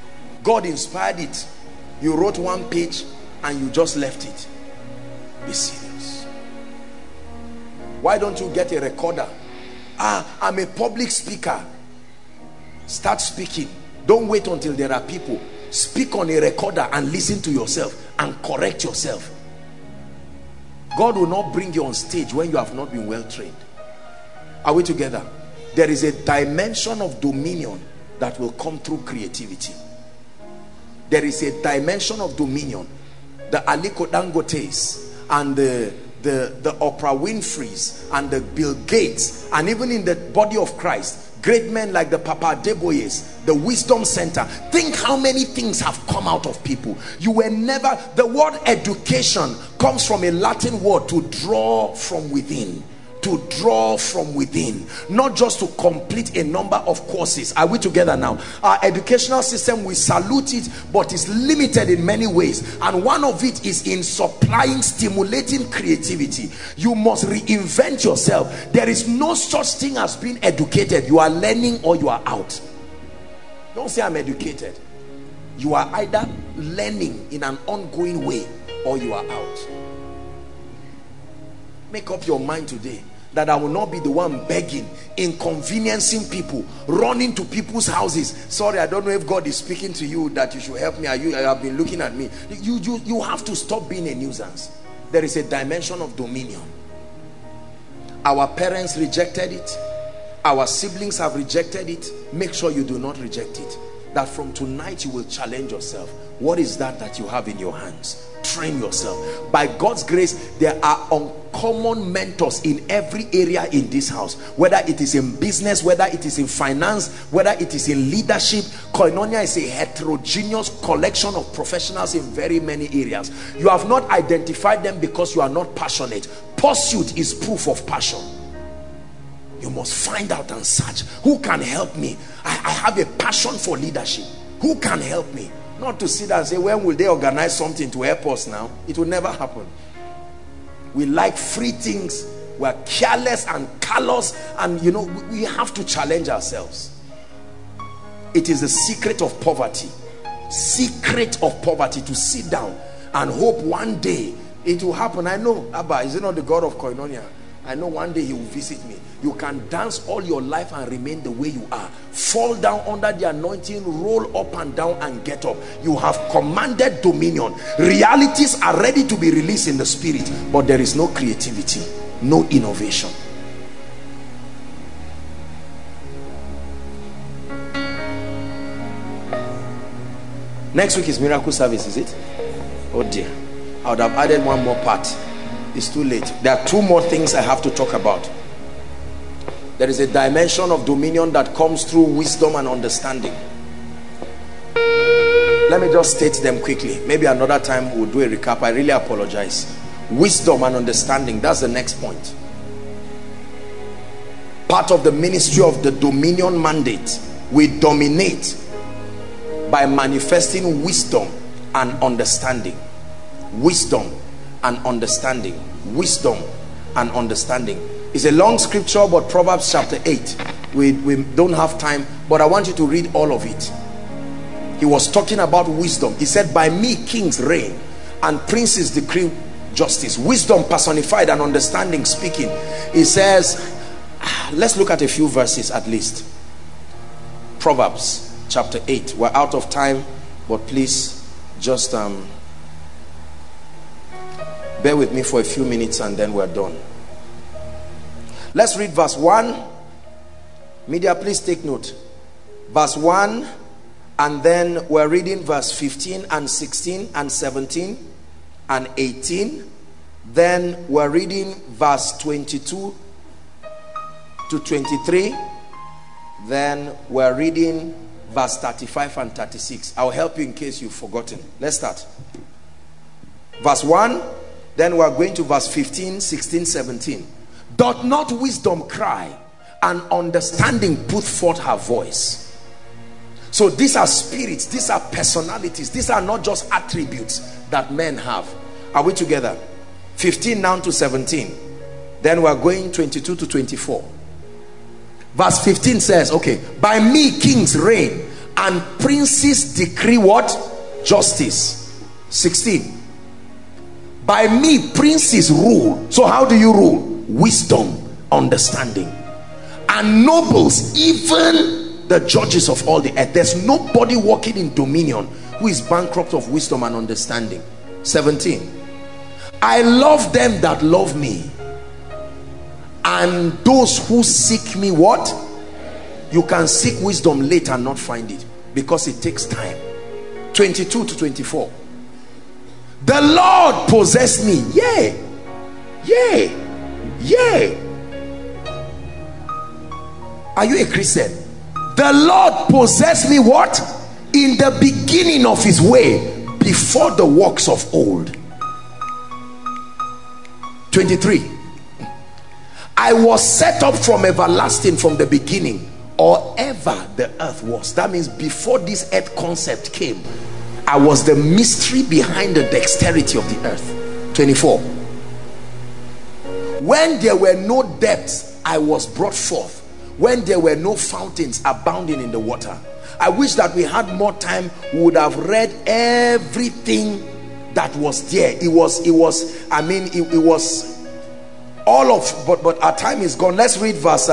God inspired it. You wrote one page and you just left it. Be serious. Why don't you get a recorder? I'm a public speaker. Start speaking. Don't wait until there are people. Speak on a recorder and listen to yourself and correct yourself. God will not bring you on stage when you have not been well trained. Are we together? There is a dimension of dominion that will come through creativity. There is a dimension of dominion. The Aliko Dangotes and the Oprah Winfreys and the Bill Gates, and even in the body of Christ, great men like the Papa Deboyes, the Wisdom Center. Think how many things have come out of people. You were never, the word education comes from a Latin word, to draw from within. To draw from within, not just to complete a number of courses. Are we together now? Our educational system, we salute it, but it's limited in many ways, and one of it is in supplying, stimulating creativity. You must reinvent yourself. There is no such thing as being educated. You are learning or you are out. Don't say I'm educated. You are either learning in an ongoing way or you are out. Make up your mind today that I will not be the one begging, inconveniencing people, running to people's houses. Sorry, I don't know if God is speaking to you that you should help me. You have been looking at me. You have to stop being a nuisance. There is a dimension of dominion. Our parents rejected it. Our siblings have rejected it. Make sure you do not reject it. That from tonight you will challenge yourself. What is that you have in your hands? Train yourself. By God's grace, there are uncommon mentors in every area in this house, whether it is in business, whether it is in finance, whether it is in leadership. Koinonia is a heterogeneous collection of professionals in very many areas. You have not identified them because you are not passionate. Pursuit is proof of passion. You must find out and search. Who can help me? I have a passion for leadership. Who can help me? Not to sit and say, when will they organize something to help us now? It will never happen. We like free things. We're careless and callous, and you know, we have to challenge ourselves. It is the secret of poverty. Secret of poverty, to sit down and hope one day it will happen. I know, Abba, is it not the God of Koinonia? I know one day he will visit me. You can dance all your life and remain the way you are. Fall down under the anointing, roll up and down and get up. You have commanded dominion. Realities are ready to be released in the spirit, but there is no creativity, no innovation. Next week is miracle service, is it? Oh dear, I would have added one more part. It's too late. There are two more things I have to talk about. There is a dimension of dominion that comes through wisdom and understanding. Let me just state them quickly. Maybe another time we'll do a recap. I really apologize. Wisdom and understanding, that's the next point. Part of the ministry of the dominion mandate, we dominate by manifesting wisdom and understanding. Wisdom and understanding. Wisdom and understanding. It's a long scripture, but Proverbs chapter 8, we don't have time, but I want you to read all of it. He was talking about wisdom. He said, by me kings reign and princes decree justice. Wisdom personified and understanding speaking. He says, let's look at a few verses at least. Proverbs chapter 8. We're out of time, but please just bear with me for a few minutes and then we're done. Let's read verse 1. Media, please take note. Verse 1, and then we're reading verse 15 and 16 and 17 and 18. Then we're reading verse 22 to 23. Then we're reading verse 35 and 36. I'll help you in case you've forgotten. Let's start. Verse 1, then we're going to verse 15, 16, 17. Doth not wisdom cry, and understanding put forth her voice? So these are spirits, these are personalities, these are not just attributes that men have. Are we together? 15 now to 17. Then we're going 22 to 24. Verse 15 says, okay, by me kings reign and princes decree what? Justice. 16. By me princes rule. So how do you rule? Wisdom, understanding. And nobles, even the judges of all the earth. There's nobody walking in dominion who is bankrupt of wisdom and understanding. 17. I love them that love me, and those who seek me what? You can seek wisdom late and not find it, because it takes time. 22 to 24. The Lord possessed me. Yea, yea, yea. Are you a Christian? The Lord possessed me what? In the beginning of his way, before the works of old. 23. I was set up from everlasting, from the beginning, or ever the earth was. That means before this earth concept came, I was the mystery behind the dexterity of the earth. 24. When there were no depths, I was brought forth. When there were no fountains abounding in the water. I wish that we had more time. We would have read everything that was there. It was all of, but our time is gone. Let's read verse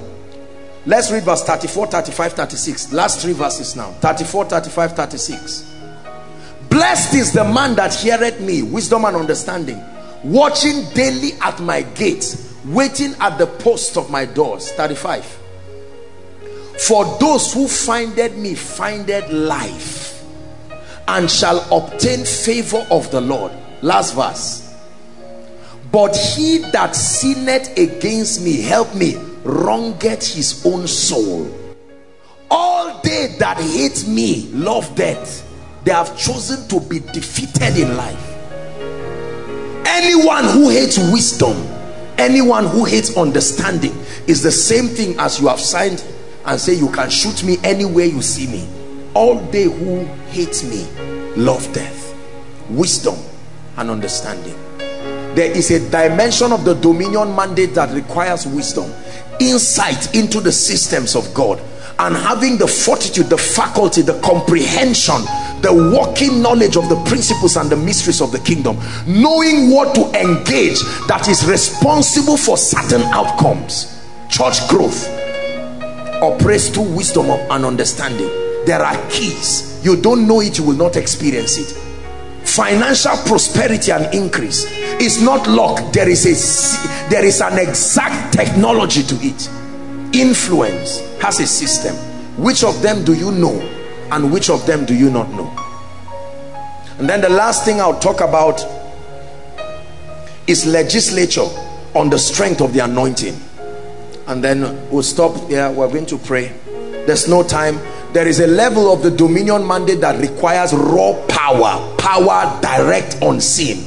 34, 35, 36. Last three verses now. 34, 35, 36. Blessed is the man that heareth me, wisdom and understanding, watching daily at my gates, waiting at the posts of my doors. 35. For those who findeth me findeth life, and shall obtain favor of the Lord. Last verse. But he that sinneth against me, help me, wrongeth his own soul. All they that hate me love death. They have chosen to be defeated in life. Anyone who hates wisdom, anyone who hates understanding, is the same thing as you have signed and say you can shoot me anywhere you see me. All they who hate me love death. Wisdom and understanding. There is a dimension of the dominion mandate that requires wisdom, insight into the systems of God, and having the fortitude, the faculty, the comprehension, the working knowledge of the principles and the mysteries of the kingdom, knowing what to engage that is responsible for certain outcomes. Church growth operates through wisdom and understanding. There are keys. You don't know it, you will not experience it. Financial prosperity and increase is not luck. There is an exact technology to it. Influence has a system. Which of them do you know, and which of them do you not know? And then the last thing I'll talk about is legislature on the strength of the anointing. And then we'll stop here. We're going to pray. There's no time. There is a level of the dominion mandate that requires raw power, power direct unseen.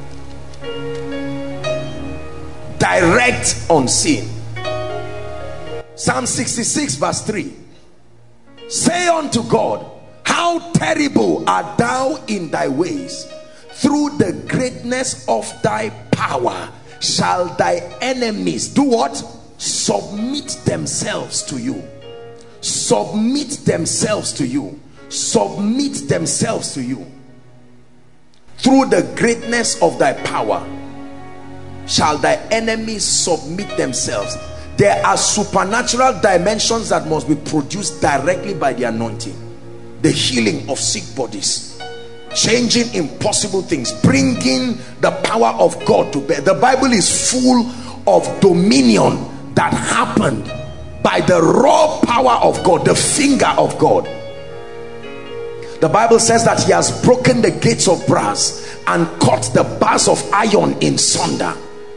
Direct unseen. Psalm 66 verse 3. Say unto God, how terrible art thou in thy ways! Through the greatness of thy power shall thy enemies do what? Submit themselves to you. Submit themselves to you. Submit themselves to you. Through the greatness of thy power shall thy enemies submit themselves. There are supernatural dimensions that must be produced directly by the anointing. The healing of sick bodies, changing impossible things, bringing the power of God to bear. The Bible is full of dominion that happened by the raw power of God, the finger of God. The Bible says that he has broken the gates of brass and cut the bars of iron in sunder.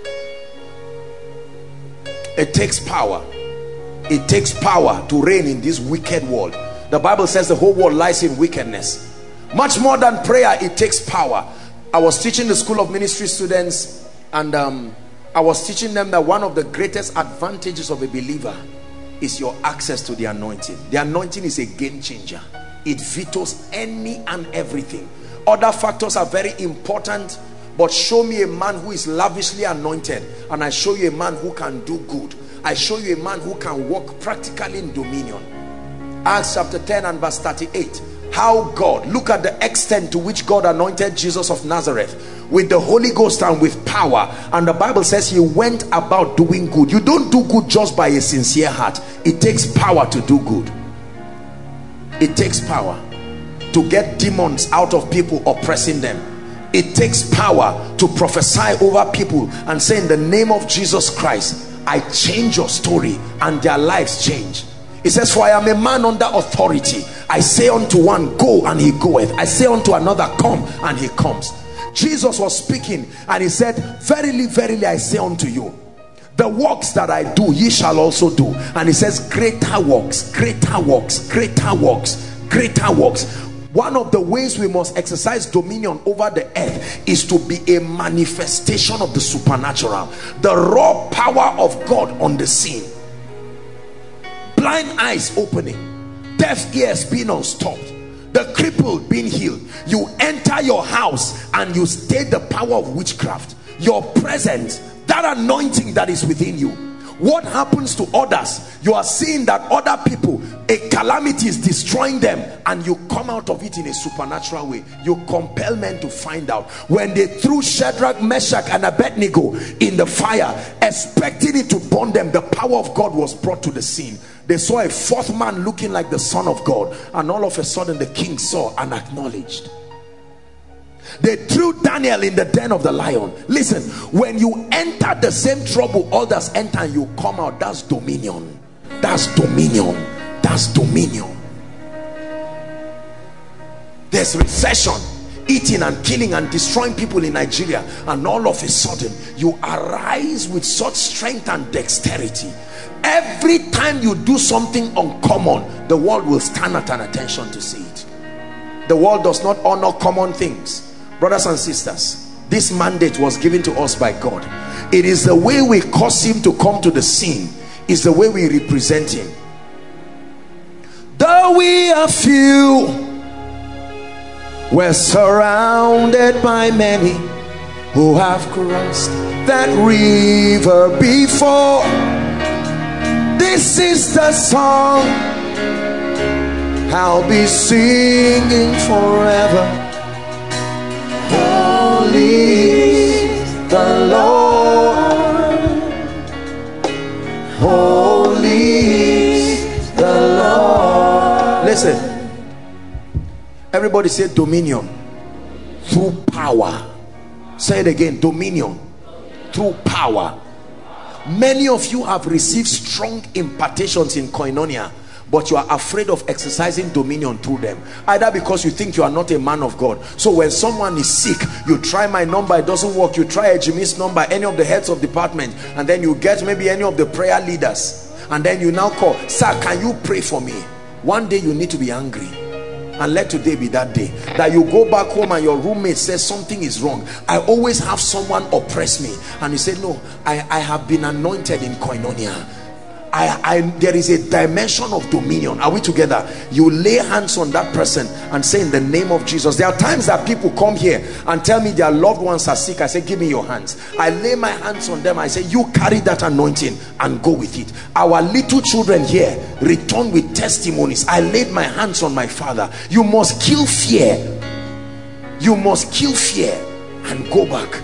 It takes power. It takes power to reign in this wicked world. The Bible says the whole world lies in wickedness. Much more than prayer, it takes power. I was teaching the School of Ministry students, and I was teaching them that one of the greatest advantages of a believer is your access to the anointing. The anointing is a game changer. It vetoes any and everything. Other factors are very important, but show me a man who is lavishly anointed, and I show you a man who can do good. I show you a man who can walk practically in dominion. Acts chapter 10 and verse 38. How God, look at the extent to which God anointed Jesus of Nazareth with the Holy Ghost and with power. And the Bible says he went about doing good. You don't do good just by a sincere heart. It takes power to do good. It takes power to get demons out of people oppressing them. It takes power to prophesy over people and say, in the name of Jesus Christ, I change your story, and their lives change. It says, for I am a man under authority. I say unto one, go, and he goeth. I say unto another, come, and he comes. Jesus was speaking, and he said, verily, verily, I say unto you, the works that I do, ye shall also do. And he says, greater works, greater works, greater works, greater works. One of the ways we must exercise dominion over the earth is to be a manifestation of the supernatural, the raw power of God on the scene. Blind eyes opening, deaf ears being unstopped, the crippled being healed. You enter your house and you state the power of witchcraft. Your presence, that anointing that is within you. What happens to others? You are seeing that other people, a calamity is destroying them, and you come out of it in a supernatural way. You compel men to find out. When they threw Shadrach, Meshach and Abednego in the fire, expecting it to burn them, the power of God was brought to the scene. They saw a fourth man looking like the Son of God, and all of a sudden the king saw and acknowledged. They threw Daniel in the den of the lion. Listen, when you enter the same trouble others enter and you come out, that's dominion. That's dominion. That's dominion. There's recession, eating and killing and destroying people in Nigeria, and all of a sudden you arise with such strength and dexterity. Every time you do something uncommon, the world will stand at an attention to see it. The world does not honor common things. Brothers and sisters, this mandate was given to us by God. It is the way we cause him to come to the scene, is the way we represent him. Though we are few, we're surrounded by many who have crossed that river before. This is the song I'll be singing forever. Holy is the Lord, holy is the Lord. Listen, everybody say dominion through power. Say it again, dominion through power. Many of you have received strong impartations in Koinonia, but you are afraid of exercising dominion through them, either because you think you are not a man of God. So when someone is sick, you try my number, it doesn't work. You try a Jimmy's number, any of the heads of department, and then you get maybe any of the prayer leaders, and then you now call, sir, can you pray for me? One day you need to be angry, and let today be that day that you go back home and your roommate says something is wrong. I always have someone oppress me, and you say, no, I have been anointed in Koinonia. There is a dimension of dominion. Are we together? You lay hands on that person and say, in the name of Jesus. There are times that people come here and tell me their loved ones are sick. I say, give me your hands. I lay my hands on them. I say, you carry that anointing and go with it. Our little children here return with testimonies. I laid my hands on my father. You must kill fear. You must kill fear and go back.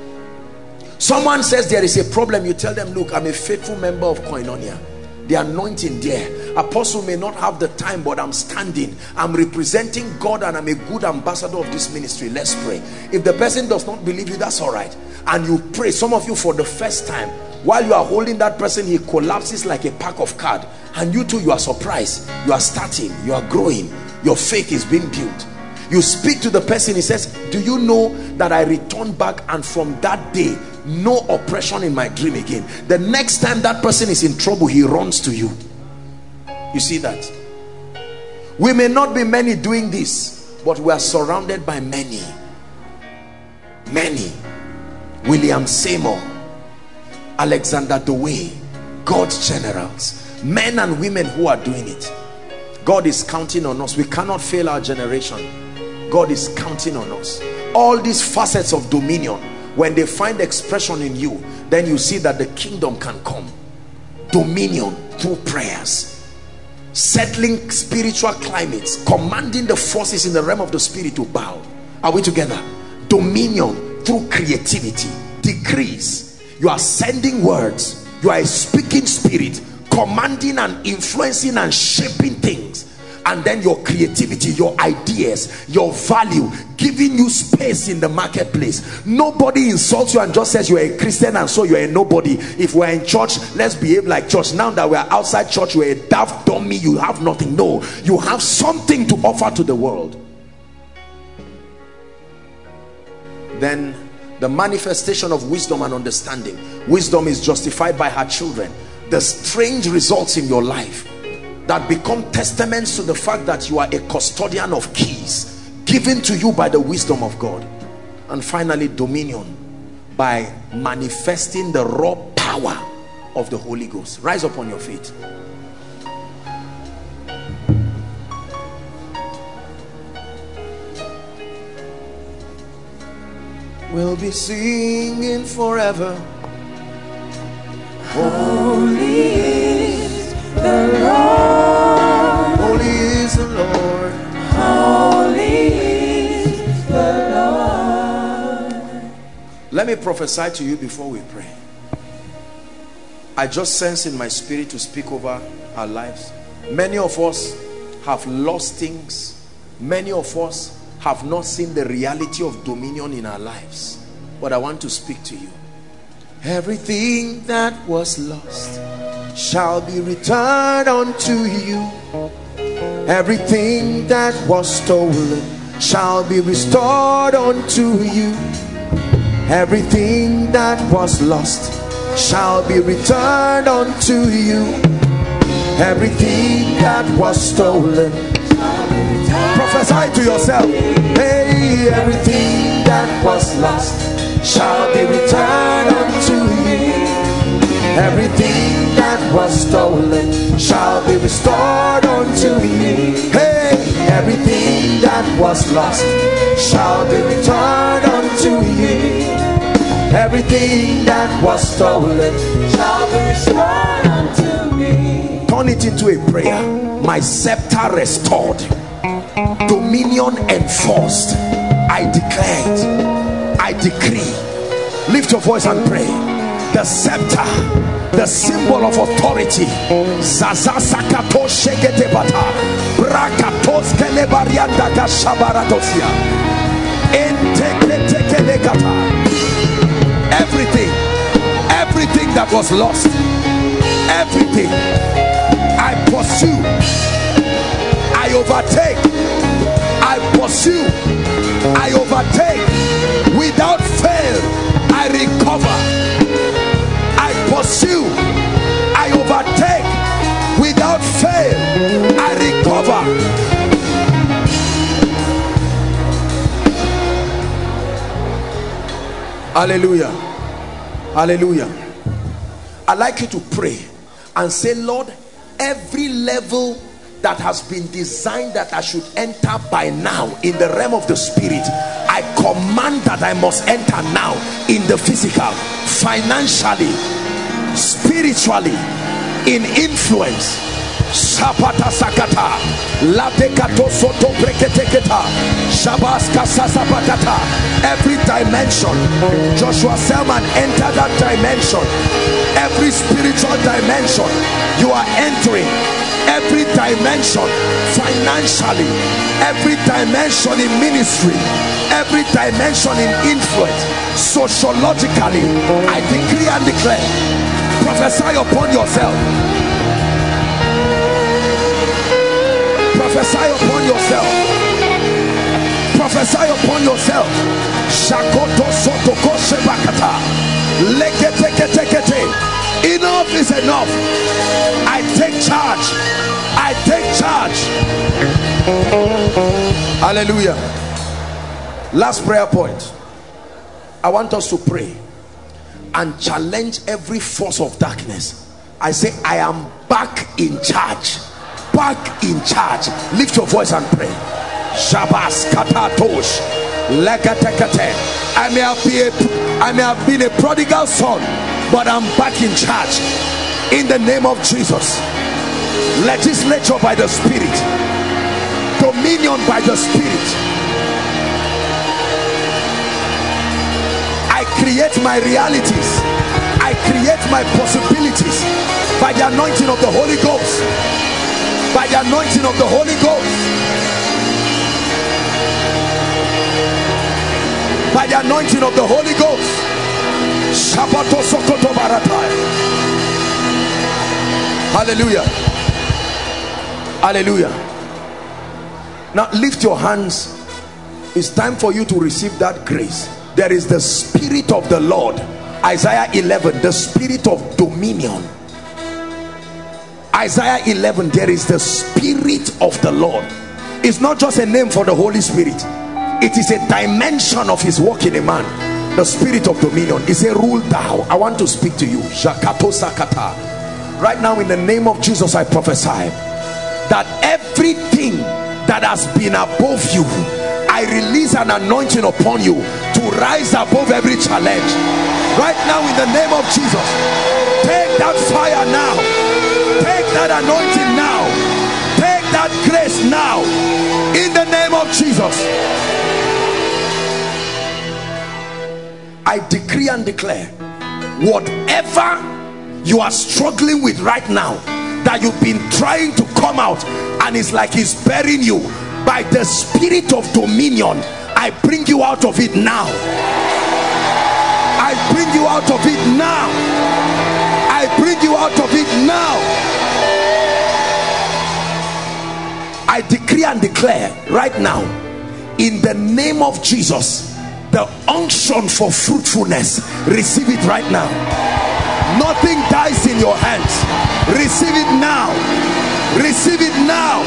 Someone says there is a problem, you tell them, look, I'm a faithful member of Koinonia. The anointing there. Apostle may not have the time, but I'm standing. I'm representing God, and I'm a good ambassador of this ministry. Let's pray. If the person does not believe you, that's all right. And you pray. Some of you, for the first time, while you are holding that person, he collapses like a pack of cards. And you too, you are surprised. You are starting. You are growing. Your faith is being built. You speak to the person, he says, do you know that I returned back, and from that day, no oppression in my dream again. The next time that person is in trouble, he runs to you. You see that? We may not be many doing this, but we are surrounded by many. Many. William Seymour, Alexander Dewey, God's generals, men and women who are doing it. God is counting on us. We cannot fail our generation. God is counting on us. All these facets of dominion, when they find expression in you, then you see that the kingdom can come. Dominion through prayers. settling spiritual climates, commanding the forces in the realm of the spirit to bow. Are we together? Dominion through creativity, decrees. You are sending words, you are a speaking spirit, commanding and influencing and shaping things. And then your creativity, your ideas, your value, giving you space in the marketplace. Nobody insults you and just says you are a Christian and so you are a nobody. If we're in church, let's behave like church. Now that we're outside church, you're a daft dummy, you have nothing. No, you have something to offer to the world. Then the manifestation of wisdom and understanding. Wisdom is justified by her children. The strange results in your life that become testaments to the fact that you are a custodian of keys given to you by the wisdom of God. And finally, dominion by manifesting the raw power of the Holy Ghost. Rise up on your feet. We'll be singing forever. Holy is the Lord. Holy is the Lord. Holy is the Lord. Let me prophesy to you before we pray. I just sense in my spirit to speak over our lives. Many of us have lost things. Many of us have not seen the reality of dominion in our lives. But I want to speak to you. Everything that was lost shall be returned unto you. Everything that was stolen shall be restored unto you. Everything that was lost shall be returned unto you. Everything that was stolen. Prophesy to yourself. Hey, everything that was lost shall be returned unto you. Everything that was stolen shall be restored unto you. Hey, everything that was lost shall be returned unto you. Everything that was stolen Shall be restored unto me. Turn it into a prayer. My scepter restored, dominion enforced. I declare it, I decree. Lift your voice and pray. The scepter, the symbol of authority. Zazasakato shegetebata brakatos kelebarianda gashabaratosia enteketekelekata. Everything that was lost, everything, I pursue, I overtake, I pursue, I overtake, without fail, I recover, I pursue, I overtake, without fail, I recover. Hallelujah. Hallelujah. I'd like you to pray and say, Lord, every level that has been designed that I should enter by now in the realm of the spirit, I command that I must enter now in the physical, financially, spiritually, in influence. Sapata sakata latekato soto breketeketa shabaska sasapatata. Every dimension, Joshua Selman, enter that dimension. Every spiritual dimension you are entering, every dimension financially, every dimension in ministry, every dimension in influence, sociologically, I decree and declare. Prophesy upon yourself. Prophesy upon yourself. Prophesy upon yourself. Shakoto sotoko shebakata. Leketeketekete. Enough is enough. I take charge. I take charge. Hallelujah. Last prayer point. I want us to pray and challenge every force of darkness. I say, I am back in charge. Back in charge. Lift your voice and pray. Shabas katatosh lekatekate. I may have been a prodigal son, but I'm back in charge in the name of Jesus. legislature by the Spirit, dominion by the Spirit. I create my realities, I create my possibilities by the anointing of the Holy Ghost, by the anointing of the Holy Ghost, by the anointing of the Holy Ghost. Hallelujah. Hallelujah. Now lift your hands. It's time for you to receive that grace. There is the Spirit of the Lord. Isaiah 11, the Spirit of dominion. Isaiah 11, there is the Spirit of the Lord. It's not just a name for the Holy Spirit. It is a dimension of his work in a man. The Spirit of dominion is a rule thou. I want to speak to you. Right now, in the name of Jesus, I prophesy that everything that has been above you, I release an anointing upon you to rise above every challenge. Right now, in the name of Jesus, take that fire now, take that anointing now, take that grace now, in the name of Jesus. I decree and declare, whatever you are struggling with right now, that you've been trying to come out and it's like he's burying you, by the Spirit of dominion, I bring you out of it now. I bring you out of it now. I bring you out of it now. I decree and declare right now, in the name of Jesus, the unction for fruitfulness, receive it right now. Nothing dies in your hands. Receive it now. Receive it now.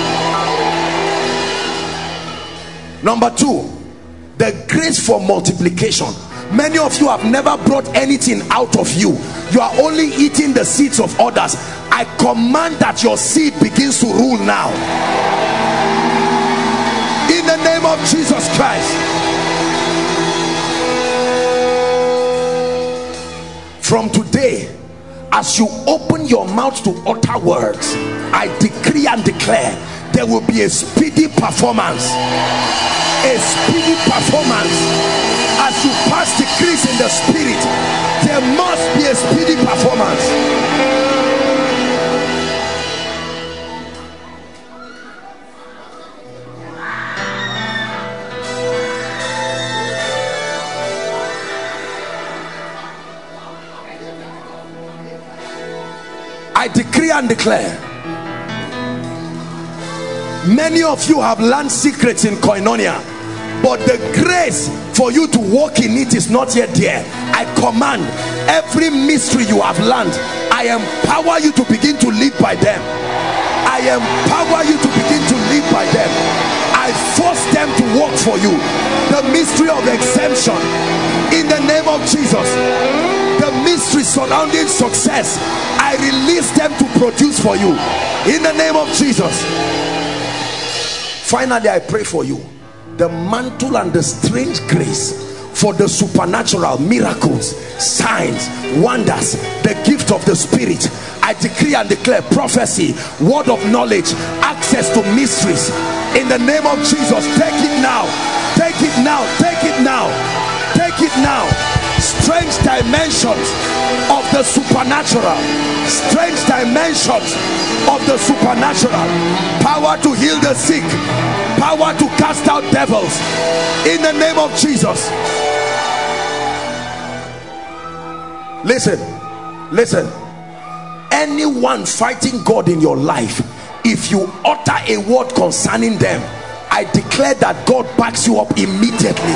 Number two, the grace for multiplication. Many of you have never brought anything out of you. You are only eating the seeds of others. I command that your seed begins to rule now, in the name of Jesus Christ. From today, as you open your mouth to utter words, I decree and declare there will be a speedy performance. A speedy performance. As you pass decrees in the Spirit, there must be a speedy performance. I decree and declare, many of you have learned secrets in Koinonia, but the grace for you to walk in it is not yet there. I command every mystery you have learned, I empower you to begin to live by them. I empower you to begin to live by them. I force them to work for you. The mystery of exemption, in the name of Jesus. The mystery surrounding success, I release them to produce for you, in the name of Jesus. Finally, I pray for you, the mantle and the strange grace for the supernatural, miracles, signs, wonders, the gift of the Spirit. I decree and declare prophecy, word of knowledge, access to mysteries, in the name of Jesus. Take it now, take it now, take it now, take it now. Strange dimensions of the supernatural, strange dimensions of the supernatural, power to heal the sick, power to cast out devils, in the name of Jesus. Listen, listen, anyone fighting God in your life, if you utter a word concerning them, I declare that God backs you up immediately.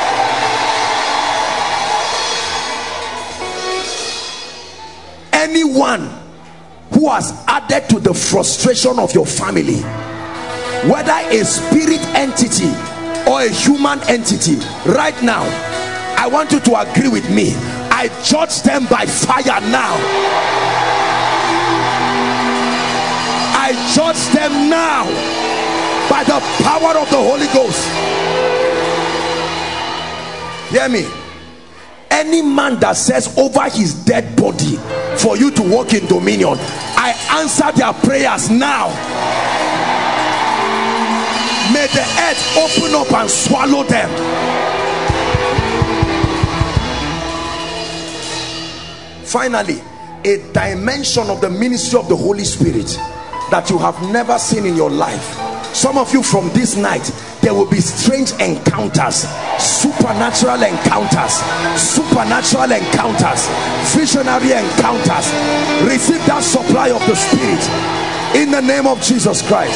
Anyone who has added to the frustration of your family, whether a spirit entity or a human entity, right now, I want you to agree with me. I judge them by fire now. I judge them now by the power of the Holy Ghost. Hear me. Any man that says over his dead body for you to walk in dominion, I I answer their prayers now. May the earth open up and swallow them. Finally, a dimension of the ministry of the Holy Spirit that you have never seen in your life. Some of you, from this night, there will be strange encounters, supernatural encounters, visionary encounters. Receive that supply of the Spirit in the name of Jesus Christ.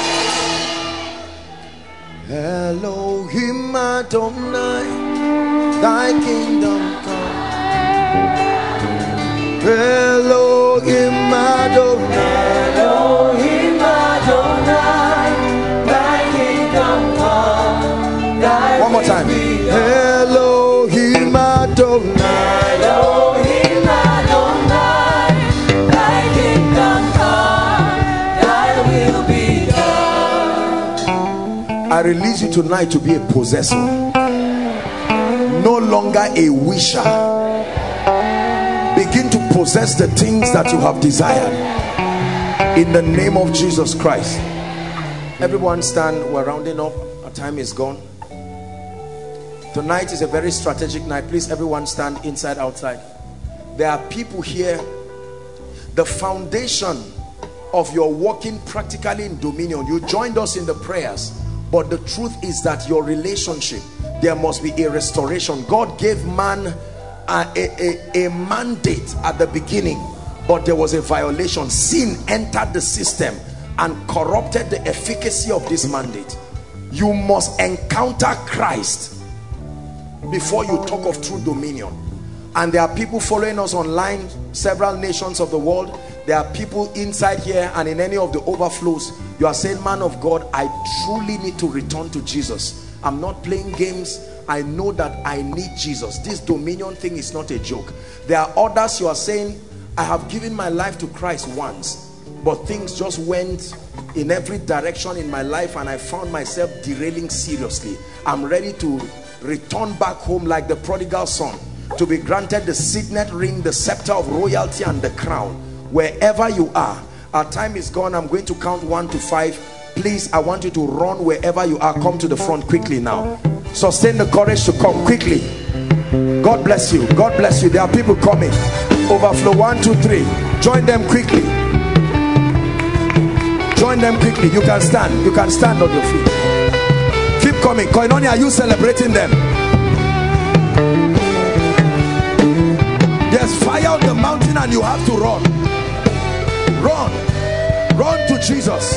Elohim Adonai, thy kingdom come. Elohim Adonai, Elohim Adonai, thy kingdom come, thy one more time. Elohim Adonai, Elohim Adonai, thy kingdom come, thy will be done. I release you tonight to be a possessor, no longer a wisher. Begin to possess the things that you have desired in the name of Jesus Christ. Everyone stand. We're rounding up. Our time is gone. Tonight is a very strategic night. Please, everyone stand, inside, outside. There are people here. The foundation of your walking practically in dominion, you joined us in the prayers, but the truth is that your relationship, there must be a restoration. God gave man a mandate at the beginning, but there was a violation. Sin entered the system and corrupted the efficacy of this mandate. You must encounter Christ before you talk of true dominion. And there are people following us online, several nations of the world. There are people inside here and in any of the overflows. You are saying, man of God, I truly need to return to Jesus. I'm not playing games. I know that I need Jesus. This dominion thing is not a joke. There are others, you are saying, I have given my life to Christ once, but things just went in every direction in my life and I found myself derailing seriously. I'm ready to return back home like the prodigal son, to be granted the signet ring, the scepter of royalty and the crown. Wherever you are, our time is gone. I'm going to count 1 to 5. Please, I want you to run wherever you are. Come to the front quickly now. Sustain the courage to come quickly. God bless you. God bless you. There are people coming. Overflow. 1, 2, 3. Join them quickly. Join them quickly. You can stand. You can stand on your feet. Keep coming. Koinonia, are you celebrating them? There's fire on the mountain and you have to run. Run. Run to Jesus.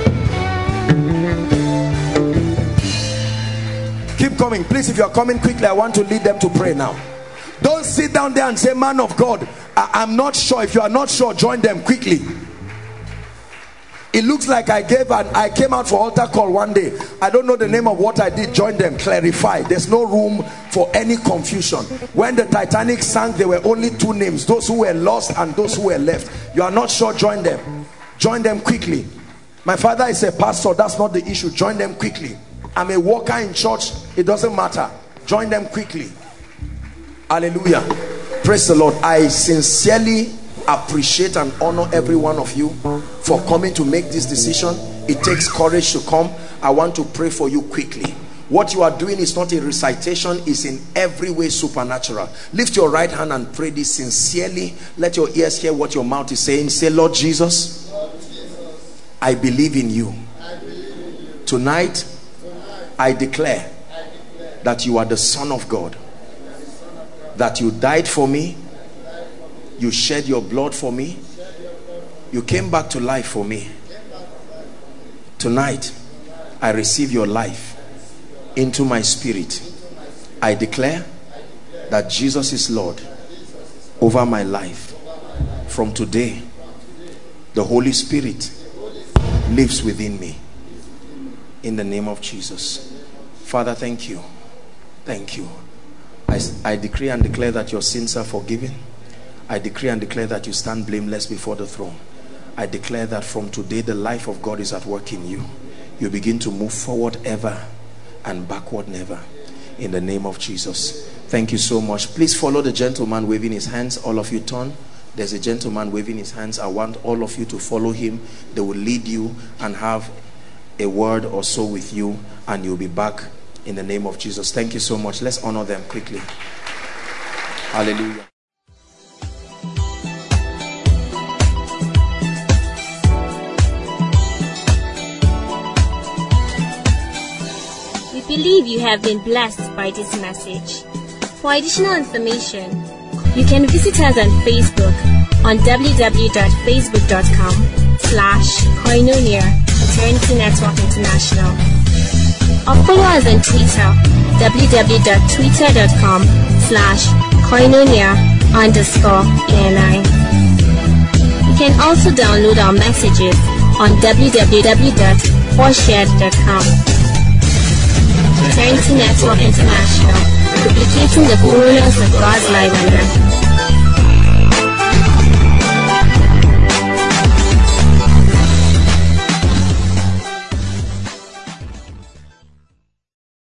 Keep coming. Please, if you are coming quickly, I want to lead them to pray now. Don't sit down there and say, man of God, I'm not sure. If you are not sure, join them quickly. It looks like I came out for altar call one day. I don't know the name of what I did. Join them. Clarify. There's no room for any confusion. When the Titanic sank, there were only 2 names. Those who were lost and those who were left. You are not sure, join them. Join them quickly. My father is a pastor. That's not the issue. Join them quickly. I'm a worker in church. It doesn't matter. Join them quickly. Hallelujah. Praise the Lord. I sincerely appreciate and honor every one of you for coming to make this decision. It takes courage to come. I want to pray for you quickly. What you are doing is not a recitation, it's in every way supernatural. Lift your right hand and pray this sincerely. Let your ears hear what your mouth is saying. Say, Lord Jesus, I believe in you. Tonight, I declare that you are the Son of God, that you died for me, you shed your blood for me, you came back to life for me. Tonight, I receive your life into my spirit. I declare that Jesus is Lord over my life. From today, the Holy Spirit lives within me. In the name of Jesus. Father, thank you. Thank you. I decree and declare that your sins are forgiven. I decree and declare that you stand blameless before the throne. I declare that from today the life of God is at work in you. You begin to move forward ever and backward never. In the name of Jesus. Thank you so much. Please follow the gentleman waving his hands. All of you turn There's a gentleman waving his hands. I want all of you to follow him. They will lead you and have a word or so with you, and you'll be back in the name of Jesus. Thank you so much. Let's honor them quickly. Hallelujah. We believe you have been blessed by this message. For additional information, you can visit us on Facebook on www.facebook.com/Koinonia Eternity Network International, or follow us on Twitter, www.twitter.com/Koinonia_ANI. You can also download our messages on www.forshared.com. Eternity Network International, duplicating the fullness of God's life on earth.